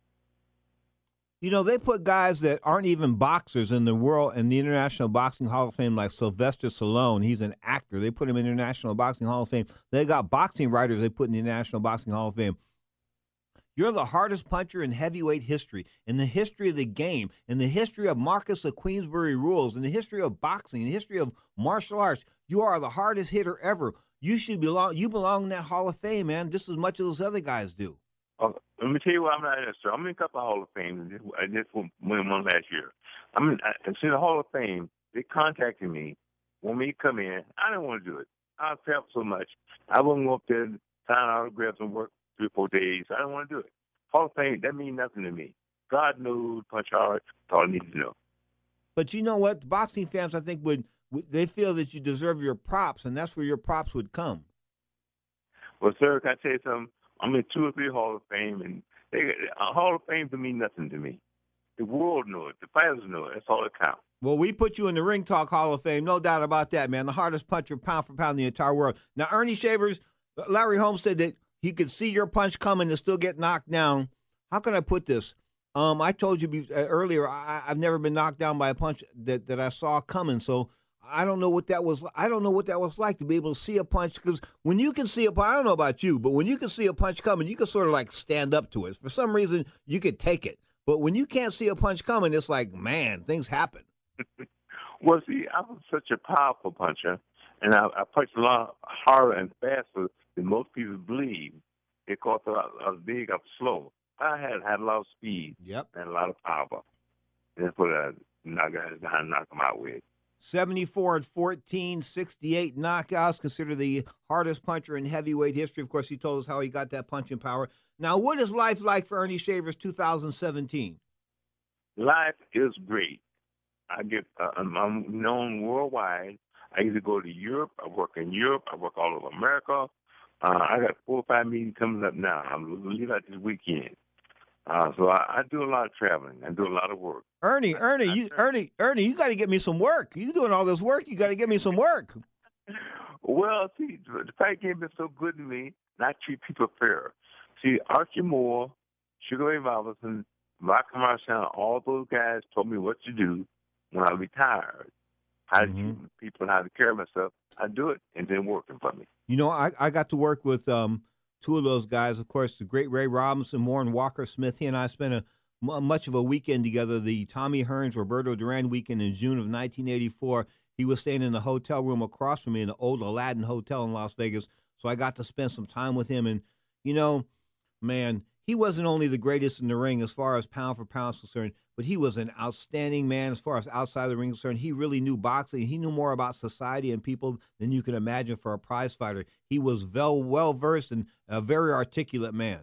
You know, they put guys that aren't even boxers in the world, in the International Boxing Hall of Fame, like Sylvester Stallone. He's an actor. They put him in the International Boxing Hall of Fame. They got boxing writers they put in the International Boxing Hall of Fame. You're the hardest puncher in heavyweight history, in the history of the game, in the history of Marcus of Queensberry rules, in the history of boxing, in the history of martial arts. You are the hardest hitter ever. You should belong. You belong in that Hall of Fame, man, just as much as those other guys do. Uh, let me tell you what I'm not in, sir. I'm in a couple of Hall of Fame. I just won one last year. I'm in, I, see the Hall of Fame. They contacted me, want me to come in. I didn't want to do it. I felt so much. I wouldn't go up there, sign autographs and work three or four days. I don't want to do it. Hall of Fame, that means nothing to me. God knows, punch hard. That's all I need to know. But you know what? Boxing fans, I think, would, would they feel that you deserve your props, and that's where your props would come. Well, sir, can I tell you something? I'm in two or three Hall of Fame, and they, a Hall of Fame to mean nothing to me. The world knows it. The fighters know it. That's all that counts. Well, we put you in the Ring Talk Hall of Fame, no doubt about that, man. The hardest puncher pound for pound in the entire world. Now, Ernie Shavers, Larry Holmes said that he could see your punch coming and still get knocked down. How can I put this? Um, I told you be, uh, earlier, I, I've never been knocked down by a punch that, that I saw coming, so I don't know what that was. I don't know what that was like to be able to see a punch, because when you can see a punch, I don't know about you, but when you can see a punch coming, you can sort of like stand up to it. For some reason, you could take it. But when you can't see a punch coming, it's like, man, things happen. Well, see, I was such a powerful puncher, and I, I punched a lot harder and faster than most people believe. They called it I was big, I was slow. I had had a lot of speed yep. and a lot of power. And that's what I knock guys down, knock them out with. seventy-four and fourteen, sixty-eight knockouts, considered the hardest puncher in heavyweight history. Of course, he told us how he got that punching power. Now, what is life like for Ernie Shavers two thousand seventeen? Life is great. I get, uh, I'm, I'm known worldwide. I either go to Europe, I work in Europe, I work all over America. Uh, I got four or five meetings coming up now. I'm going to leave out this weekend. Uh, so I, I do a lot of traveling. I do a lot of work. Ernie, Ernie, you, Ernie, Ernie, you got to get me some work. You doing all this work? You got to get me some work. Well, see, the fight game has been so good to me, and I treat people fair. See, Archie Moore, Sugar Ray Robinson, Malcolm Marshall, all those guys told me what to do when I retired. How to Mm-hmm. treat people and how to care of myself. I do it, and then working for me. You know, I, I got to work with um, two of those guys. Of course, the great Ray Robinson, Warren Walker Smith. He and I spent a much of a weekend together, the Tommy Hearns, Roberto Duran weekend in June of nineteen eighty-four. He was staying in the hotel room across from me in the old Aladdin Hotel in Las Vegas, so I got to spend some time with him. And, you know, man, he wasn't only the greatest in the ring as far as pound for pound is concerned, but he was an outstanding man as far as outside the ring is concerned. He really knew boxing. He knew more about society and people than you can imagine for a prize fighter. He was well, well-versed and a very articulate man.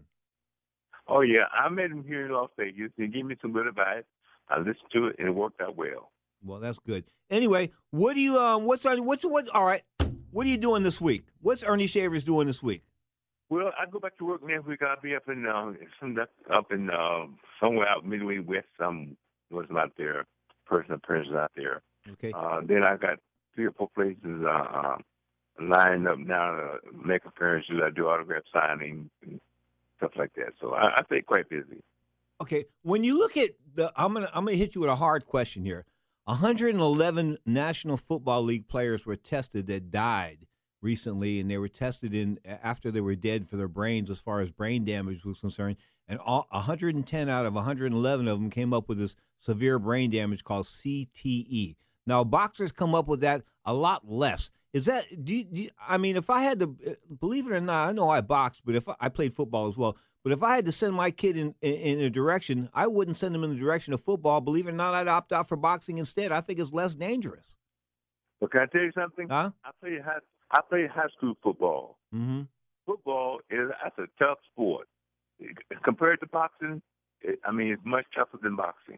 Oh, yeah. I met him here in Las Vegas. He gave me some good advice. I listened to it, and it worked out well. Well, that's good. Anyway, what do you, um, what's on, what's, what, all right, what are you doing this week? What's Ernie Shavers doing this week? Well, I go back to work next week. I'll be up in uh, some up in uh, somewhere out Midway West. Some was out there, personal appearances out there. Okay. Uh, then I got three or four places uh, uh, lined up now to make appearances. I do autograph signing and stuff like that. So I, I stay quite busy. Okay. When you look at the, I'm gonna I'm gonna hit you with a hard question here. one hundred eleven National Football League players were tested that died recently, and they were tested in after they were dead for their brains as far as brain damage was concerned. And all, one hundred ten out of one hundred eleven of them came up with this severe brain damage called C T E. Now, boxers come up with that a lot less. Is that, do you, do you, I mean, if I had to, believe it or not, I know I boxed, but if I, I played football as well, but if I had to send my kid in, in, in a direction, I wouldn't send him in the direction of football. Believe it or not, I'd opt out for boxing instead. I think it's less dangerous. Well, can I tell you something? Huh? I played high, I played high school football. Mm-hmm. Football is that's a tough sport. Compared to boxing, it, I mean, it's much tougher than boxing.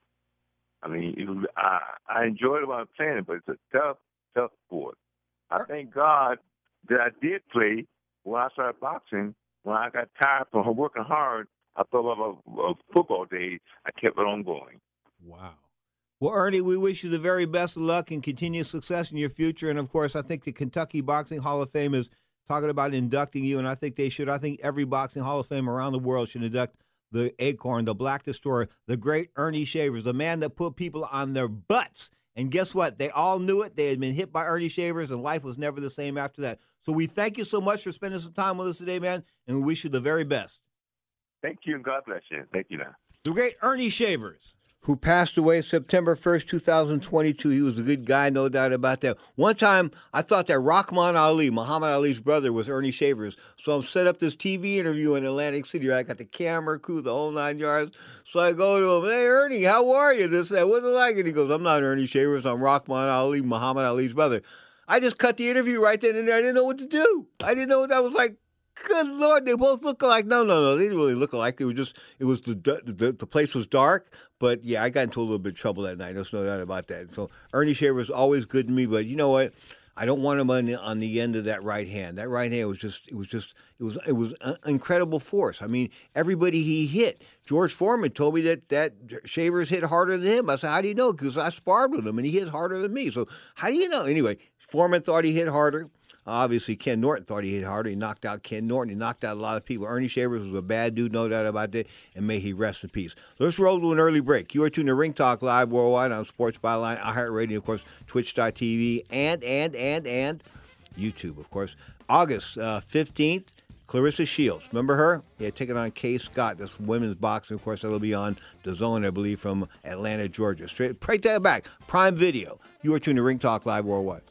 I mean, it, I I enjoyed it while I was playing it, but it's a tough, tough sport. I thank God that I did play when I started boxing. When I got tired from working hard, I thought about a football days. I kept it on going. Wow. Well, Ernie, we wish you the very best of luck and continued success in your future. And, of course, I think the Kentucky Boxing Hall of Fame is talking about inducting you, and I think they should. I think every Boxing Hall of Fame around the world should induct the Acorn, the Black Destroyer, the great Ernie Shavers, the man that put people on their butts. And guess what? They all knew it. They had been hit by Ernie Shavers, and life was never the same after that. So we thank you so much for spending some time with us today, man, and we wish you the very best. Thank you, and God bless you. Thank you now. The great Ernie Shavers, who passed away September first, two thousand twenty-two. He was a good guy, no doubt about that. One time, I thought that Rahman Ali, Muhammad Ali's brother, was Ernie Shavers. So I'm set up this T V interview in Atlantic City. I got the camera crew, the whole nine yards. So I go to him, hey, Ernie, how are you? This, that, what's it like? And he goes, I'm not Ernie Shavers. I'm Rahman Ali, Muhammad Ali's brother. I just cut the interview right then and there. I didn't know what to do. I didn't know what I was like. Good Lord, they both look alike. No, no, no, they didn't really look alike. They were just, it was the, the the place was dark, but yeah, I got into a little bit of trouble that night. There's no doubt about that. So Ernie Shaver was always good to me, but you know what? I don't want him on the, on the end of that right hand. That right hand was just, it was just, it was, it was an incredible force. I mean, everybody he hit. George Foreman told me that that Shavers hit harder than him. I said, how do you know? Because I sparred with him and he hit harder than me. So how do you know? Anyway, Foreman thought he hit harder. Obviously, Ken Norton thought he hit harder. He knocked out Ken Norton. He knocked out a lot of people. Ernie Shavers was a bad dude, no doubt about that, and may he rest in peace. Let's roll to an early break. You are tuned to Ring Talk Live worldwide on Sports Byline, iHeartRadio, of course, Twitch dot T V, and, and, and, and YouTube, of course. August uh, fifteenth, Clarissa Shields. Remember her? Yeah, taking on Kay Scott. That's women's boxing. Of course, that'll be on DAZN, I believe, from Atlanta, Georgia. Straight, right there back. Prime Video. You are tuned to Ring Talk Live worldwide.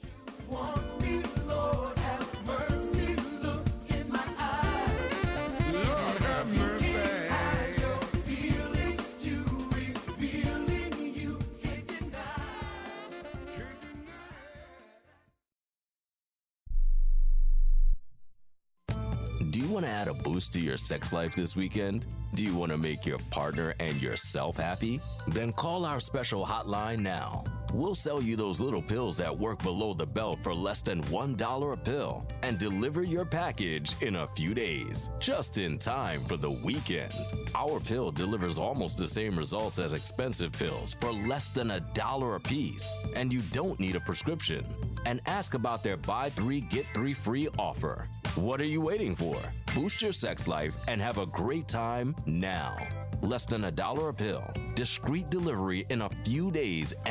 Do you want to add a boost to your sex life this weekend? Do you want to make your partner and yourself happy? Then call our special hotline now. We'll sell you those little pills that work below the belt for less than one dollar a pill and deliver your package in a few days, just in time for the weekend. Our pill delivers almost the same results as expensive pills for less than a dollar a piece, and you don't need a prescription. And ask about their buy three, get three free offer. What are you waiting for? Boost your sex life and have a great time now. Less than a dollar a pill, discreet delivery in a few days, and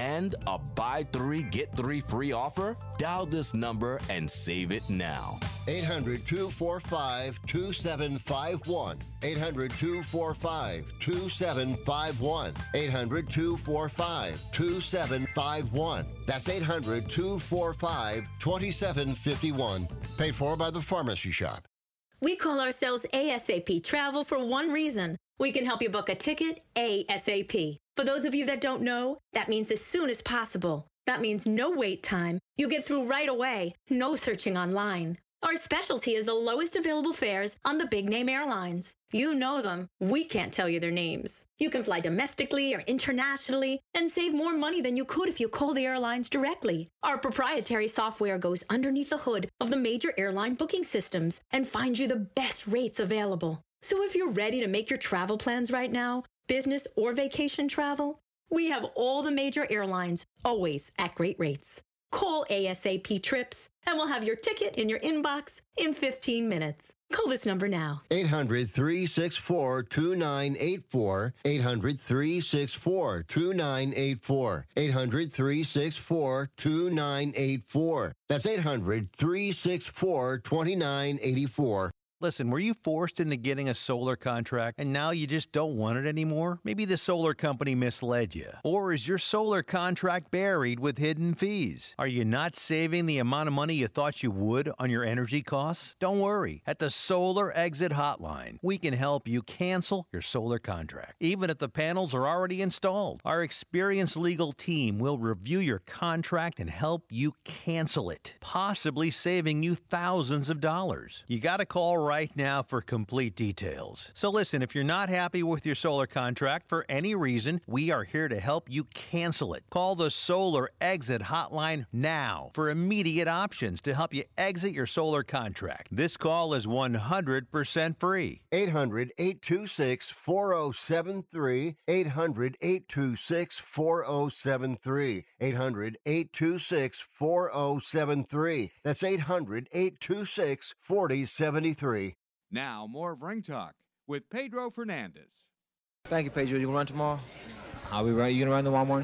A buy three, get three free offer? Dial this number and save it now. eight hundred, two four five, two seven five one. eight hundred, two four five, two seven five one. eight hundred, two four five, two seven five one. That's eight hundred, two four five, two seven five one. Paid for by the Pharmacy Shop. We call ourselves A S A P Travel for one reason. We can help you book a ticket ASAP. For those of you that don't know, that means as soon as possible. That means no wait time. You get through right away. No searching online. Our specialty is the lowest available fares on the big name airlines. You know them. We can't tell you their names. You can fly domestically or internationally and save more money than you could if you call the airlines directly. Our proprietary software goes underneath the hood of the major airline booking systems and finds you the best rates available. So if you're ready to make your travel plans right now, business or vacation travel, we have all the major airlines, always at great rates. Call A S A P Trips, and we'll have your ticket in your inbox in fifteen minutes. Call this number now. eight hundred, three six four, two nine eight four. eight hundred, three six four, two nine eight four. eight hundred, three six four, two nine eight four. That's eight hundred, three six four, two nine eight four. Listen, were you forced into getting a solar contract and now you just don't want it anymore? Maybe the solar company misled you. Or is your solar contract buried with hidden fees? Are you not saving the amount of money you thought you would on your energy costs? Don't worry. At the Solar Exit Hotline, we can help you cancel your solar contract, even if the panels are already installed. Our experienced legal team will review your contract and help you cancel it, possibly saving you thousands of dollars. You got to call right now for complete details. So listen, if you're not happy with your solar contract for any reason, we are here to help you cancel it. Call the Solar Exit Hotline now for immediate options to help you exit your solar contract. This call is one hundred percent free. eight hundred, eight two six, four oh seven three. eight hundred, eight two six, four oh seven three. eight hundred, eight two six, four oh seven three. That's eight hundred, eight two six, four oh seven three. Now, more of Ring Talk with Pedro Fernandez. Thank you, Pedro. You gonna run tomorrow? I'll be right. You gonna run tomorrow morning?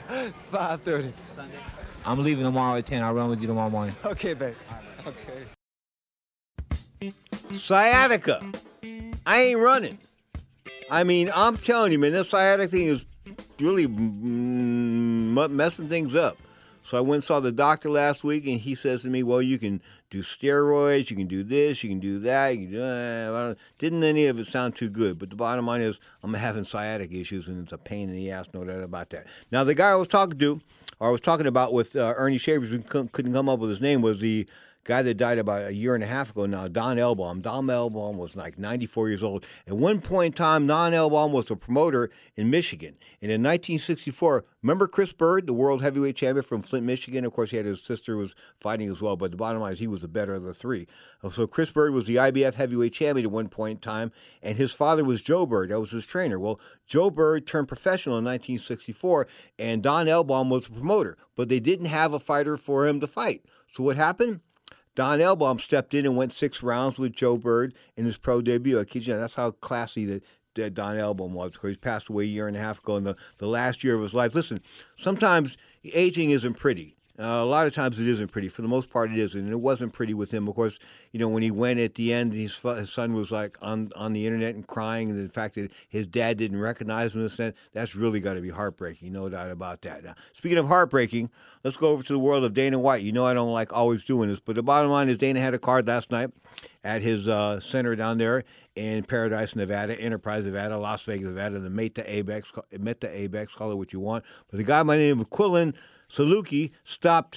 five thirty. Sunday? I'm leaving tomorrow at ten. I'll run with you tomorrow morning. Okay, babe. Okay. Sciatica. I ain't running. I mean, I'm telling you, man, this sciatica thing is really mm, messing things up. So I went and saw the doctor last week, and he says to me, well, you can do steroids, you can do this, you can do that. You can do, uh, didn't any of it sound too good. But the bottom line is I'm having sciatic issues, and it's a pain in the ass, no doubt about that. Now, the guy I was talking to, or I was talking about with uh, Ernie Shavers, who couldn't come up with his name, was the guy that died about a year and a half ago now, Don Elbaum. Don Elbaum was like ninety-four years old. At one point in time, Don Elbaum was a promoter in Michigan. And in nineteen sixty-four, remember Chris Bird, the world heavyweight champion from Flint, Michigan? Of course, he had his sister was fighting as well, but the bottom line is he was the better of the three. So Chris Bird was the I B F heavyweight champion at one point in time, and his father was Joe Bird. That was his trainer. Well, Joe Bird turned professional in nineteen sixty-four, and Don Elbaum was the promoter, but they didn't have a fighter for him to fight. So what happened? Don Elbaum stepped in and went six rounds with Joe Bird in his pro debut. I kid you not, that's how classy that, that Don Elbaum was, because he passed away a year and a half ago in the, the last year of his life. Listen, sometimes aging isn't pretty. Uh, a lot of times it isn't pretty. For the most part, it isn't. And it wasn't pretty with him. Of course, you know, when he went at the end, his, his son was like on, on the internet and crying. And the fact that his dad didn't recognize him, that's really got to be heartbreaking. No doubt about that. Now, speaking of heartbreaking, let's go over to the world of Dana White. You know I don't like always doing this, but the bottom line is Dana had a card last night at his uh, center down there in Paradise, Nevada, Enterprise, Nevada, Las Vegas, Nevada, the Meta Apex, Meta Apex, call it what you want. But the guy by the name of Quillen Saluki stopped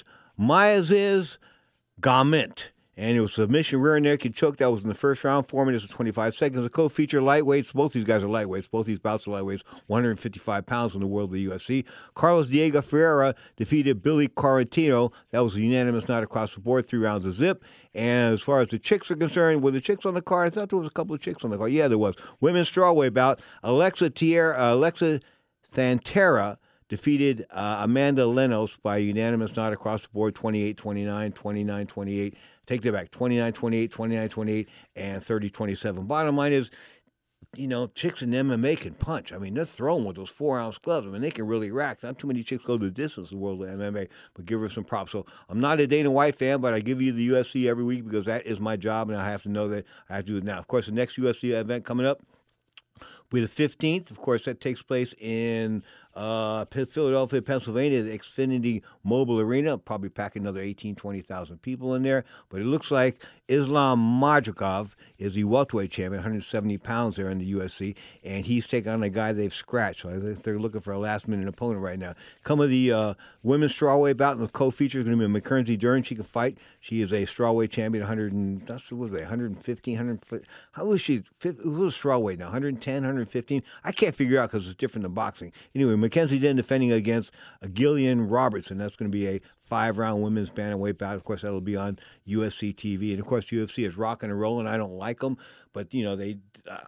Mayaz's Garment. And it was submission rear naked choke. That was in the first round, four minutes and twenty-five seconds. The co-feature lightweights. Both these guys are lightweights. Both these bouts are lightweights. one hundred fifty-five pounds in the world of the U F C. Carlos Diego Ferreira defeated Billy Quarantino. That was a unanimous night across the board. Three rounds of zip. And as far as the chicks are concerned, were the chicks on the card? I thought there was a couple of chicks on the card. Yeah, there was. Women's strawweight bout. Alexa Tierra, uh, Alexa Thantera defeated uh, Amanda Lenos by unanimous nod across the board, twenty-eight twenty-nine, twenty-nine twenty-eight. Take that back, twenty-nine twenty-eight, twenty-nine twenty-eight, and thirty twenty-seven. Bottom line is, you know, chicks in M M A can punch. I mean, they're throwing with those four-ounce gloves. I mean, they can really rack. Not too many chicks go the distance in the world of M M A, but give her some props. So I'm not a Dana White fan, but I give you the U F C every week because that is my job, and I have to know that I have to do it now. Of course, the next U F C event coming up will be the fifteenth. Of course, that takes place in uh, Philadelphia, Pennsylvania, the Xfinity Mobile Arena. Probably pack another eighteen, twenty thousand people in there. But it looks like Islam Makhachev is the welterweight champion, one hundred seventy pounds there in the U F C, and he's taking on a guy they've scratched. So I think they're looking for a last-minute opponent right now. Come with the uh, women's strawweight bout, and the co-feature is going to be Mackenzie Dern. She can fight. She is a strawweight champion, one hundred and, that's, what was it, one fifteen, one hundred, how was she? What was strawweight now? one ten, one fifteen? I can't figure out because it's different than boxing. Anyway, Mackenzie Dern defending against uh, Gillian Robertson. That's going to be a five-round women's bantamweight bout. Of course, that'll be on U F C T V. And, of course, U F C is rocking and rolling. I don't like them. But, you know, they,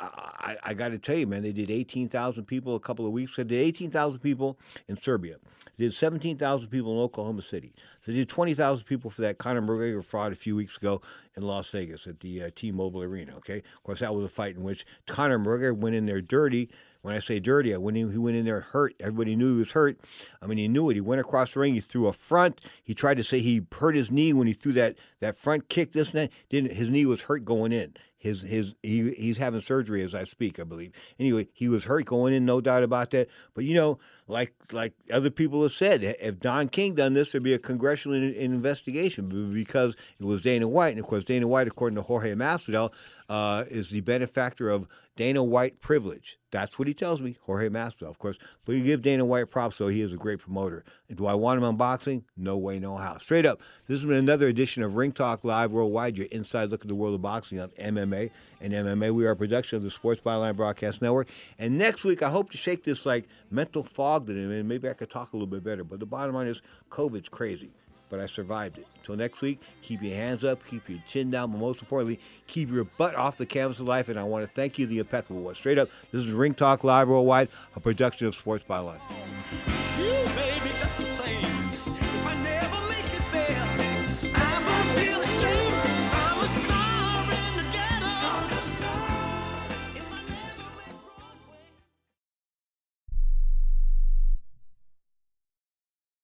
I, I, I got to tell you, man, they did eighteen thousand people a couple of weeks ago. They did eighteen thousand people in Serbia. They did seventeen thousand people in Oklahoma City. So they did twenty thousand people for that Conor McGregor fraud a few weeks ago in Las Vegas at the uh, T-Mobile Arena, okay? Of course, that was a fight in which Conor McGregor went in there dirty. When I say dirty, I went in, he went in there hurt. Everybody knew he was hurt. I mean, he knew it. He went across the ring. He threw a front. He tried to say he hurt his knee when he threw that, that front kick. This and that. Didn't, his knee was hurt going in. His his he, he's having surgery as I speak, I believe. Anyway, he was hurt going in, no doubt about that. But, you know, like like other people have said, if Don King done this, there'd be a congressional in, investigation because it was Dana White. And, of course, Dana White, according to Jorge Masvidal, uh, is the benefactor of Dana White privilege. That's what he tells me, Jorge Masvidal, of course. But you give Dana White props, so he is a great promoter. And do I want him on boxing? No way, no how. Straight up, this has been another edition of Ring Talk Live Worldwide, your inside look at the world of boxing on M M A and M M A. We are a production of the Sports Byline Broadcast Network. And next week, I hope to shake this like mental fog to him, and maybe I could talk a little bit better. But the bottom line is, COVID's crazy. But I survived it. Until next week, keep your hands up, keep your chin down, but most importantly, keep your butt off the canvas of life. And I want to thank you, the impeccable one. Straight up, this is Ring Talk Live Worldwide, a production of Sports Byline. You